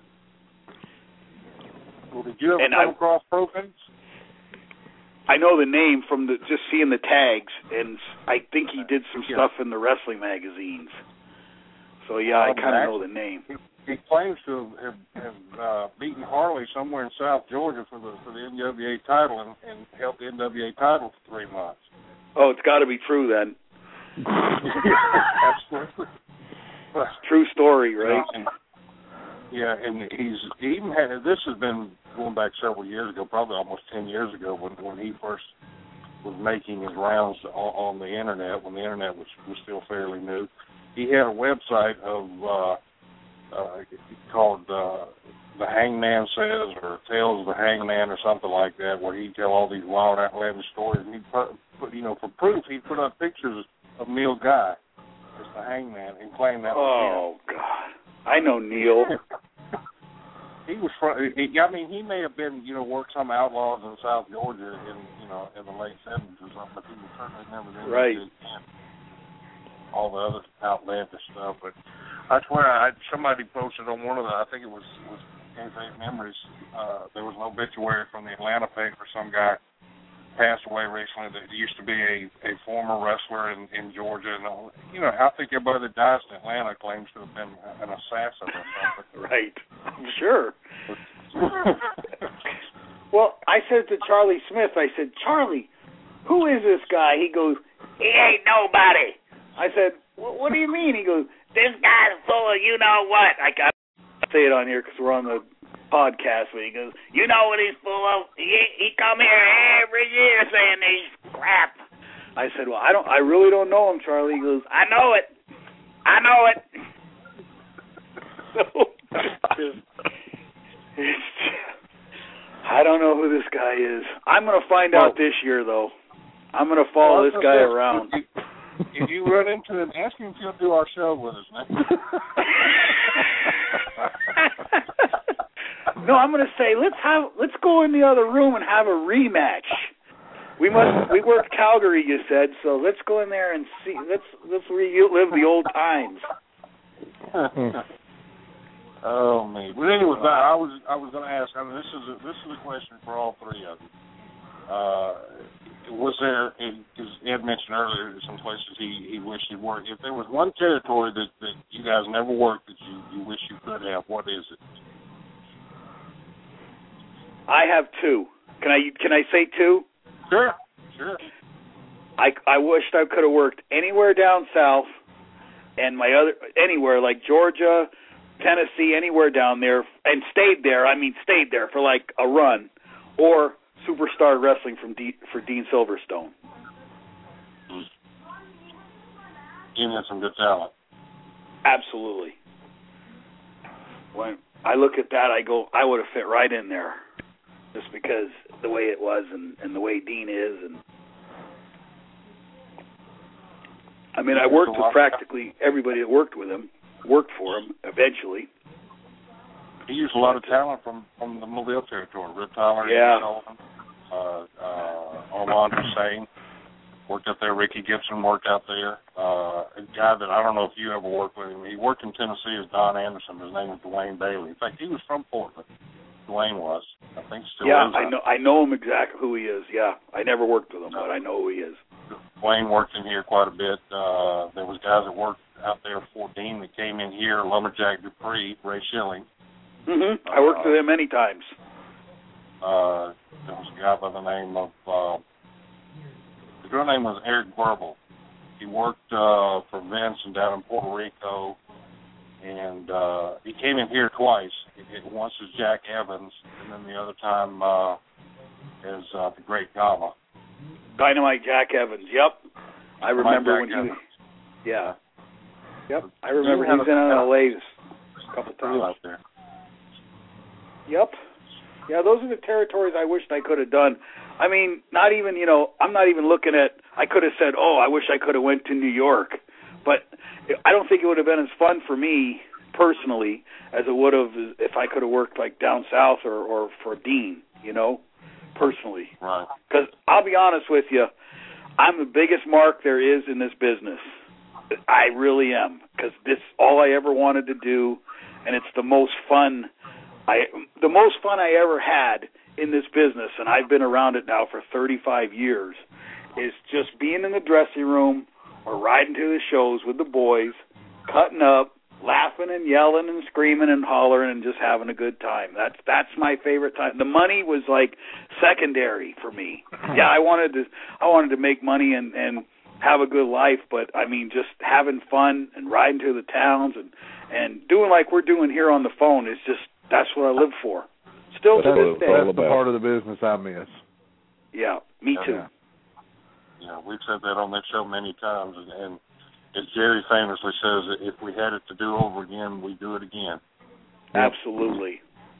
Speaker 3: Well, did you ever
Speaker 7: And
Speaker 3: come
Speaker 7: I-
Speaker 3: across Probance?
Speaker 7: I know the name from the just seeing the tags, and I think he did some
Speaker 3: Yeah.
Speaker 7: stuff in the wrestling magazines. So yeah, I
Speaker 3: Um,
Speaker 7: kind of
Speaker 3: actually-
Speaker 7: know the name.
Speaker 3: He, he claims to have, have uh, beaten Harley somewhere in South Georgia for the for the N W A title and, and held the N W A title for three months.
Speaker 7: Oh, it's got to be true then.
Speaker 3: Absolutely. But,
Speaker 7: True story, right?
Speaker 3: and, yeah, and he's he even had this has been going back several years ago, probably almost ten years ago, when when he first was making his rounds on, on the internet, when the internet was was still fairly new. He had a website of uh, uh, called uh, The Hangman Says or Tales of the Hangman or something like that, where he'd tell all these wild, outlandish stories. And he'd put, put, you know, for proof, he'd put up pictures of Neil Guy as the Hangman and claim that was
Speaker 7: Oh God, I know Neil.
Speaker 3: him. He was from. He, I mean, he may have been, you know, worked some outlaws in South Georgia in, you know, in the late seventies or something, but he was certainly never been
Speaker 7: Right.
Speaker 3: into all the other outlandish stuff. But I swear, I somebody posted on one of the, I think it was was Eight Memories. Uh, there was an obituary from the Atlanta paper. Some guy passed away recently that used to be a, a former wrestler in, in Georgia, and all. You know, I think everybody that dies in Atlanta claims to have been an assassin or something.
Speaker 7: Right. Sure. Well, I said to Charlie Smith, I said, Charlie, who is this guy? He goes, he ain't nobody. I said, what do you mean? He goes, this guy's full of you know what. I got to say it on here because we're on the podcast. But he goes, you know what he's full of? He, he come here every year saying he's crap. I said, well, I don't. I really don't know him, Charlie. He goes, I know it. I know it. So, it's just, it's just, I don't know who this guy is. I'm going to find
Speaker 3: well,
Speaker 7: out this year, though. I'm going to follow
Speaker 3: well,
Speaker 7: this guy around.
Speaker 3: If you, if you run into him, ask him if he'll do our show with us, man.
Speaker 7: No, I'm going to say let's have let's go in the other room and have a rematch. We must we worked Calgary, you said, so let's go in there and see. Let's let's relive the old times.
Speaker 3: Oh man! But anyway, I was I was going to ask. I mean, this is a, this is a question for all three of you. Uh, was there? Because Ed mentioned earlier some places he, he wished he'd worked. If there was one territory that, that you guys never worked that you, you wish you could have, what is it?
Speaker 7: I have two. Can I can I say two?
Speaker 3: Sure, sure.
Speaker 7: I I wished I could have worked anywhere down south, and my other anywhere like Georgia, Tennessee, anywhere down there, and stayed there. I mean, stayed there for like a run, or Superstar Wrestling from D, for Dean Silverstone.
Speaker 3: Dean had some good talent.
Speaker 7: Absolutely. When I look at that, I go, I would have fit right in there, just because the way it was and, and the way Dean is. And I mean, I worked with practically everybody that worked with him, worked for him eventually.
Speaker 3: He used a lot of talent from, from the Mobile territory. Rip Tyler,
Speaker 7: yeah.
Speaker 3: Sullivan, uh, uh, Armand Hussein worked up there. Ricky Gibson worked out there. Uh, a guy that I don't know if you ever worked with him. He worked in Tennessee as Don Anderson. His name was Dwayne Bailey. In fact, he was from Portland. Dwayne was. I think still
Speaker 7: yeah,
Speaker 3: is.
Speaker 7: Yeah, I know. I know him exactly who he is. Yeah, I never worked with him, no. but I know who he is.
Speaker 3: Dwayne worked in here quite a bit. Uh, there was guys that worked out there at fourteen that came in here. Lumberjack Dupree, Ray Schilling.
Speaker 7: Mm-hmm. I worked uh, with him many times.
Speaker 3: Uh, there was a guy by the name of, uh, his real name was Eric Gorbel. He worked uh, for Vince and down in Puerto Rico, and uh, he came in here twice. It, once as Jack Evans, and then the other time uh, as uh, the Great Gama.
Speaker 7: Dynamite Jack Evans, yep. I remember when
Speaker 3: Evans.
Speaker 7: he... Yeah. Yep, I remember he was in L A a couple times.
Speaker 3: Out there.
Speaker 7: Yep. Yeah, those are the territories I wished I could have done. I mean, not even, you know, I'm not even looking at, I could have said, oh, I wish I could have went to New York. But I don't think it would have been as fun for me, personally, as it would have if I could have worked, like, down south or, or for Dean, you know, personally.
Speaker 3: Right.
Speaker 7: Because I'll be honest with you, I'm the biggest mark there is in this business. I really am, because this is all I ever wanted to do, and it's the most fun I, the most fun I ever had in this business, and I've been around it now for thirty-five years, is just being in the dressing room or riding to the shows with the boys, cutting up, laughing and yelling and screaming and hollering and just having a good time. That's that's my favorite time. The money was like secondary for me. Yeah, I wanted to I wanted to make money and, and have a good life, but I mean just having fun and riding to the towns and, and doing like we're doing here on the phone is just that's what I live for. Still to this day.
Speaker 5: That's the part of the business I miss.
Speaker 7: Yeah, me too.
Speaker 3: Yeah, yeah we've said that on that show many times, and, and as Jerry famously says, if we had it to do over again, we'd do it again.
Speaker 7: Absolutely.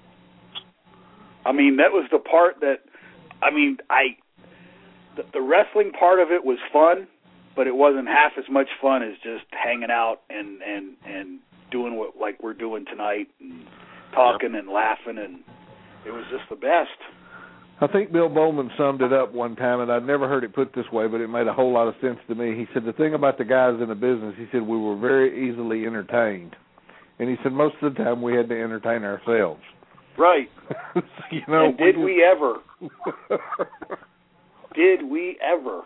Speaker 7: I mean, that was the part that, I mean, I, the, the wrestling part of it was fun, but it wasn't half as much fun as just hanging out and, and, and doing what like we're doing tonight and talking yep. and laughing, and it was just the best.
Speaker 5: I think Bill Bowman summed it up one time, and I'd never heard it put this way, but it made a whole lot of sense to me. He said the thing about the guys in the business, he said we were very easily entertained. And he said most of the time we had to entertain ourselves.
Speaker 7: Right.
Speaker 5: you know,
Speaker 7: and did
Speaker 5: we,
Speaker 7: we ever? Did we ever?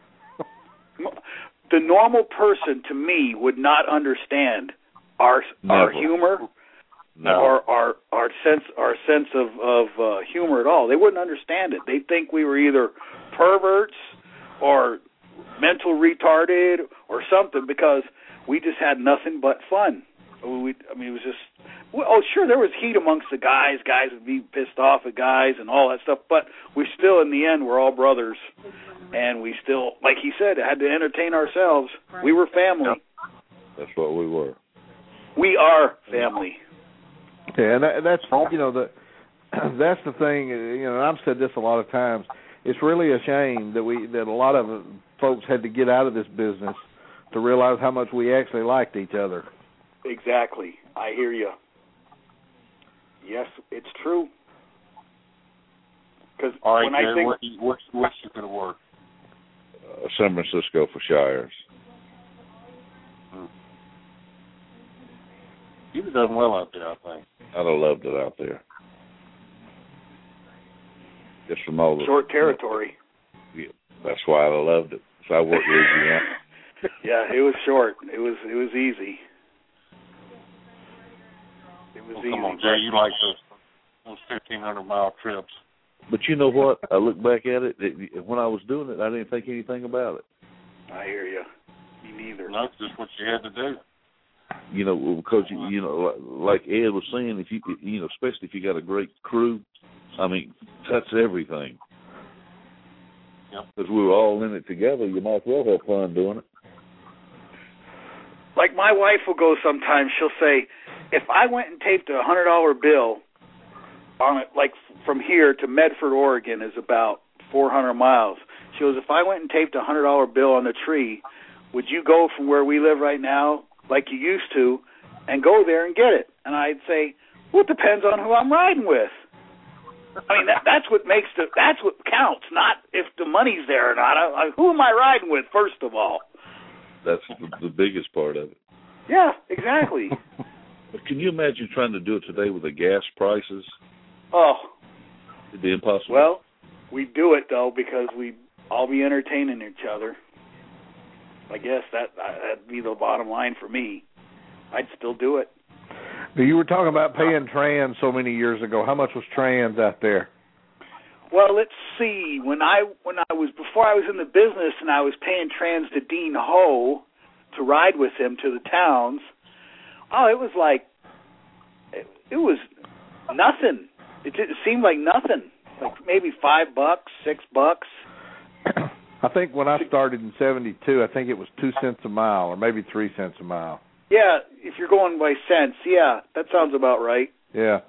Speaker 7: The normal person, to me, would not understand our
Speaker 4: Never.
Speaker 7: our humor.
Speaker 4: No.
Speaker 7: Or our our sense our sense of of uh, humor at all. They wouldn't understand it. They'd think we were either perverts or mental retarded or something because we just had nothing but fun. We, I mean, it was just well, oh sure there was heat amongst the guys. Guys would be pissed off at guys and all that stuff. But we still, in the end, we're all brothers, and we still, like he said, had to entertain ourselves. We were family.
Speaker 4: That's what we were.
Speaker 7: We are family.
Speaker 5: Yeah, and that, that's you know the that's the thing. You know, and I've said this a lot of times. It's really a shame that we that a lot of folks had to get out of this business to realize how much we actually liked each other.
Speaker 7: Exactly, I hear you. Yes, it's true. Because
Speaker 3: right,
Speaker 7: when I think
Speaker 3: what you, what, what you could have worked?
Speaker 4: Uh, San Francisco for Shires.
Speaker 3: Hmm. You'd have done well out there, I think.
Speaker 4: I'd have loved it out there. Just from all the
Speaker 7: short territory.
Speaker 4: Yeah, that's why I loved it. So I worked Louisiana.
Speaker 7: Yeah, it was short. It was it was easy. It was
Speaker 3: well,
Speaker 7: easy.
Speaker 3: Come on, Jay, you like those those fifteen hundred mile trips.
Speaker 4: But you know what? I look back at it, it. When I was doing it, I didn't think anything about it.
Speaker 7: I hear you. Me neither.
Speaker 3: No, it's just what you had to do.
Speaker 4: You know, because you, you know, like Ed was saying, if you you know, especially if you got a great crew, I mean, that's everything. Because we were all in it together, you might as well have fun doing it.
Speaker 7: Like my wife will go sometimes. She'll say, if I went and taped a hundred dollar bill on it, like from here to Medford, Oregon, is about four hundred miles. She goes, if I went and taped a hundred dollar bill on the tree, would you go from where we live right now, like you used to, and go there and get it? And I'd say, well, it depends on who I'm riding with. I mean, that, that's what makes the, that's what counts, not if the money's there or not. I, I, who am I riding with, first of all?
Speaker 4: That's the, the biggest part of it.
Speaker 7: Yeah, exactly.
Speaker 4: But can you imagine trying to do it today with the gas prices?
Speaker 7: Oh.
Speaker 4: It'd be impossible.
Speaker 7: Well, we do it, though, because we all be entertaining each other. I guess that, that'd be the bottom line for me. I'd still do it.
Speaker 5: You were talking about paying trans so many years ago. How much was trans out there?
Speaker 7: Well, let's see. When I when I was before I was in the business and I was paying trans to Dean Ho to ride with him to the towns, oh, it was like it, it was nothing. It, it seemed like nothing. Like maybe five bucks, six bucks.
Speaker 5: I think when I started in seventy-two, I think it was two cents a mile, or maybe three cents a mile.
Speaker 7: Yeah, if you're going by cents, yeah, that sounds about right.
Speaker 5: Yeah.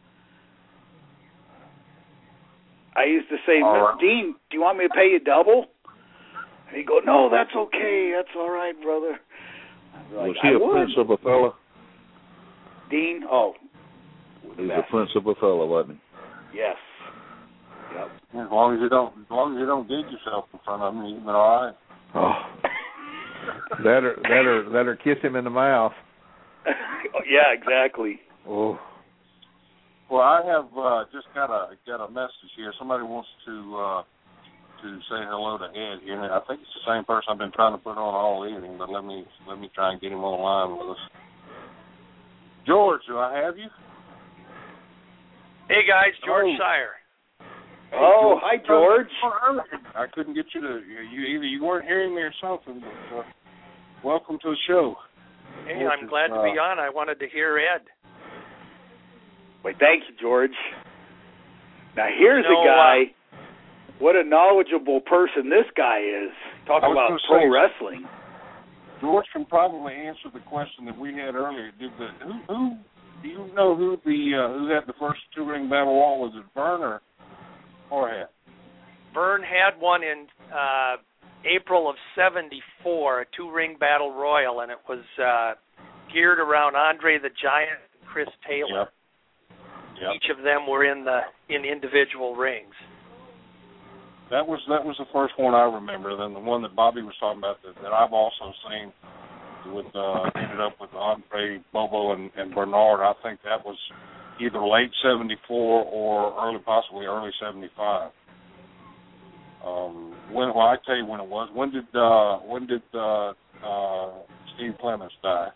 Speaker 7: I used to say, uh, Dean, do you want me to pay you double? And he'd go, no, that's okay. That's all right, brother.
Speaker 4: Like, was he a prince of a fella?
Speaker 7: Dean? Oh.
Speaker 4: He was a prince of a fella, wasn't he?
Speaker 7: Yes. Yep.
Speaker 3: As long as you don't, as long as you don't dig yourself in front of him, you've been all right.
Speaker 5: Oh. that or that or that or kiss him in the mouth.
Speaker 7: Yeah, exactly.
Speaker 5: Oh.
Speaker 3: Well, I have uh, just got a got a message here. Somebody wants to uh, to say hello to Ed here. And I think it's the same person I've been trying to put on all evening, but let me let me try and get him online with us. George, do I have you?
Speaker 9: Hey guys, George
Speaker 3: oh.
Speaker 9: Sire.
Speaker 3: Hey,
Speaker 7: oh,
Speaker 3: George.
Speaker 7: hi George.
Speaker 3: I couldn't get you to you either you weren't hearing me or something. But, uh, welcome to the show.
Speaker 9: Hey, George, I'm glad uh, to be on. I wanted to hear Ed.
Speaker 7: Wait, thank you, George. Now here's
Speaker 9: you know,
Speaker 7: a guy. Uh, what a knowledgeable person this guy is. Talk about pro say, wrestling.
Speaker 3: George can probably answer the question that we had earlier. Did the who, who do you know who the uh, who had the first two ring battle royal? Was it Vern or Horhat?
Speaker 9: Vern had one in uh, April of seventy-four, a two ring battle royal, and it was uh, geared around Andre the Giant and Chris Taylor.
Speaker 3: Yep. Yep.
Speaker 9: Each of them were in the in individual rings.
Speaker 3: That was that was the first one I remember. Then the one that Bobby was talking about that, that I've also seen with uh, ended up with Andre, Bobo, and, and Bernard. I think that was either late seventy-four or early, possibly early seventy-five. Um, when well, I tell you when it was. When did uh, when did uh, uh, Steve Clements die?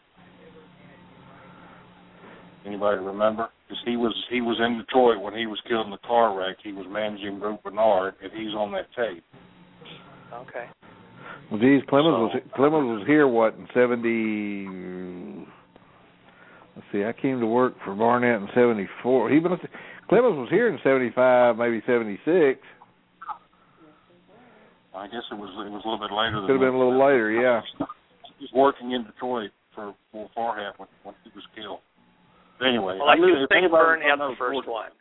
Speaker 3: Anybody remember? Because he was he was in Detroit when he was killed in the car wreck. He was managing Brute Bernard, and he's on that tape.
Speaker 9: Okay.
Speaker 5: Well, geez, Clemens so, was Clemens was here what in seventy? Let's see, I came to work for Barnett in seventy-four. He was Clemens was here in seventy-five, maybe seventy-six.
Speaker 3: I guess it was it was a little bit later.
Speaker 5: Could have been a little later, yeah.
Speaker 3: He was working in Detroit for for Farhat when, when he was killed. Anyway,
Speaker 9: well, I, I
Speaker 3: do
Speaker 9: think Vern had the first one.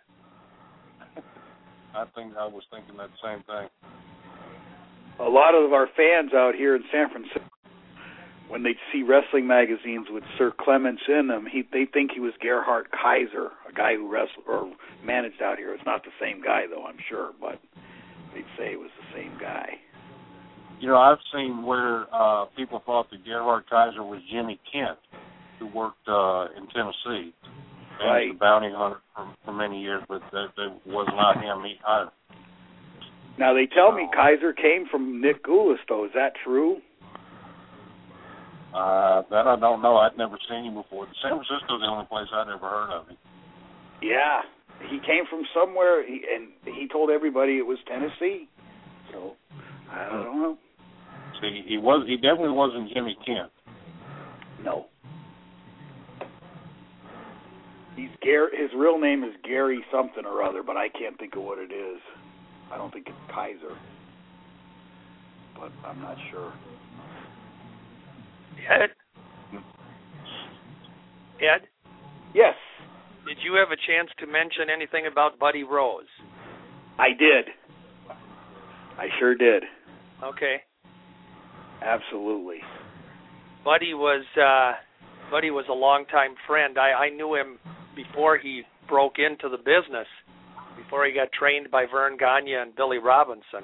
Speaker 3: I think I was thinking that same thing.
Speaker 7: A lot of our fans out here in San Francisco, when they see wrestling magazines with Sir Clements in them, he they think he was Gerhard Kaiser, a guy who wrestled or managed out here. It's not the same guy, though, I'm sure, but they'd say it was the same guy.
Speaker 3: You know, I've seen where uh, people thought that Gerhard Kaiser was Jimmy Kent, who worked uh, in Tennessee.
Speaker 7: Right.
Speaker 3: He was a bounty hunter for, for many years, but that, that was not him either.
Speaker 7: Now, they tell me Kaiser came from Nick Goulas, though. Is that true?
Speaker 3: Uh, that I don't know. I'd never seen him before. San Francisco's the only place I'd ever heard of him.
Speaker 7: Yeah. He came from somewhere, he, and he told everybody it was Tennessee. So, I don't know.
Speaker 3: See, he was. He definitely wasn't Jimmy Kent.
Speaker 7: No. He's Gary. His real name is Gary something or other, but I can't think of what it is. I don't think it's Kaiser, but I'm not sure.
Speaker 9: Ed? Ed?
Speaker 7: Yes.
Speaker 9: Did you have a chance to mention anything about Buddy Rose?
Speaker 7: I did. I sure did.
Speaker 9: Okay.
Speaker 7: Absolutely.
Speaker 9: Buddy was uh, Buddy was a longtime friend. I, I knew him before he broke into the business, before he got trained by Vern Gagne and Billy Robinson.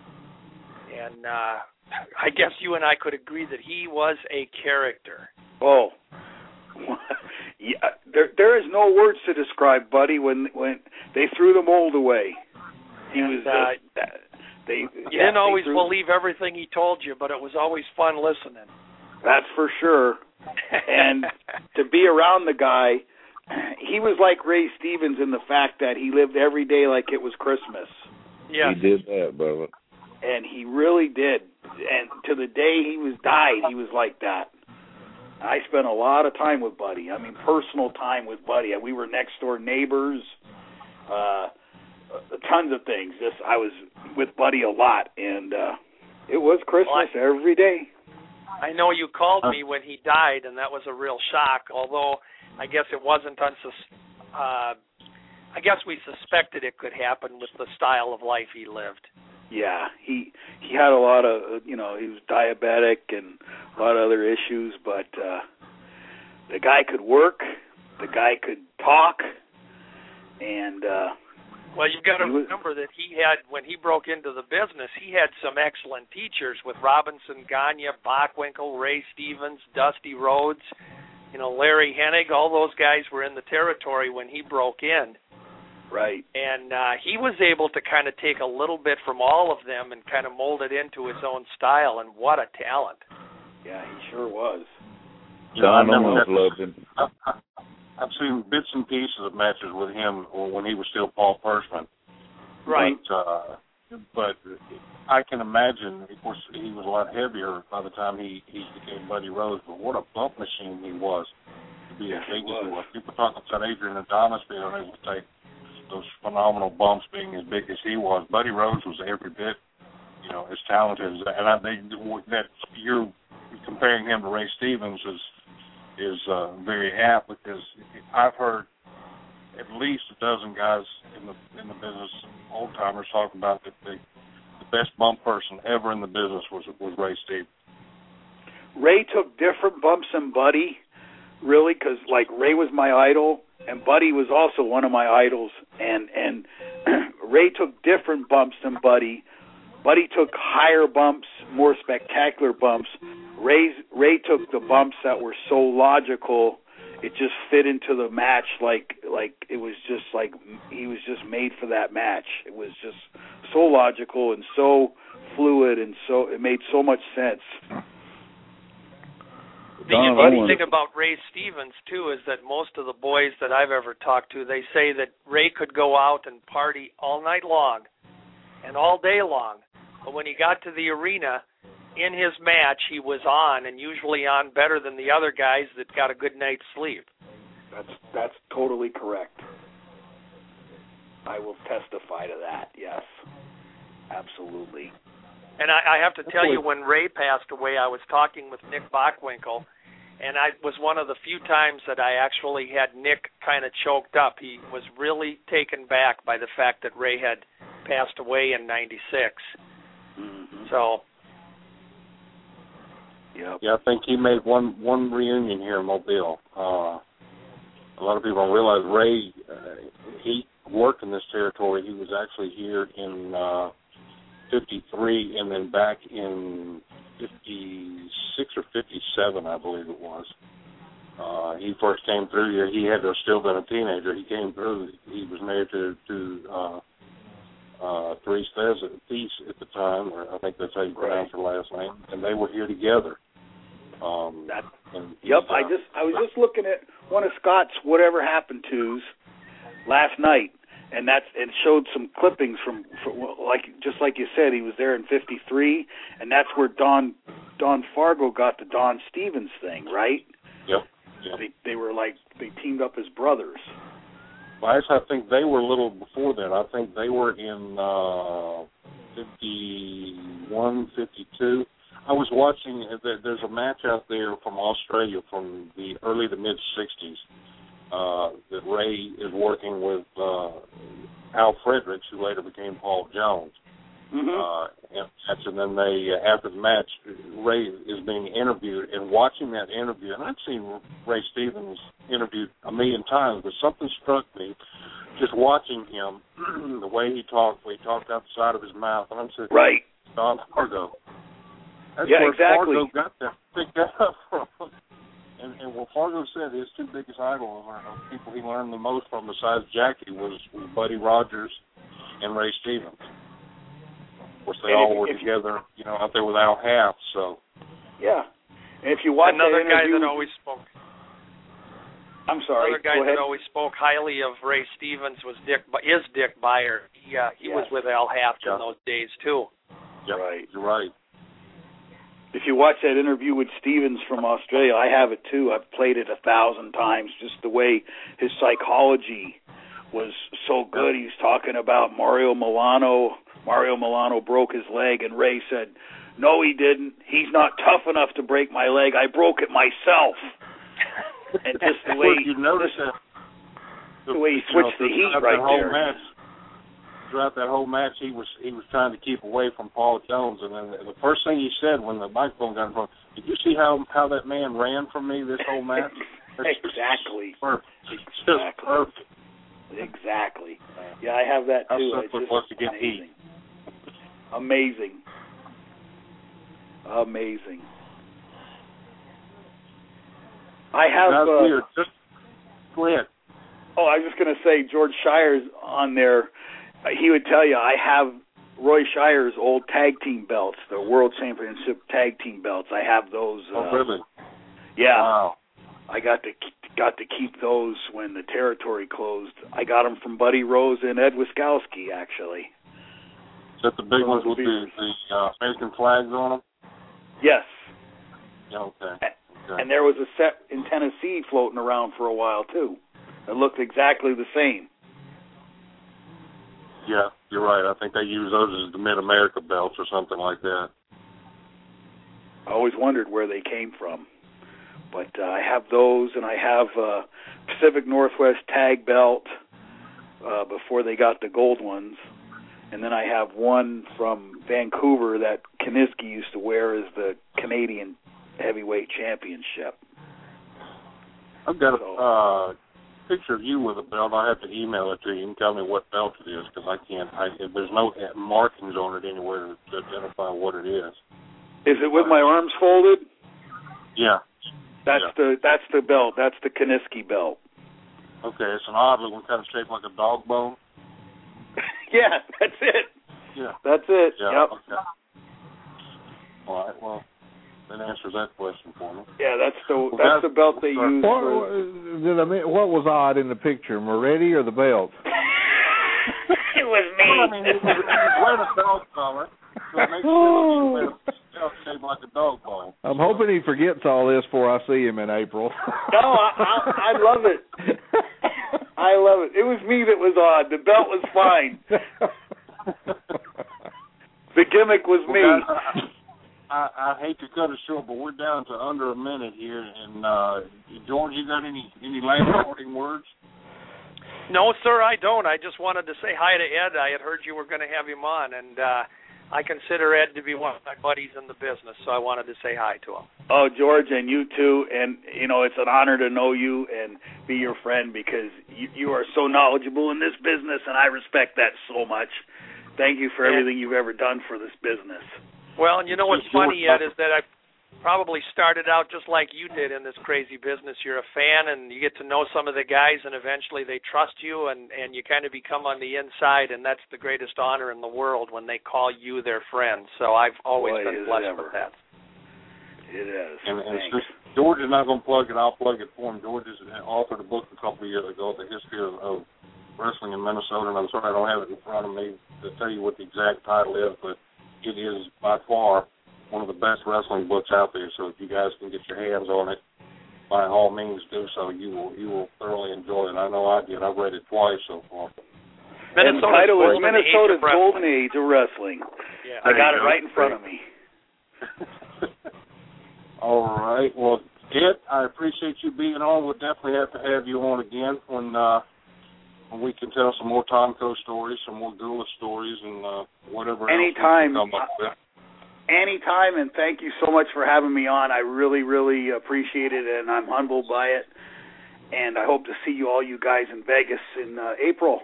Speaker 9: And uh, I guess you and I could agree that he was a character.
Speaker 7: Oh, yeah. There, there is no words to describe Buddy when when they threw the mold away. He
Speaker 9: and,
Speaker 7: was.
Speaker 9: Uh,
Speaker 7: uh, they.
Speaker 9: You
Speaker 7: yeah,
Speaker 9: didn't always
Speaker 7: threw,
Speaker 9: believe everything he told you, but it was always fun listening.
Speaker 7: That's for sure. And to be around the guy, he was like Ray Stevens in the fact that he lived every day like it was Christmas.
Speaker 9: Yes.
Speaker 4: He did that, brother.
Speaker 7: And he really did. And to the day he was died, he was like that. I spent a lot of time with Buddy. I mean, personal time with Buddy. We were next door neighbors. Uh, tons of things. Just I was with Buddy a lot, and uh, it was Christmas well, I, every day.
Speaker 9: I know you called me when he died, and that was a real shock. Although I guess it wasn't unsus. Uh, I guess we suspected it could happen with the style of life he lived.
Speaker 7: Yeah, he he had a lot of, you know, he was diabetic and a lot of other issues, but uh, the guy could work, the guy could talk, and uh,
Speaker 9: well, you've got to
Speaker 7: was,
Speaker 9: remember that he had, when he broke into the business, he had some excellent teachers with Robinson, Gagne, Bockwinkel, Ray Stevens, Dusty Rhodes, you know, Larry Hennig. All those guys were in the territory when he broke in.
Speaker 7: Right.
Speaker 9: And uh, he was able to kind of take a little bit from all of them and kind of mold it into his own style, and what a talent.
Speaker 7: Yeah, he sure was.
Speaker 4: John almost loved him.
Speaker 3: I've seen bits and pieces of matches with him when he was still Paul Pershman.
Speaker 9: Right.
Speaker 3: But, uh, but I can imagine, of course, he was a lot heavier by the time he, he became Buddy Rose, but what a bump machine he was to be as big as he was. People talking about Adrian Adonis being able to take those phenomenal bumps being as big as he was. Buddy Rose was every bit, you know, as talented as that. And I think that you're comparing him to Ray Stevens is is uh, very apt, because I've heard at least a dozen guys in the in the business, old timers, talk about that the, the best bump person ever in the business was was Ray Stevens.
Speaker 7: Ray took different bumps than Buddy, really, because like Ray was my idol. And Buddy was also one of my idols, and and Ray took different bumps than Buddy. Buddy took higher bumps, more spectacular bumps. Ray's, Ray took the bumps that were so logical, it just fit into the match like like it was just like he was just made for that match. It was just so logical and so fluid, and so it made so much sense.
Speaker 9: The unique thing about Ray Stevens, too, is that most of the boys that I've ever talked to, they say that Ray could go out and party all night long and all day long. But when he got to the arena, in his match, he was on, and usually on better than the other guys that got a good night's sleep.
Speaker 7: That's that's totally correct. I will testify to that, yes. Absolutely.
Speaker 9: And I, I have to tell you, when Ray passed away, I was talking with Nick Bockwinkel, and I was one of the few times that I actually had Nick kind of choked up. He was really taken back by the fact that Ray had passed away in ninety-six.
Speaker 7: Mm-hmm.
Speaker 9: So,
Speaker 7: yep.
Speaker 3: Yeah, I think he made one one reunion here in Mobile. Uh, a lot of people don't realize Ray, uh, he worked in this territory. He was actually here in uh, fifty-three, and then back in fifty-six or fifty-seven, I believe it was. Uh, he first came through here. He had to have still been a teenager. He came through. He was married to, to uh, uh, Therese Thies at the time, or I think that's how you pronounce her last name, and they were here together. Um,
Speaker 7: that,
Speaker 3: and
Speaker 7: yep,
Speaker 3: uh,
Speaker 7: I just I was just looking at one of Scott's Whatever Happened To's last night, and that's it showed some clippings from, from like just like you said, he was there in fifty-three, and that's where Don Don Fargo got the Don Stevens thing, right?
Speaker 3: Yep. Yeah.
Speaker 7: They they were like they teamed up as brothers.
Speaker 3: Well, actually, I think they were a little before that. I think they were in uh, fifty-one, fifty-two. I was watching, there's a match out there from Australia from the early to mid-sixties uh, that Ray is working with uh, Al Fredericks, who later became Paul Jones.
Speaker 7: Mm-hmm.
Speaker 3: Uh, and, and then they, uh, after the match, Ray is being interviewed, and watching that interview, and I'd seen Ray Stevens interviewed a million times, but something struck me just watching him, the way he talked, the way he talked out the side of his mouth, and I'm saying,
Speaker 7: right,
Speaker 3: Don Fargo. That's
Speaker 7: yeah,
Speaker 3: where
Speaker 7: exactly.
Speaker 3: Fargo got that, picked that up from. And, and what Fargo said, his two biggest idols, or people he learned the most from besides Jackie, was, was Buddy Rogers and Ray Stevens. Of course, they
Speaker 7: and
Speaker 3: all
Speaker 7: if,
Speaker 3: were
Speaker 7: if
Speaker 3: together, you know, out there with Al Half. So,
Speaker 7: yeah. And if you watch
Speaker 9: another
Speaker 7: that
Speaker 9: guy
Speaker 7: interview,
Speaker 9: that always spoke.
Speaker 7: I'm sorry.
Speaker 9: Another guy
Speaker 7: Go ahead.
Speaker 9: that always spoke highly of Ray Stevens was Dick. Is Dick Beyer? He uh, he
Speaker 7: yes.
Speaker 9: was with Al Haft
Speaker 3: yeah.
Speaker 9: in those days too.
Speaker 3: Yep,
Speaker 7: right.
Speaker 3: You're right.
Speaker 7: If you watch that interview with Stevens from Australia, I have it too. I've played it a thousand times. Just the way his psychology was so good. He was talking about Mario Milano. Mario Milano broke his leg, and Ray said, "No, he didn't. He's not tough enough to break my leg. I broke it myself." And just the way
Speaker 3: you notice that
Speaker 7: the, the way he switched
Speaker 3: you know,
Speaker 7: the heat
Speaker 3: throughout
Speaker 7: right
Speaker 3: that whole
Speaker 7: there.
Speaker 3: Match, throughout that whole match, he was he was trying to keep away from Paul Jones, and then the first thing he said when the microphone got in front, did you see how how that man ran from me this whole match?
Speaker 7: Exactly.
Speaker 3: Perfect.
Speaker 7: Exactly.
Speaker 3: Just perfect.
Speaker 7: Exactly. Yeah, I have that
Speaker 3: How
Speaker 7: too.
Speaker 3: simple
Speaker 7: It's
Speaker 3: it was
Speaker 7: just
Speaker 3: to get
Speaker 7: amazing. Amazing. Amazing. I have.
Speaker 3: That's
Speaker 7: Uh,
Speaker 3: weird. Just go ahead.
Speaker 7: oh, I was just going to say, George Shire's on there. Uh, he would tell you I have Roy Shire's old tag team belts, the World Championship tag team belts. I have those. Uh,
Speaker 3: Oh, really?
Speaker 7: Yeah.
Speaker 3: Wow.
Speaker 7: I got to got to keep those when the territory closed. I got them from Buddy Rose and Ed Wiskowski, actually.
Speaker 3: Is that the big ones with the, the uh, American flags on them?
Speaker 7: Yes.
Speaker 3: Yeah, okay. okay.
Speaker 7: And there was a set in Tennessee floating around for a while, too. It looked exactly the same.
Speaker 3: Yeah, you're right. I think they use those as the Mid-America belts or something like that.
Speaker 7: I always wondered where they came from. But uh, I have those, and I have uh, Pacific Northwest tag belt uh, before they got the gold ones. And then I have one from Vancouver that Kiniski used to wear as the Canadian heavyweight championship.
Speaker 3: I've got a
Speaker 7: So,
Speaker 3: uh, picture of you with a belt. I'll have to email it to you. You can tell me what belt it is because I can't. I, there's no markings on it anywhere to identify what it is.
Speaker 7: Is it with my arms folded?
Speaker 3: Yeah.
Speaker 7: That's
Speaker 3: yeah.
Speaker 7: the that's the belt. That's the Kiniski belt.
Speaker 3: Okay, it's an odd looking kind of shaped like a dog bone.
Speaker 7: Yeah, that's it.
Speaker 3: Yeah.
Speaker 7: That's it.
Speaker 3: Yeah.
Speaker 7: Yep.
Speaker 3: Okay. All right. Well, that answers that question for me.
Speaker 7: Yeah, that's the
Speaker 3: Well,
Speaker 7: that's
Speaker 3: that,
Speaker 7: the belt they use.
Speaker 5: What,
Speaker 7: For,
Speaker 5: did I mean, what was odd in the picture, Moretti or the belt?
Speaker 7: it was me.
Speaker 3: Well, I mean, he was, he was wearing a dog collar, so it makes it look like a belt shaped like a dog bone.
Speaker 5: I'm hoping he forgets all this before I see him in April.
Speaker 7: No, I, I, I love it. I love it. It was me that was odd. The belt was fine. The gimmick was me.
Speaker 3: Well, guys, I, I hate to cut it short, but we're down to under a minute here. And uh, George, you got any any last parting words?
Speaker 9: No, sir, I don't. I just wanted to say hi to Ed. I had heard you were going to have him on, and uh, I consider Ed to be one of my buddies in the business, so I wanted to say hi to him.
Speaker 7: Oh, George, and you too. And, you know, it's an honor to know you and be your friend because you, you are so knowledgeable in this business, and I respect that so much. Thank you for everything you've ever done for this business.
Speaker 9: Well, and you know what's funny, Ed, is that I probably started out just like you did in this crazy business. You're a fan, and you get to know some of the guys, and eventually they trust you, and, and you kind of become on the inside, and that's the greatest honor in the world when they call you their friend. So I've always
Speaker 7: Boy,
Speaker 9: been
Speaker 7: is
Speaker 9: blessed
Speaker 7: it ever.
Speaker 9: with that.
Speaker 7: It is.
Speaker 3: And, and
Speaker 7: Thanks.
Speaker 3: since George is not going to plug it, I'll plug it for him. George has authored a book a couple of years ago, The History of, of Wrestling in Minnesota, and I'm sorry I don't have it in front of me to tell you what the exact title is, but it is by far one of the best wrestling books out there. So if you guys can get your hands on it, by all means do so. You will you will thoroughly enjoy it. I know I did. I've read it twice so far.
Speaker 7: And the title is Minnesota's Golden
Speaker 9: Age
Speaker 7: Age of Wrestling.
Speaker 9: Yeah.
Speaker 7: I got it right in front of me.
Speaker 3: All right. Well, Ed, I appreciate you being on. We'll definitely have to have you on again when uh, when we can tell some more Tomko stories, some more Gula stories, and uh, whatever
Speaker 7: Anytime.
Speaker 3: else we can come up with.
Speaker 7: Anytime, and thank you so much for having me on. I really, really appreciate it, and I'm humbled by it. And I hope to see you all, you guys, in Vegas in uh, April.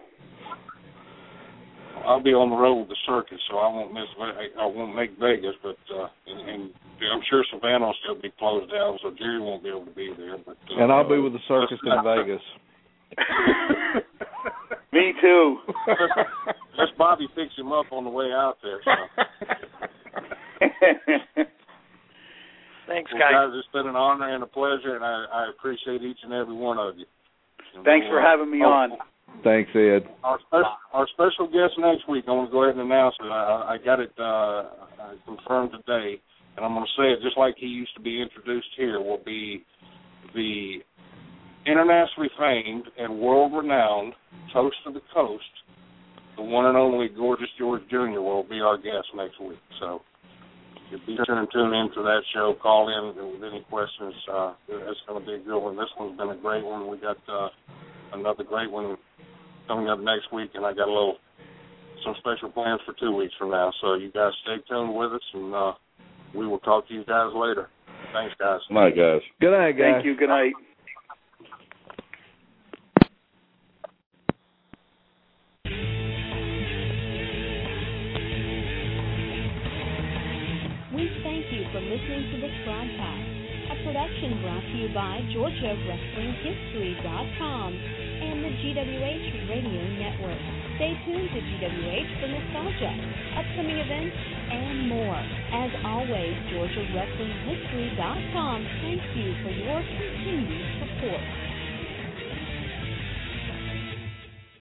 Speaker 3: I'll be on the road with the circus, so I won't miss. I won't make Vegas, but uh, and, and I'm sure Savannah will still be closed down, so Jerry won't be able to be there. But uh,
Speaker 5: and I'll be with the circus in Vegas.
Speaker 7: Me too.
Speaker 3: Let's Bobby fix him up on the way out there. So.
Speaker 9: Thanks,
Speaker 3: well,
Speaker 9: guys.
Speaker 3: guys. It's been an honor and a pleasure, and I, I appreciate each and every one of you. And
Speaker 7: Thanks
Speaker 3: we'll,
Speaker 7: for having me
Speaker 3: oh,
Speaker 7: on.
Speaker 5: Thanks, Ed.
Speaker 3: Our special, our special guest next week, I'm going to go ahead and announce it. I, I got it uh, confirmed today, and I'm going to say it just like he used to be introduced here, will be the internationally famed and world-renowned Toast of the Coast, the one and only Gorgeous George Junior will be our guest next week. So you be sure and tune in to that show. Call in with any questions. Uh, it's going to be a good one. This one's been a great one. We got uh, another great one coming up next week, and I got a little some special plans for two weeks from now. So you guys stay tuned with us, and uh, we will talk to you guys later. Thanks, guys.
Speaker 4: Good night, guys.
Speaker 5: Good night, guys.
Speaker 7: Thank you. Good night.
Speaker 2: We thank you for listening to this broadcast, a production brought to you by Georgia Wrestling History dot com and the G W H Radio Network. Stay tuned to G W H for nostalgia, upcoming events, and more. As always, Georgia Wrestling History dot com thanks you for your continued support.